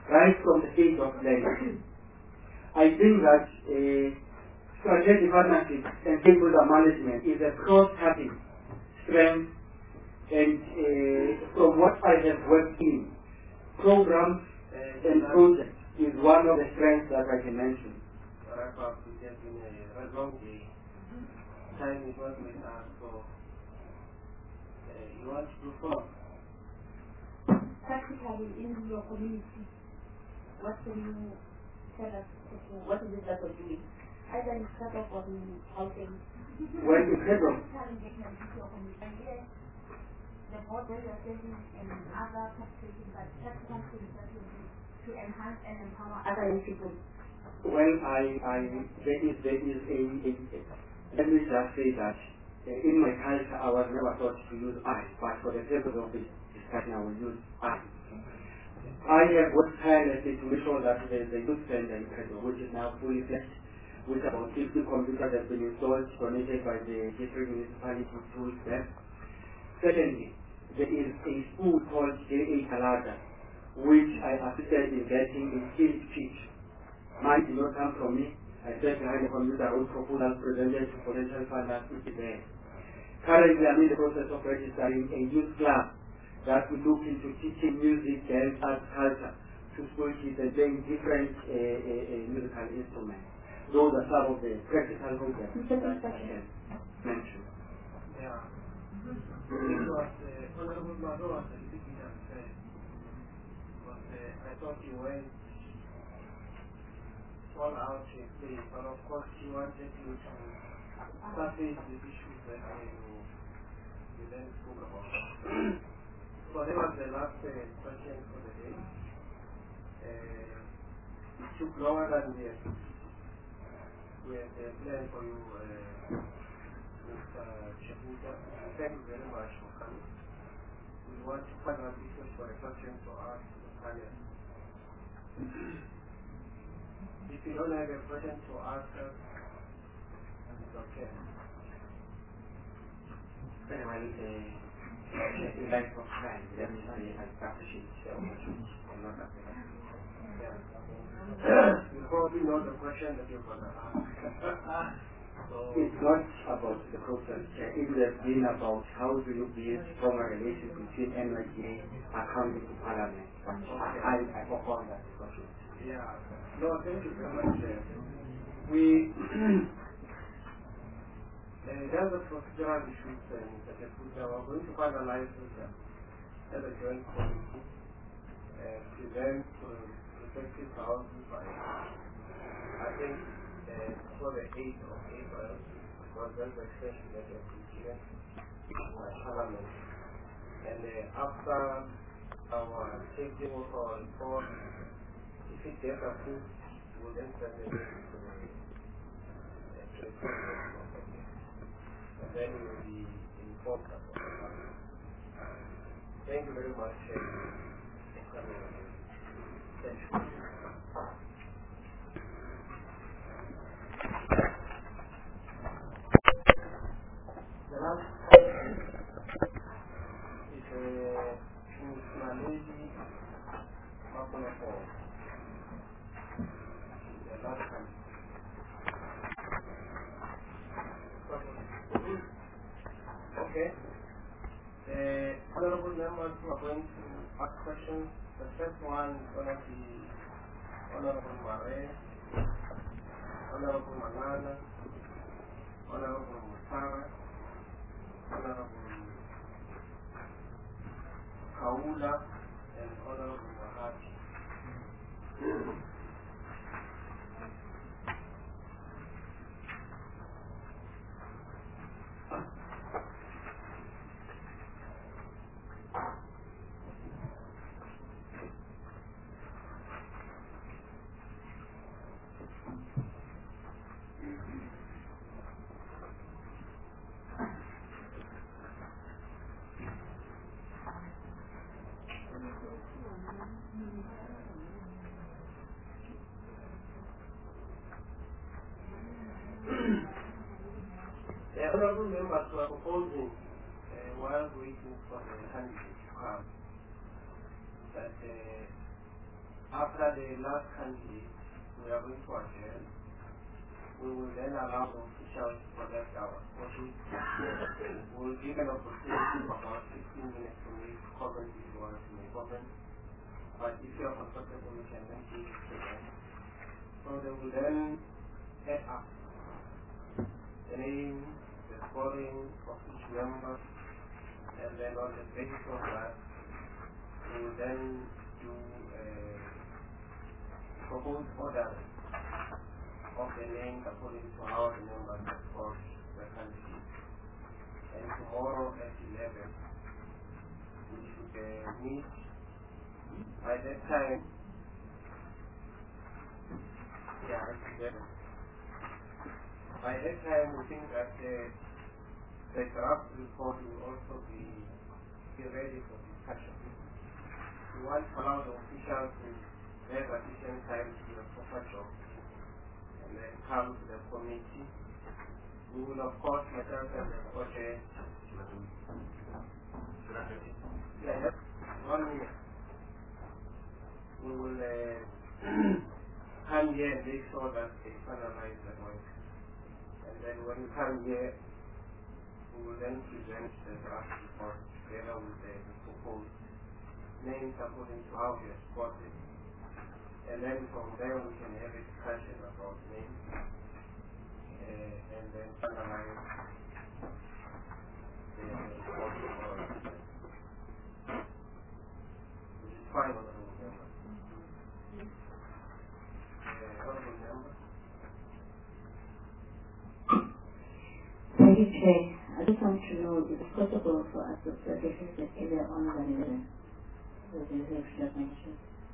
right from the stage of learning. I think that uh, strategic partnership and stakeholder management is a cross-cutting strength, and uh, from what I have worked in, programs uh, and projects is one of the strengths that I can mention. Wrap up, it has been a long day. Time is not with us, so uh, you want to do first? Practically in your community, what can you tell us? What is it that you're doing? Either in set up or in housing. Well, in Hebron, the board where you're taking and other practices, but practical things that you do to enhance and empower other young people. well, I, I, there is, there is a, a, a let me just say that uh, in my culture I was never taught to use I, but for the purpose of this discussion I will use I. I have worked tirelessly to make sure that there is a youth center in Hebron, which is now fully fledged, with about fifty computers that have been installed, donated by the district municipality two weeks back. Secondly, there is a school called J A Kalada, which I assisted in getting a skilled teach. Mine did not come from me. I sat behind the computer, wrote proposals, presented to potential funders, which is there. Currently, I'm in the process of registering a youth club that will look into teaching music, dance, art, culture to school kids and playing different uh, uh, uh, musical instruments. Those are some of the practical programs that I can mention. Yeah. It was uh, Honorable Mado was a little bit unfair, but uh, I thought you went all out to play, but of course you wanted you to surface the issues that uh, you, you then spoke about. So that was the last uh, question for the day. Uh, it took longer than we had, we had uh, planned for you, uh, Mister Chebuta. Thank you very much for coming. We want to find out issues for a question to ask the panel. If you don't have a question to ask us, it's okay. Very well, uh, in light of time, let me say I appreciate the opportunity and not that. You probably know the question that you're going to ask. So it's not about the process. It has been about how do you build stronger relations between N Y G A accounting to Parliament. Okay. I, I forgot that question. Yeah. No, thank you very much. Uh, we uh, there's a procedural issue in Mister Chebuta. We're going to finalize with them as a joint committee and present to the respective houses by I think uh, for the eighth of April, because that's the extension that has been given by Parliament. And uh, after our taking of our report, if it gets approved, we'll then send it to the, uh, to the President of the case. And then we will be informed about it. Thank you very much uh, for coming. Thank you. The last is uh, Miss Maledi Makonoko. The last one. Okay. The honorable members who are going to ask questions, the first one is going to be Honorable Mare, Honorable Manana, Honorable Mutara, Honorable Kaula, and Honorable Mahati. The honorable members were proposing, uh, while waiting for the candidate to come, that uh, after the last candidate, we are going to adjourn. We will then allow the officials to collect our voting. We will give an opportunity for about fifteen minutes to make comments if you want to make comments. But if you are comfortable, we can then give it to them. So they will then head up the name, the scoring of each member, and then on the basis of that, we will then do a proposed order of the names according to how the members have scored the candidate. And tomorrow at eleven, we should uh, meet. By that time, yeah, at eleven. By that time, we think that uh, the draft report will also be, be ready for discussion. We want to allow the officials to have sufficient time to do a proper job and then come to the committee. We will, of course, myself and the project. Yeah, just one minute. We will uh, come here and make sure that they finalize the work. And then when we come here, we will then present the draft report together with the proposed names according to how we are spotted. And then from there we can have a discussion about names uh, and then finalize the report tomorrow. Which is fine on the member. Thank you, Chair. I just want to know if it's possible for us to certify that either on the eleven with the extra mention.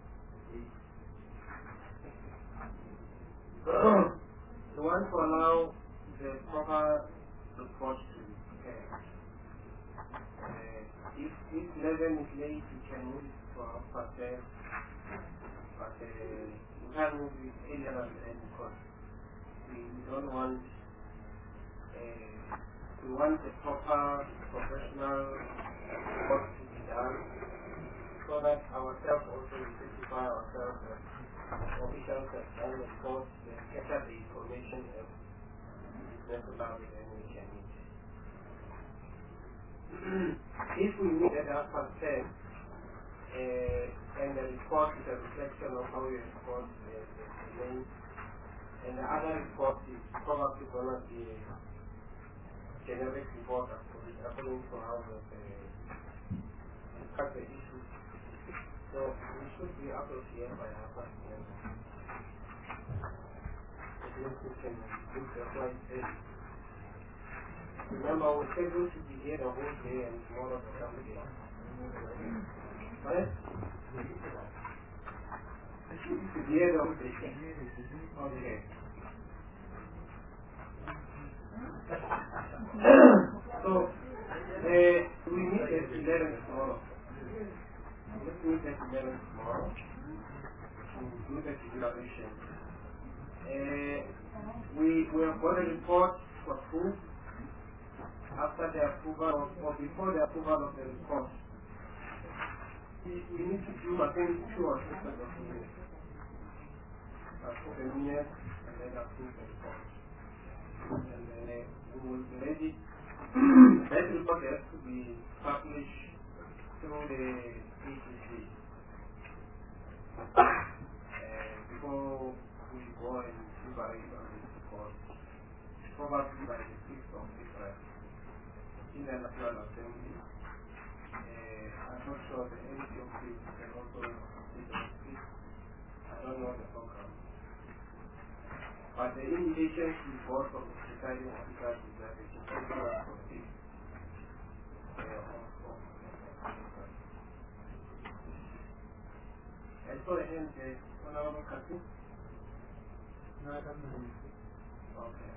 We want to allow the proper report to be prepared. Uh, if if eleven is late, we can move it to our past ten. But uh, we can't move it earlier than ten because we, we don't want uh, we want the proper professional work to be done so that ourselves also we certify ourselves that officials have done the report, they capture the information and it's necessary then we can meet. If we meet at half past ten uh, and the report is a reflection of how we respond to the, the, the names, and the other report is probably going to be a generic report according to how we discuss the issue. So we should be out of here by half past ten. At least we can look at what it is. Remember, we're scheduled to be here the whole day and tomorrow the whole day. Right? To be here the whole day. Okay. So, uh, we meet at eleven tomorrow. Let's meet at eleven tomorrow to do the declaration. Uh, we, we have got a report for proof. After the approval of, or before the approval of the report, we, we need to do, I think, two or three sets of minutes. Approve the minutes and then approve the report. And then uh, we will be ready. That report has to be published through the P T C. Uh, before we go and deliberate on this report, probably by the sixth of April. In the National Assembly. Uh, I'm not sure the N C O P can also complete the script. I don't know the program. But the indication to vote from the presiding officers is that it should be for six. And so the hand is Honorable Kasi? No, I don't know. Okay.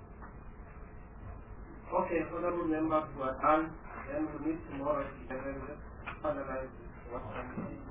Okay, honorable members who are done, then we meet tomorrow at eleven. Let's finalize what time it is.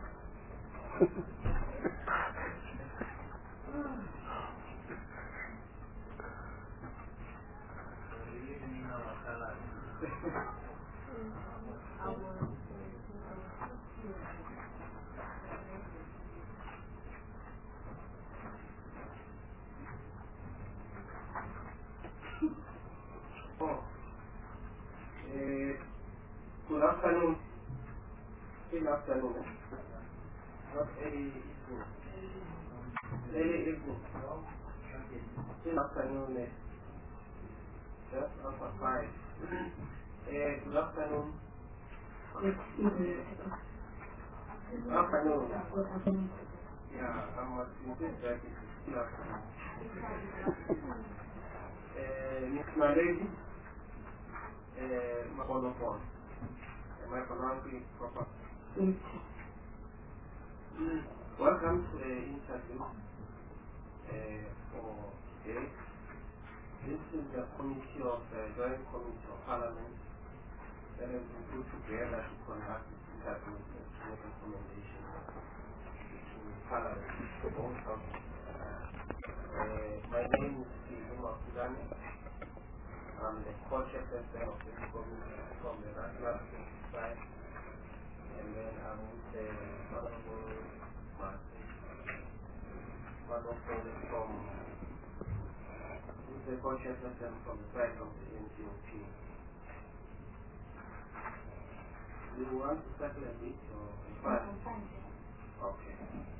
afternoon. Not early evening. Early evening. Good afternoon. Just after five. Uh, good afternoon. Good afternoon. Yeah, I'm at this bracket. Good afternoon. Uh, Miss Naledi, uh, Mabolopon. Am I pronouncing it proper? Mm. Welcome to the interview uh, for today. This is the committee of the uh, Joint Committee of Parliament that has been put together to conduct this interview and to make recommendations to Parliament for both houses. Uh, my name is Izuma Kudani. I'm the co-chairperson of this committee from the National side, and then I'm with the Honorable Martin Madopole from the co-chairperson from the side of the N G O P. Do you want to settle a bit or fine? Okay.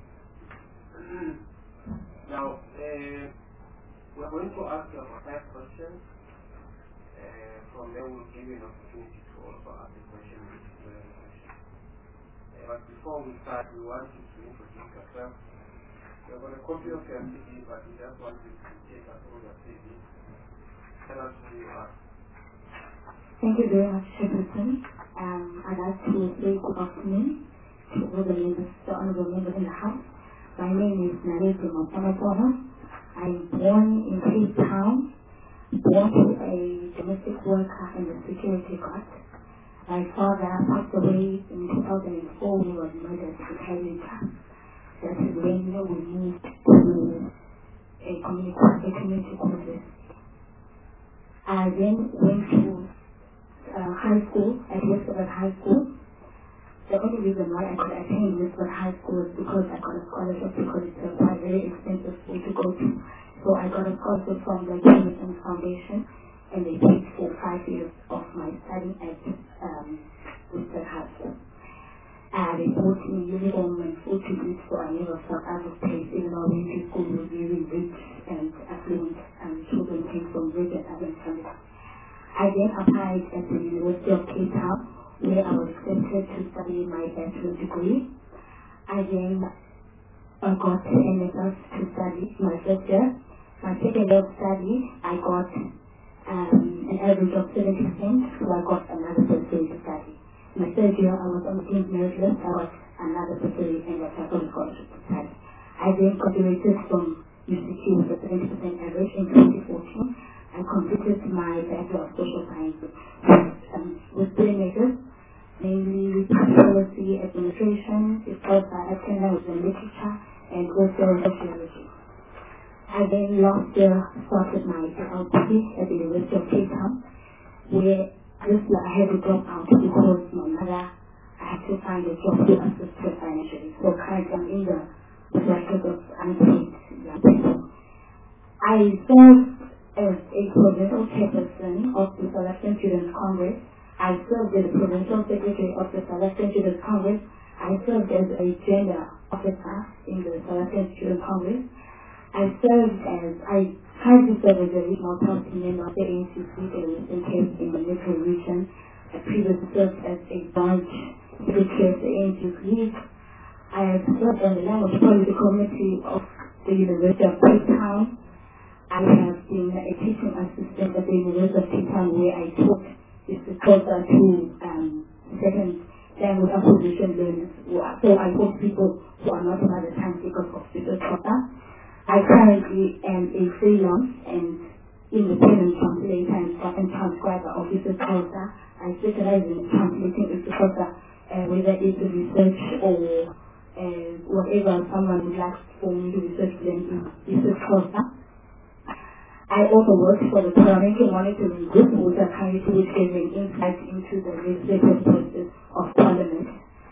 Now, uh, we're going to ask you about five questions. Uh, from there, we'll give you an opportunity to also ask a question which is very question. Uh, but before we start, we want you to introduce yourself. You've got a copy of your C V, but we just want you to take us over your C V. Tell us who you are. Thank you very much, Chairperson. Um, I'd like to say good afternoon to all the members, the honorable members in the House. My name is Naledi Mabolopon. I'm born in Cape Town, born to a domestic worker and a security guard. My father passed away in two thousand four. He was murdered in Kenya. That is when we moved to a community, a community college. I then went to uh, high school at Westwood High School. The only reason why I could attend Westwood High School is because I got a scholarship, because it's a quite very expensive school to go to. So I got a scholarship from the Jameson Foundation, and they paid for five years of my study at um, Westwood High School. Uh, they bought me uniform and food to eat, so I never felt out of place, even though I went to school with very rich and affluent um, children came from rich and affluent families. I then applied at the University of Cape Town, where I was accepted to study my bachelor's degree. I then uh, got to N S S to study my first year. My second year of study, I got um, an average of seventy percent, so I got another bursary to study. My third year, I was on the King's Merit list, I got another bursary and I got a scholarship to study. I then graduated from U C Q with a seventy percent average in twenty fourteen. I completed my Bachelor of Social Sciences with, um, with three majors, namely Policy Administration, because I attended with the literature and also sociology. I then last year started my L P at the University of Cape Town, where this year I had to drop out because my mother, I had to find a job to assist her financially. So currently I'm in the bracket of unpaid young people. I served as a provincial chairperson of the South African Students' Congress. I served as the provincial secretary of the South African Students' Congress. I served as a gender officer in the South African Students' Congress. I served as, I tried to serve as a regional party member of the A N C C in the Western Cape in the Metro region. I previously served as a branch secretary of the A N C C. I have served on the language policy committee of the University of Cape Town. I have been a teaching assistant at the University of Cape Town, where I taught this closer to um, second language acquisition learners. So I taught people who are not mother tongue speakers of speakers Xhosa. I currently am a freelance and independent translator and transcriber of Xhosa Xhosa. I specialize in translating Xhosa, uh, whether it's research or uh, whatever someone would like for me to research them in Xhosa. I also worked for the Parliamentary Monitoring Group, which are committee which gave me insight into the legislative process of Parliament.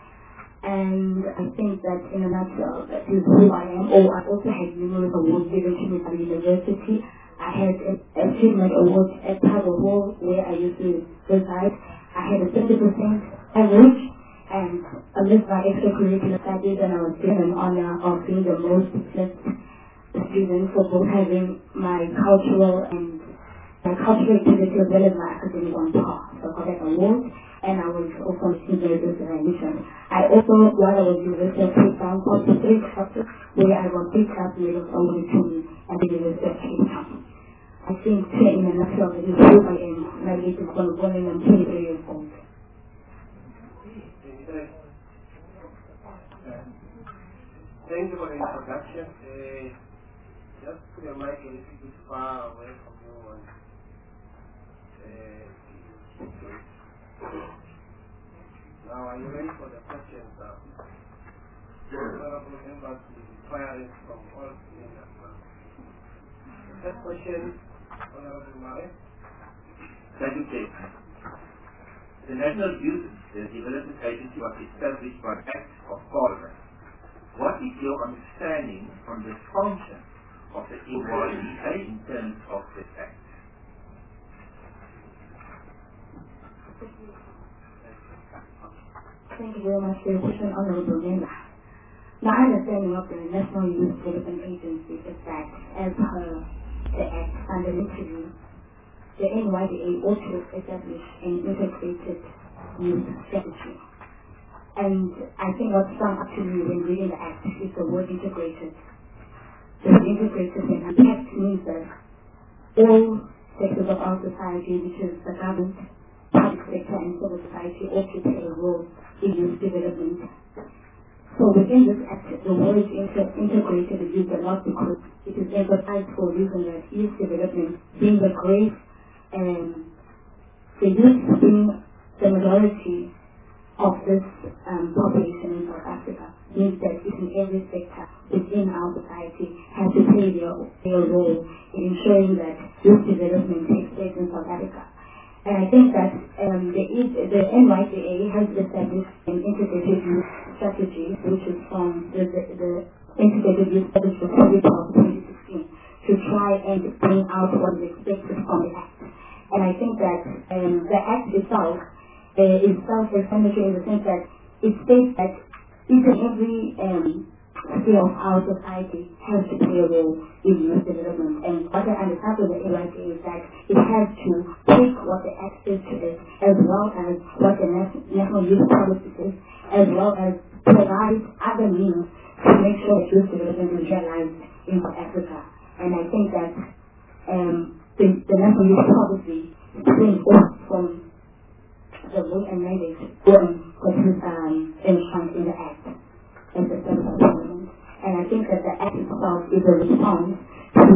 And I think that in a nutshell, that is who I am. Oh, I also had numerous awards given to me by the university. I had an achievement award at Tabo Hall, where I used to reside. I had a thirty percent average And amidst my extracurricular studies, and I was given an honor of being the most distinguished student for both having my cultural and my cultural activity as well as my academic on par. So I got that award, and I was also senior as I mentioned. I also, while I was in university, I put down three classes where I got big class medals awarded to me at the University of Cape Town. I think in a nutshell, that is who I am. My age is born and I'm twenty-three years old. Thank you for the introduction. Uh, just put your mic a little bit far away from you. And, uh, now, are you ready for the questions? Uh, honorable members inquiries from all seniors. The first question, Honorable Mare. Thank you, Chairman. The National Youth Development Agency was established by Act of Parliament. What is your understanding on the function of the N Y D A in terms of this Act? Thank you very much for your question, Honorable Member. My understanding of the National Youth Development Agency is that, as per the Act under interview, the N Y D A ought to establish an integrated youth strategy. And I think what sprung up to me when reading the Act is the word integrated. The word integrated when the Act means that all sectors of our society, which is the government, public sector, and civil society, ought to play a role in youth development. So within this Act, the word inter- integrated is used a lot because it is emphasized for a reason that youth development being the great and the youth being the majority of this um, population in South Africa means that each and every sector within our society has to play their, their role in ensuring that youth development takes place in South Africa. And I think that um, the, the N Y D A has established an integrated youth strategy, which is from the, the, the integrated youth strategy for twenty twelve to twenty sixteen, to try and bring out what is expected from the Act. And I think that um, the Act itself uh, is self-explanatory in the sense that it states that each and every um, sphere of our society has to play a role in youth development. And what I understand from the N Y D A is that it has to take what the Act says to it, as well as what the National Youth Policy says, as well as provide other means to make sure that youth development is realized in South Africa. And I think that um, the, the National Youth Policy springs off from the role and mandate um, that is um, enshrined in the Act as the Senate of Parliament. And I think that the Act itself is a response to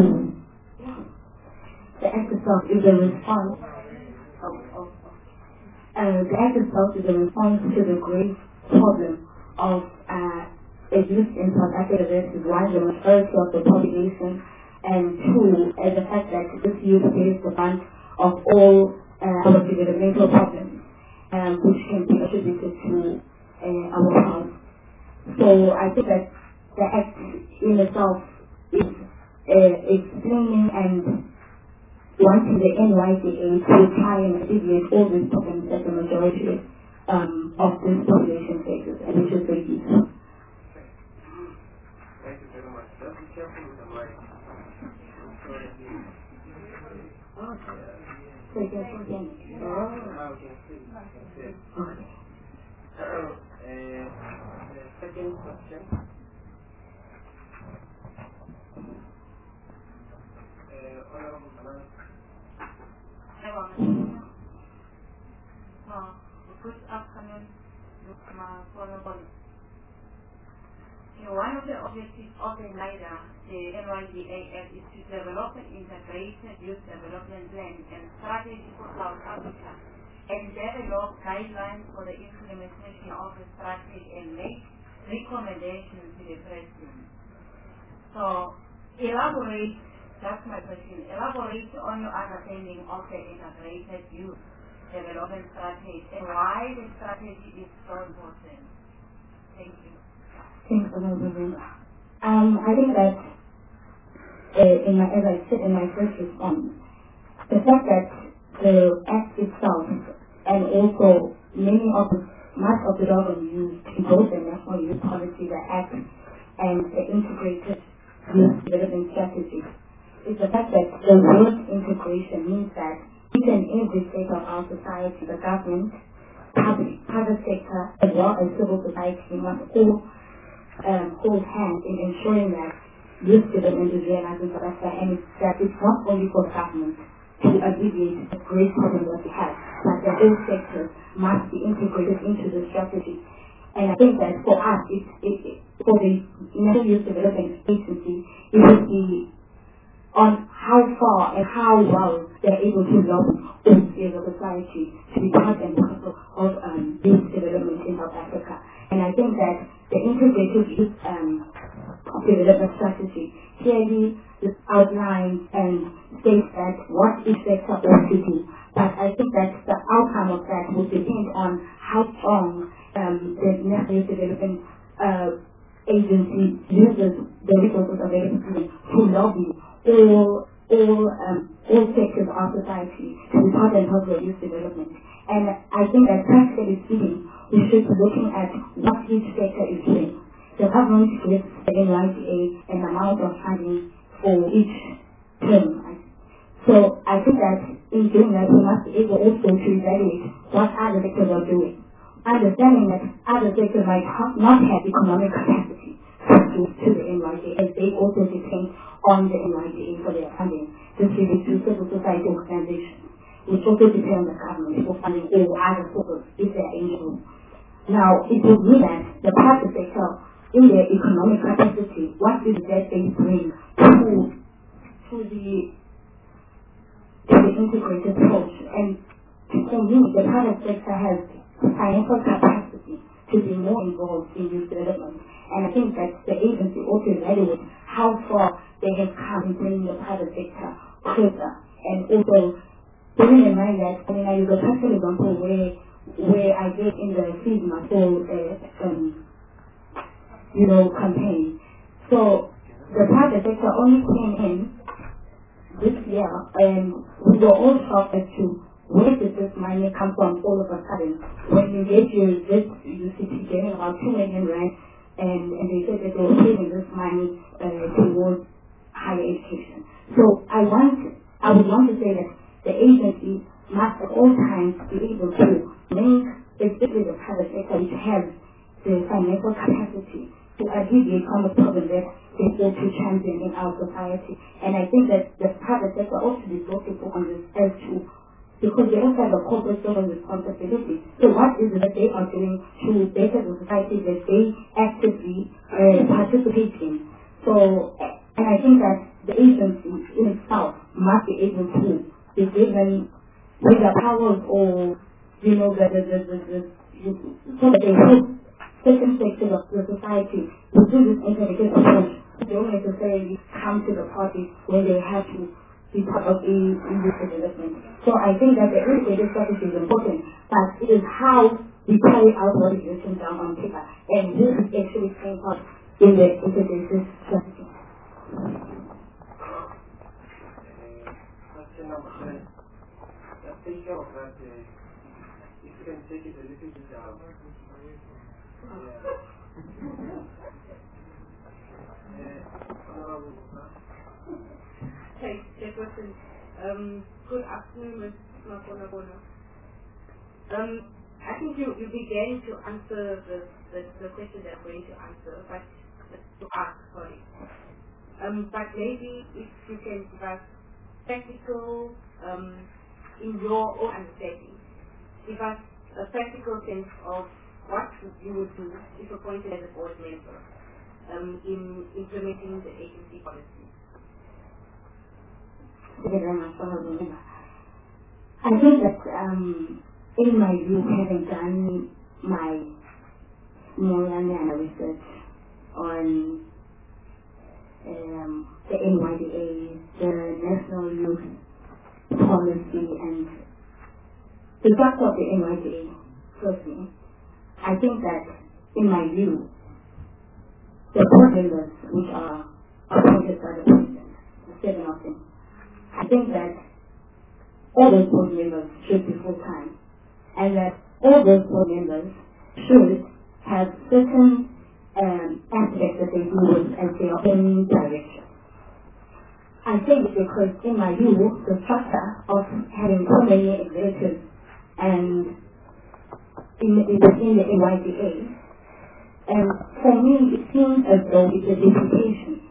the Act itself is a response of, of, uh, the Act itself is a response to the grave problem of uh, a youth in South Africa that is one, the majority of the population, and two, uh, the fact that this youth bears the brunt of all uh, our developmental problems, um, which can be attributed to uh, our past. So I think that the Act in itself is uh, explaining and wanting the N Y D A to try and alleviate all these problems that the majority um, of this population faces, and which is the youth. Thank you very much. Just be careful with the mic. So you can put in. Oh, now we can see. Okay. Uh, the second question. Uh, Honorable Manan. Uh, good afternoon, my Honorable. One of the objectives of the NYDA, the N Y D A Act, is to develop an integrated youth development plan and strategy for South Africa, and develop guidelines for the implementation of the strategy and make recommendations to the President. So, elaborate, that's my question, elaborate on your understanding of the integrated youth development strategy and why the strategy is so important. Thank you. Thanks, Honorable. Um, I think that, uh, in my, as I said in my first response, the fact that the Act itself and also many of the much of the jargon used in both the National Youth Policy, the Act, and the Integrated Youth Development Strategy is the fact that the word integration means that each and every sector of our society, the government, public, private sector, as well as civil society, must all um, hold hands in ensuring that youth development is realized in South Africa, and that it's not only for the government to alleviate the great problem that we have, but the whole sector must be integrated into the strategy. And I think that for us, it, it, it, for the National Youth Development Agency, it would be on how far and how well they're able to lobby all spheres of society to be part and parcel of um, youth development in South Africa. And I think that the integrated youth um, development strategy clearly outlines and states that what each sector ought to do. But I think that the outcome of that will depend on how strong um, the National Youth Development uh, Agency uses the resources available to lobby all all um, all sectors of our society to be part and parcel of youth development. And I think that practically speaking, we should be looking at what each sector is doing. The government gives the N Y D A an amount of funding for each term. So I think that in doing that, we must be able also to evaluate what other sectors are doing, understanding that other sectors might ha- not have economic capacity to, to the N Y D A, as they also depend on the N Y D A for their funding, distributed to civil society organizations, which also depend on the government for funding or other sources if they are eligible. Now, it would mean that the private sector, in their economic capacity, what is that they bring to, to the to the integrated approach? And for me, the private sector has financial capacity to be more involved in youth development. And I think that the agency also evaluates how far they have come in bringing the private sector closer. And also, bearing in mind that, I mean, I use a practical example where, where I did in the Feed My Soul, uh, um, you know, campaign. So, the private sector only came in this year, and we were all shocked as to where did this money come from all of a sudden. When you get your this U C P getting about two million rand, and, and they said that they were saving this money uh, towards higher education. So I want, I would want to say that the agency must at all times be able to link, especially the private sector, which has the financial capacity to alleviate some of the problems that they ought to champion in our society. And I think that the private sector ought to be focused on this as to, because they also have a corporate social responsibility. So what is it that they are doing to better the society that they actively uh, participate in? So, and I think that the agency in itself must be able to be given whether powers or, you know, the, the, the, the, the, so that they help certain sectors of the society to do this integrated approach. They don't necessarily come to the party where they have to be part of a youth development. So I think that the integrated strategy is important, but it is how we carry out what is written down on paper, and who is actually playing part in the integrated strategy. Question number ten. The thinking of that, uh, if you can take it a little bit down. Yeah. Thanks, Jefferson. Um, good afternoon, Miz Makona Bona. Um, I think you, you began to answer the, the, the question that I'm going to answer, but to ask, sorry. Um, but maybe if you can give us practical, um, in your own understanding, give us a practical sense of what you would do if appointed as a board member um, in implementing the agency policy. Thank you very much, Honorable Member. I think that um, in my view, having done my small and research on um, the N Y D A, the National Youth Policy, and the structure of the N Y D A, firstly, I think that, in my view, the board members which are appointed by the president, the seven of them, I think that all those board members should be full-time, and that all those board members should have certain um, aspects that they do with as their own direction. I think because in my view, the structure of having so many executives and in, within the N Y D A, and for me it seems as though it's a duplication.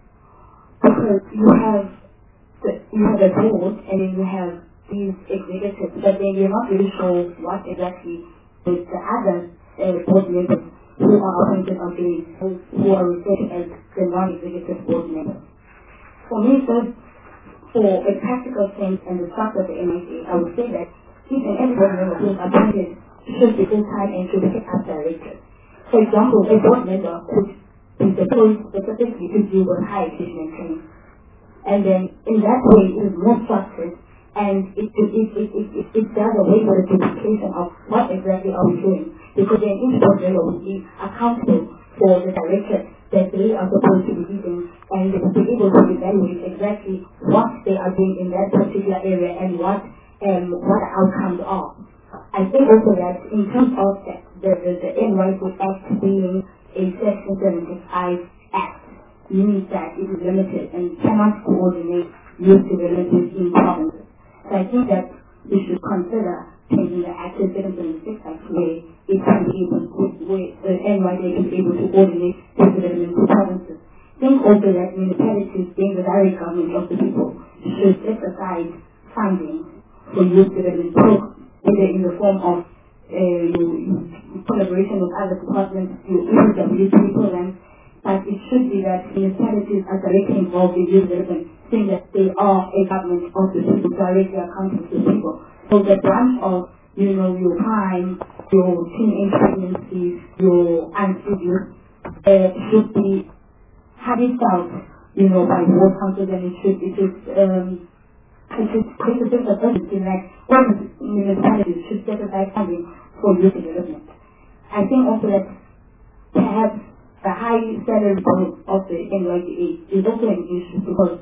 Because you have the, you have a board and then you have these executives, but then you're not really sure what exactly with the other uh, board members who are appointed or doing, who are referred as the non-executive board members. For me, first, for a practical sense and the structure of the N Y D A, I would say that each and every board member who is appointed should be full-time and should be picked up directors. For example, a board member could be deployed specifically to deal with higher education and training. And then in that way it is more structured and it, it, it, it, it, it, it does away with the duplication of what exactly are we doing. Because then each board member will be accountable for the direction that they are supposed to be leading, and they will be able to evaluate exactly what they are doing in that particular area and what um, what the outcomes are. I think also that in terms of the, the, the, the N Y D Act being a Section seventy-five Act, means that it is limited and cannot coordinate youth development in provinces. So I think that we should consider changing the Act to Section seventy-six Act where it can be able to, where the N Y D A can be able to coordinate youth development in provinces. Think also that municipalities, being the direct government of the people, should set aside funding for youth development programs, whether in the form of uh, collaboration with other departments, E W P programs, but it should be that municipalities are directly involved in youth development, saying that they are a government of the people, directly accountable to the people. So the branch of, you know, your crime, your teenage pregnancies, your unskilled youth, uh, should be habit out, you know, by ward councils, and it should, it should, um, it should create a sense of urgency, like all the municipalities should set aside funding for youth development. I think also that perhaps the high salary growth of the N Y D A is also an issue because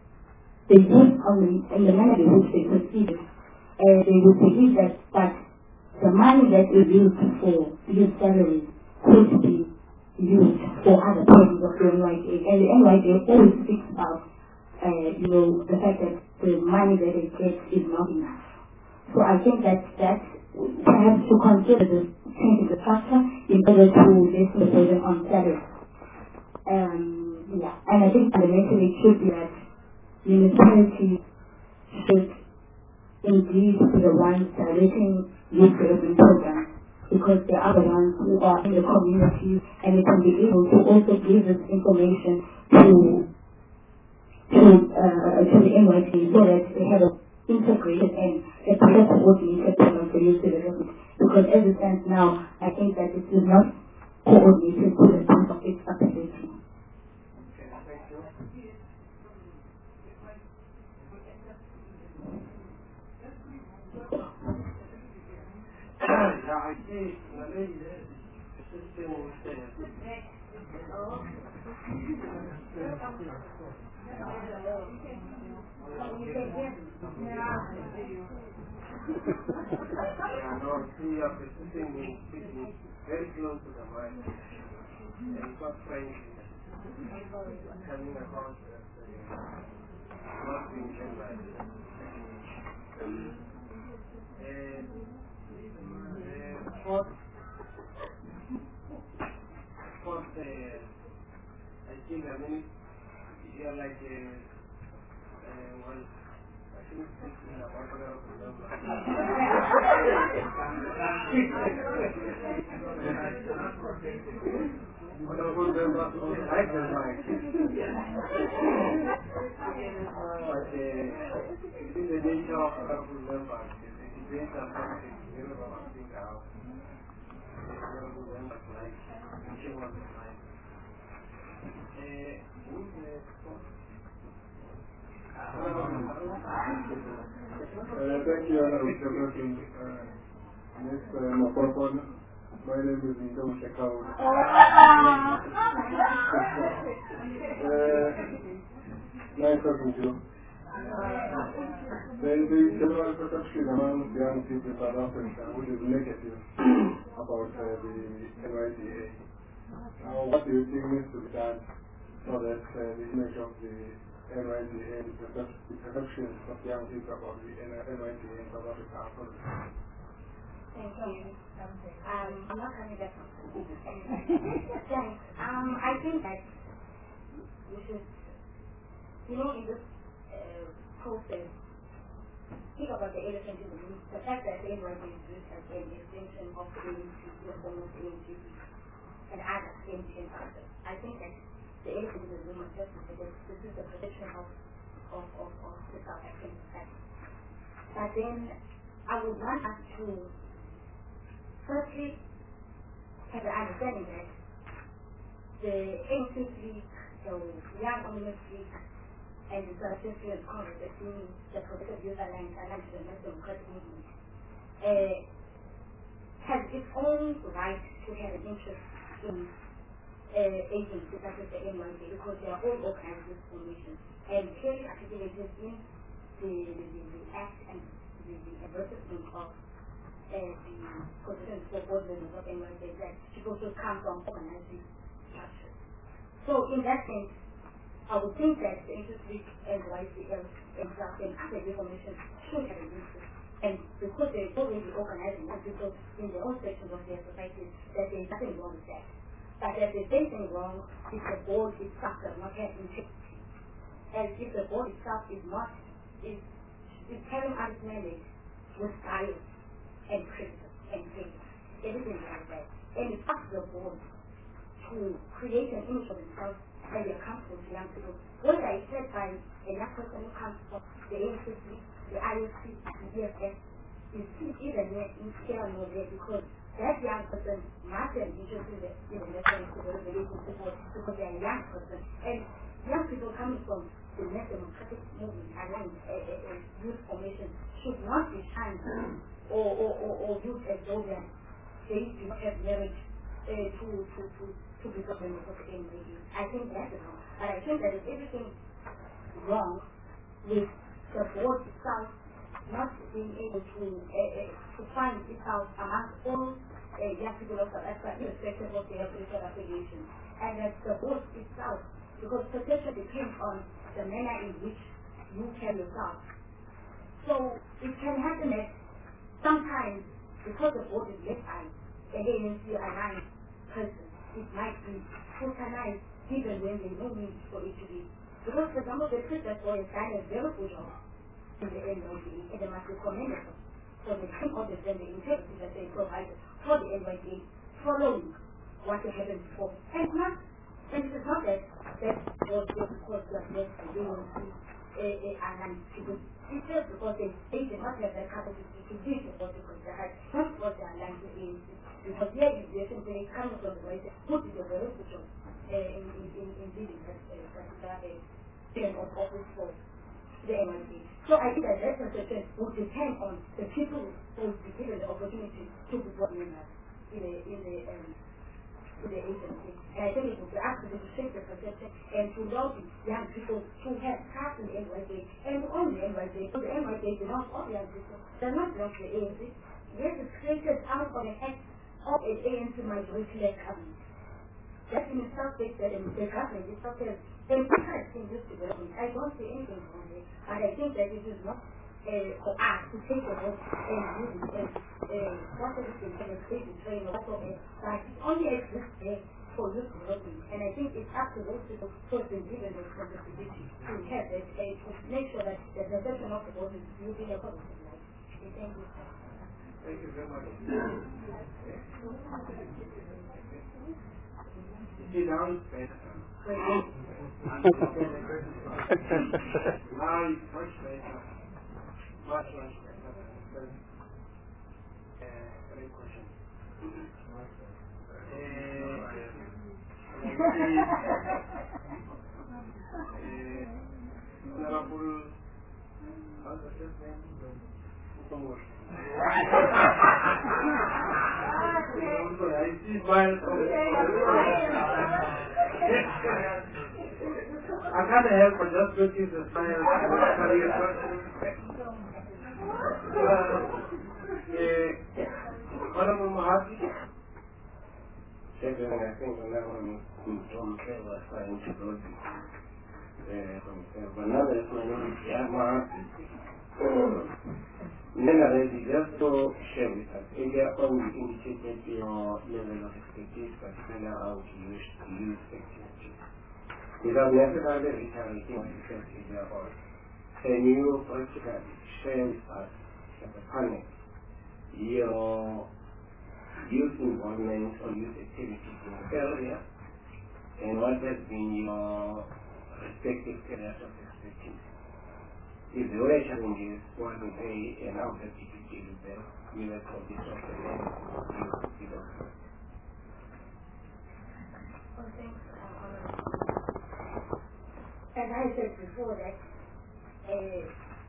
they use on the, in the manner in which they proceed, uh, they would believe that, that the money that is used for youth salaries could be used for other purposes of the N Y D A. And the N Y D A always speaks about, uh, you know, the fact that the money that they get is not enough. So I think that that perhaps to consider the changing the structure in order to lessen the burden on salaries. Um, yeah, and I think fundamentally it should be that municipalities should indeed be the ones directing youth development programs, because they are the ones who are in the community and they can be able to also give this information to to, uh, to the N Y D A so that they have a integrated and a better coordinated program for youth development. Because as it stands now, I think that it is not coordinated to the point of its application. Yeah, I see the lady there assisting with the yeah, no, see, you're assisting me speaking very close to the mic and quite frankly coming across as not being generalized. And the fourth, fourth, uh, I think, I mean, you're like a, uh, well, I think this is a order of the number. Honorable members of the right and right. But uh, it is the nature of honorable members. It depends on something. You know what I'm thinking of. Honorable members like, which one is like. Who's the Uh, thank you, Honorable Secretary. Uh, next, uh, Mapopon. My name is Nito Shekau. Uh, nice talking to you. there is a general perception among young people in South Africa which is negative about uh, the N Y D A. Now, what do you think needs to be done so that uh, the image of the N Y D A, the, percep- the perceptions of young people about the N Y D A in South Africa are positive? Thank you. Um, I'm not coming back from Thanks. Um, I think that we should, you know, in this uh, process, think about the elephant in the room. The fact that the N Y D A is used as an extension of the A N C, the form of the A N C, and other A N C factors. I think that the elephant in the room is just because this is the protection of, of, of, of the South African society. But then I would want us to firstly have the understanding that the A N C League, the Young Communist League, and the Association of Congress, that means the Progressive Youth Alliance, Alliance to the National Democratic Movement, uh, has its own right to have an interest in uh, agencies such as the N Y D A because they are all organized with formations and clearly articulated in the, the, the, the Act and the, the advertisement of uh, the position for board members of N Y D A that people should come from organizing structures. So in that sense, I would think that the interest league and Y C L and and other reformation should have an interest. And because they're already organizing people in their own sections of their society, that there's nothing wrong with that. But that there's anything wrong if the board itself does not have integrity. And if the board itself is not, is, is carrying out its mandate with bias and criticism and hate, everything like that. And it's up to the board to create an image of themselves and their comfortable to young people. What I said by a young person who comes from the A N C, the I O C, the D F S, is even here nor there because that young person must have interest in the in the national development because they are a young person. And young people coming from the National Democratic Movement and uh, uh, youth formation should not be shunned or, or, or, or used as though they do not have merit uh, to, to, to, to become members of the N Y D A. I think that's wrong. But I think that is everything wrong with the board itself not being able to uh, uh, to find itself among all uh, young people of South Africa, irrespective of their political affiliation. And that the board itself, because protection depends on the manner in which you carry yourself. So it can happen that sometimes, because the board is led by an A N C aligned person, it might be scrutinized even when there is no need for it to be. Because, for example, the Christmas boy has done a very good job in the N Y D A, and they must be commended for the team of the integrity that they provided for the N Y D A, following what happened before. And not, and it is not that that was just because they are blessed by the A N C and people. It's just because they, they did not have that capacity to be the political jihad, not because they are aligned to A N C. Because here is the essentially coming from the right, put it a very good job uh, in, in, in, in leading that uh, particular uh, term of office for the N Y D A. So I think that that perception would depend on the people who will be given the opportunity to be board members in the, in the, um, in the agency. And I think it would be absolutely to shape the perception and to lobby young people to have trust in the N Y D A and only the N Y D A. Because the N Y D A belongs to all young people, does not belong to the A N C. Yes, it's created out of an act of an A N C majority-led government. That in itself says that the government itself says encourage in this development. I don't see anything wrong there, but I think that it is not uh, for us to take a vote and use it as uh, what is it in terms of state training or whatever, but it only exists there for youth development. And I think it's up to those people who have been given the responsibility to have that, uh, to make sure that the perception of the vote is moving a positive light. Thank you. Thank you very much. See, now it's better. Now it's much better. Much, much better. Uh, great question. Honorable, how's the first name? I see smiles from I can't help but just looking at the smile. Honorable Mahati. Chairman, I think Honorable Mtomke was trying to go to but nonetheless, my name is Yahya Mahati. Generally, just to share with us, earlier on you indicated your level of expertise, particularly how to use, to use technology. Without necessarily reiterating what you said earlier on, can you practically share with us as a panel your youth involvement or youth activities in the area, and what has been your respective areas of expertise? If there were challenges, what would they, and how best did you deal with them, either from this or the end of the document? Well, thanks, uh, as I said before, that uh,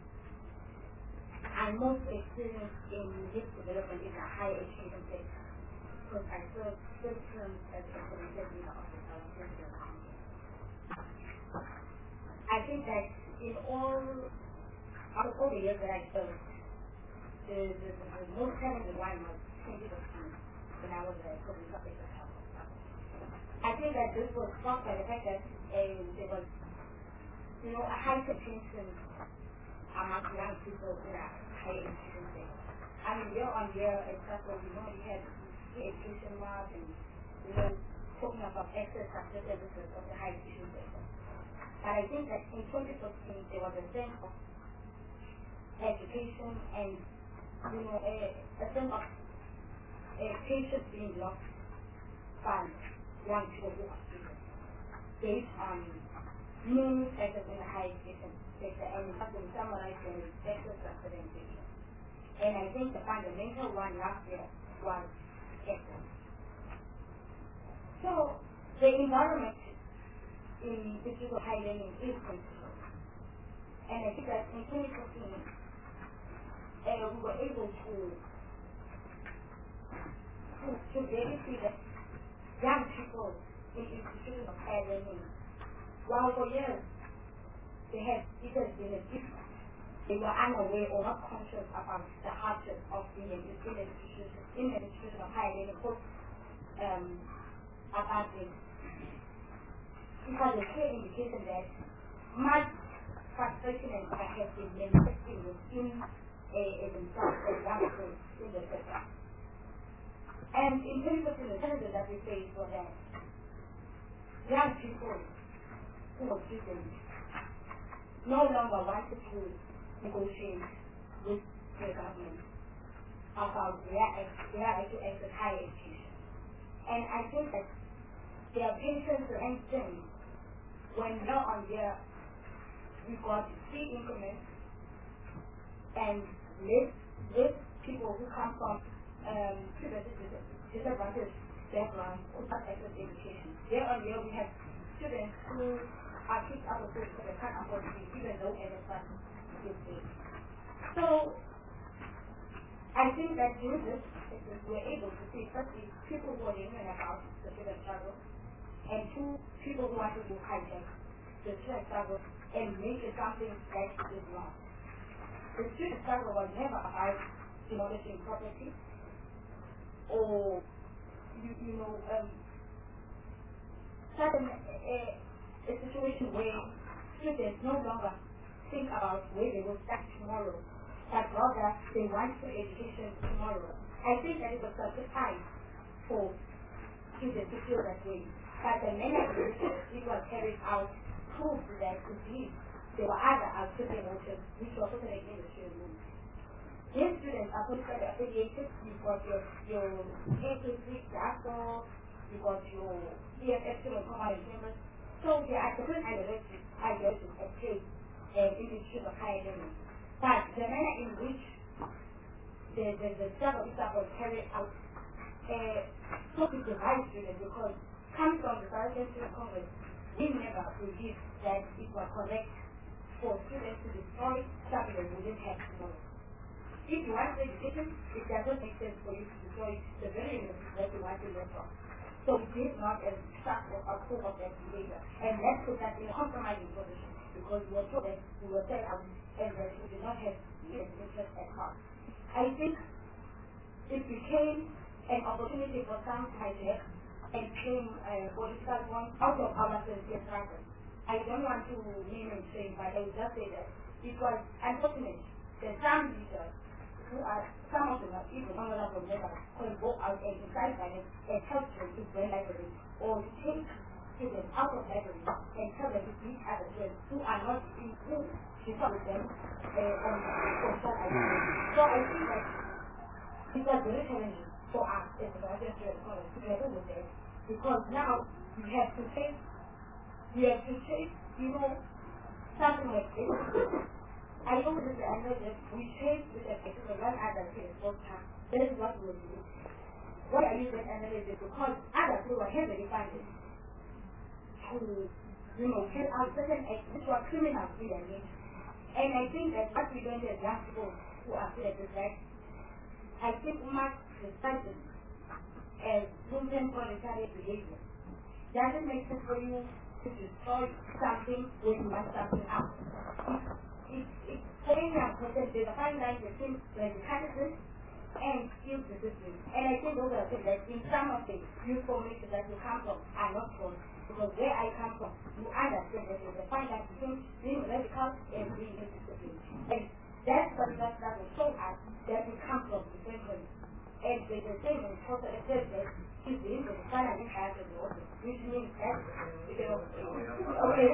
I'm most experienced in youth development in the higher education sector, because I served six terms as a representative of the South African Council. I think that in all, out of all the years that I served, the, the, the, the most challenging one was twenty fifteen, when I was a public officer. I think that this was caused by the fact that uh, there was, you know, a high tension among young people in a higher education sector. I mean, year on year, example, you know, we had the education mark and, you know, talking about access to services of the higher education sector. But I think that in twenty fifteen, there was a sense of education and, you know, a, a sense of a patience being lost by young people who are students based on new factors in the higher education sector, and it has been summarized in sector representation. And I think the fundamental one last year was access. So the environment in digital high learning is considerable. And I think that in twenty fifteen, uh, we were able to, to, to really see that young people in institutions of higher learning, while for years they had either been a different, they were unaware or not conscious about the hardship of being in an institution, in an institution of higher learning, both um, about it. It was a clear indication that much frustration and pressure has been manifesting within a themselves as young people in the sector. And in terms of the challenges that we face for that, young people who were students no longer wanted to negotiate with the government about their, their right to access higher education. And I think that their patience ran thin when year on year we got three increments and with, with people who come from um, disadvantaged backgrounds who have access to education. Year on year we have students who are kicked out of school because they can't afford to be, even though N S F is paid. So I think that through this, we're able to see firstly people who are ignorant about the student struggle, and two, people who want to do hijack the student struggle and make it something that is wrong. The student struggle was never about demolishing property or, you, you know, um, certain a, a situation where students no longer think about where they will start tomorrow, but rather they want for education tomorrow. I think that it was such a time for students to feel that way. But the manner in which it was carried out proved that indeed there were other ulterior motives which were totally against the student movement. These students are politically affiliated. You've got your your A K three, Jasper, you've got your C F F student command members. So there are different ideologies, ideologies at play uh, in the issue of higher learning. But the manner in which the the, the struggle itself was carried out uh, totally divides students, because coming from the South African Student Congress, we never believed that it was correct for students to destroy something that we didn't have tomorrow. If you want education, it doesn't make sense for you to destroy the very university that you want to learn from. So we did not accept or approve of that behavior, and that put us in a compromising position, because because we were told that we were set up and that we did not have the interest at heart. I think it became an opportunity for some to hijack and claim uh, political points out of our sincere struggle. I don't want to name and shame, but I will just say that it was unfortunate that some leaders who are, some of them are even honorable members, could go out and decide by them and help them to join library or to take students out of library and tell them to teach other students who are not in who to follow them uh, on social identity. So I think that it was very challenging for us as the graduate students to grapple with that, because now we have to face, we have to face, you know, something like this. I know this is another that we face with a particular one other thing for time. That is what we will do. Why are you doing analysis? Because others who are heavily funded to, you know, carry out certain acts which were criminal in their nature. And I think that what we don't do as young people who are here is that I think we must describe this as movement proletariat behavior. Doesn't make sense for you to destroy something when you want something else. It's, it's very important. There's a fine line between radicalism and skill discipline. And I think those are things that in some of the youth communities that you come from are not from. Because where I come from, you understand that there's a fine line between being radical and being disciplined. And that's what that will show us that we come from different. And there's a thing in total extent that is the input of finally has the order, which means that, you know, okay,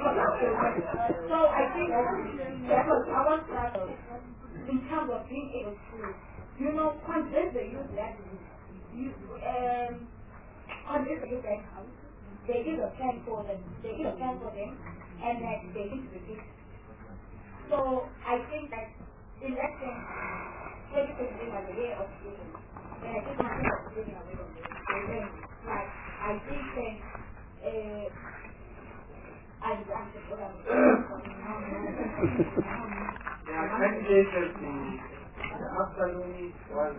so I think that was our struggle in terms of being able to, you know, convince the youth that you, um, convince the youth that there is a plan for them, there is a plan for them, and that they need to be fixed. So I think that in that sense, education was a way of living. And I think my way of living away from this. Like, I think that uh, I was answered what I'm saying. The accreditation in the afternoon was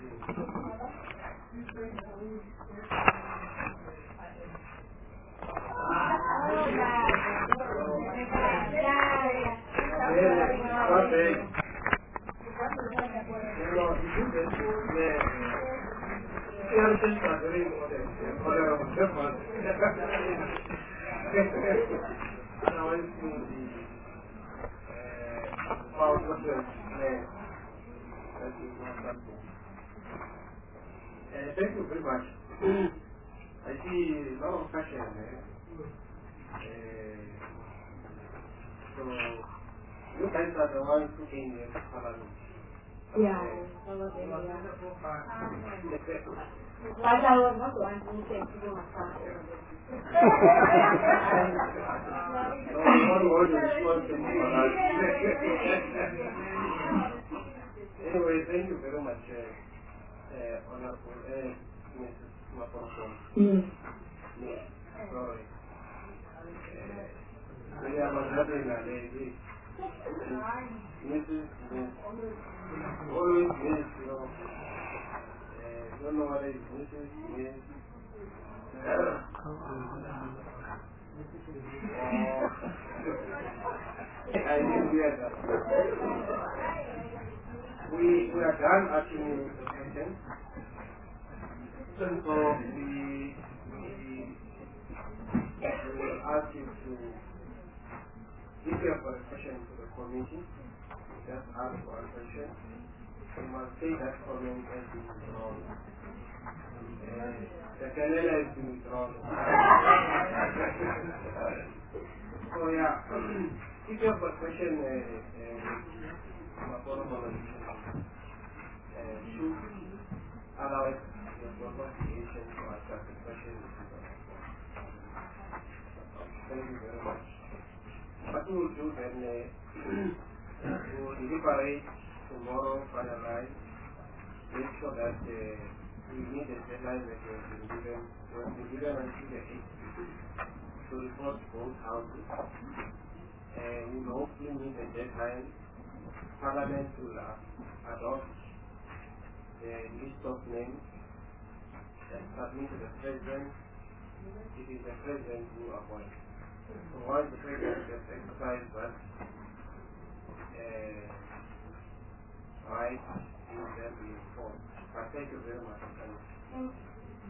thank you very much. I see a lot of passion there. So, you guys are the ones who came here to Parliament. Yeah, I was in the but I was not the one who came to do my class. Anyway, thank you very much, uh, uh, Honorable uh, Missus Maporoko. Mm. Yeah, sorry. Uh, we are not having a lady. Missus Miss. Always Miss, you know. Uh, don't know what it is. Missus Miss. Uh, I didn't hear that. We, we are done asking the questions. So we, we, we will ask you to, if you have a question to the committee, just ask one question. You must say that comment has been withdrawn. Uh, the calendar has been withdrawn. So yeah, if you have a question, uh, uh, uh, should allow it your pronunciation to ask the question. Thank you very much. What we will do then, uh, we will deliberate tomorrow, finalize, make sure that uh, we meet the deadline that we have been given. We have been given until the eighth to report both houses. And we will hopefully meet the deadline. Parliament will uh, adopt the list of names and submit to the President. It is the President who appoints. So once the President has exercised that, right in them being informed. But thank you very much. Thank you.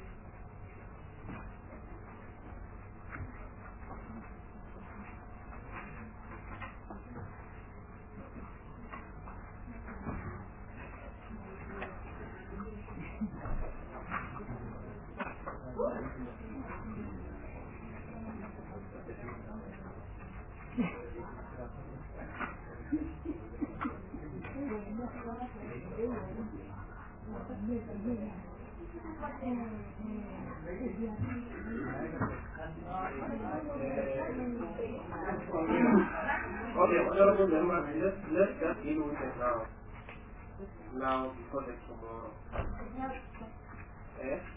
Okay, honorable members, let's, let's just deal with it now. Now, before the tomorrow. Eh?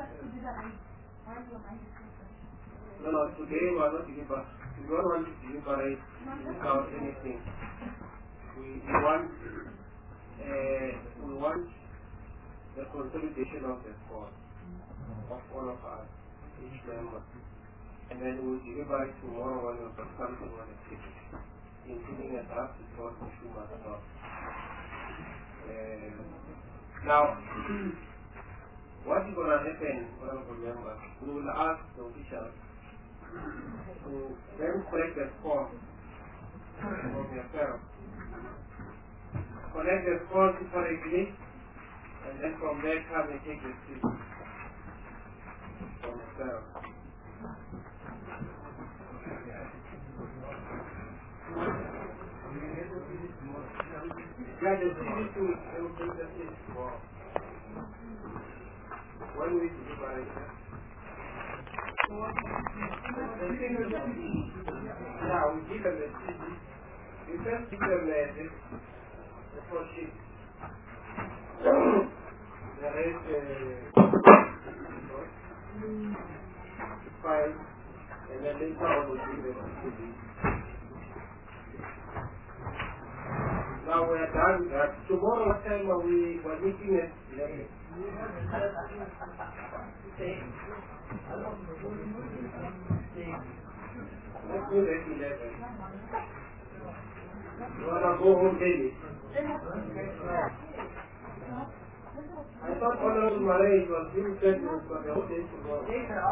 No, no, today we are not deliver. We don't want to deliberate without anything. We, we want, uh, we want the consolidation of the score of all of us, each member. And then we will deliver it tomorrow when we have something on the table, including a draft report which we must adopt. Uh, now, what is going to happen, honorable members, we will ask the officials to then collect the score from yourself. Collect the score separately, and then from there come and take the seat from yourself. Yeah, the C D two will take the seat for one week to do it. Yeah, we give them the C D. We first give them the, the, the four sheets. The rest, uh, file, and then later on we give them the C D. Now we are done with that. Tomorrow what time are we we're meeting at eleven? Let's do that eleven. You wanna go home early? I thought Honorable Marais was being said for the whole day tomorrow.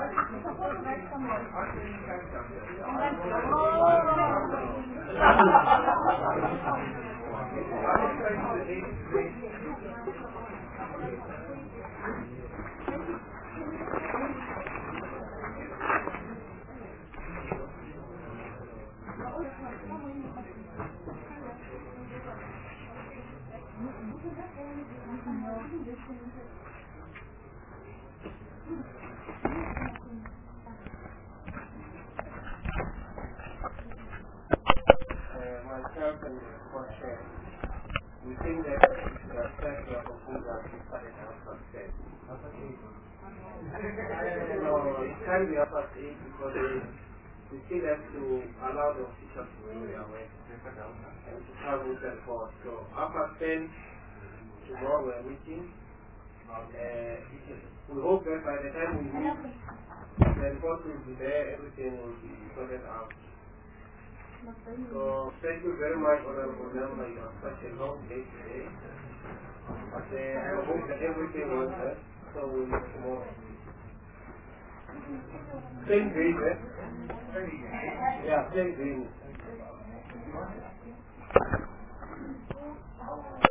Myself and the co-chair, we think that the effect of the proposal is started at half eight. No, it can be half past eight because we, we still have to allow the officials to do their work and to travel to the report. So half past ten tomorrow we are meeting. Uh, we hope that by the time we meet, the report will be there, everything will be sorted out. So thank you very much, honorable member. You have such a long day today. But uh, I hope that everything was there. So we'll meet tomorrow. Same day, eh? Yeah, same day.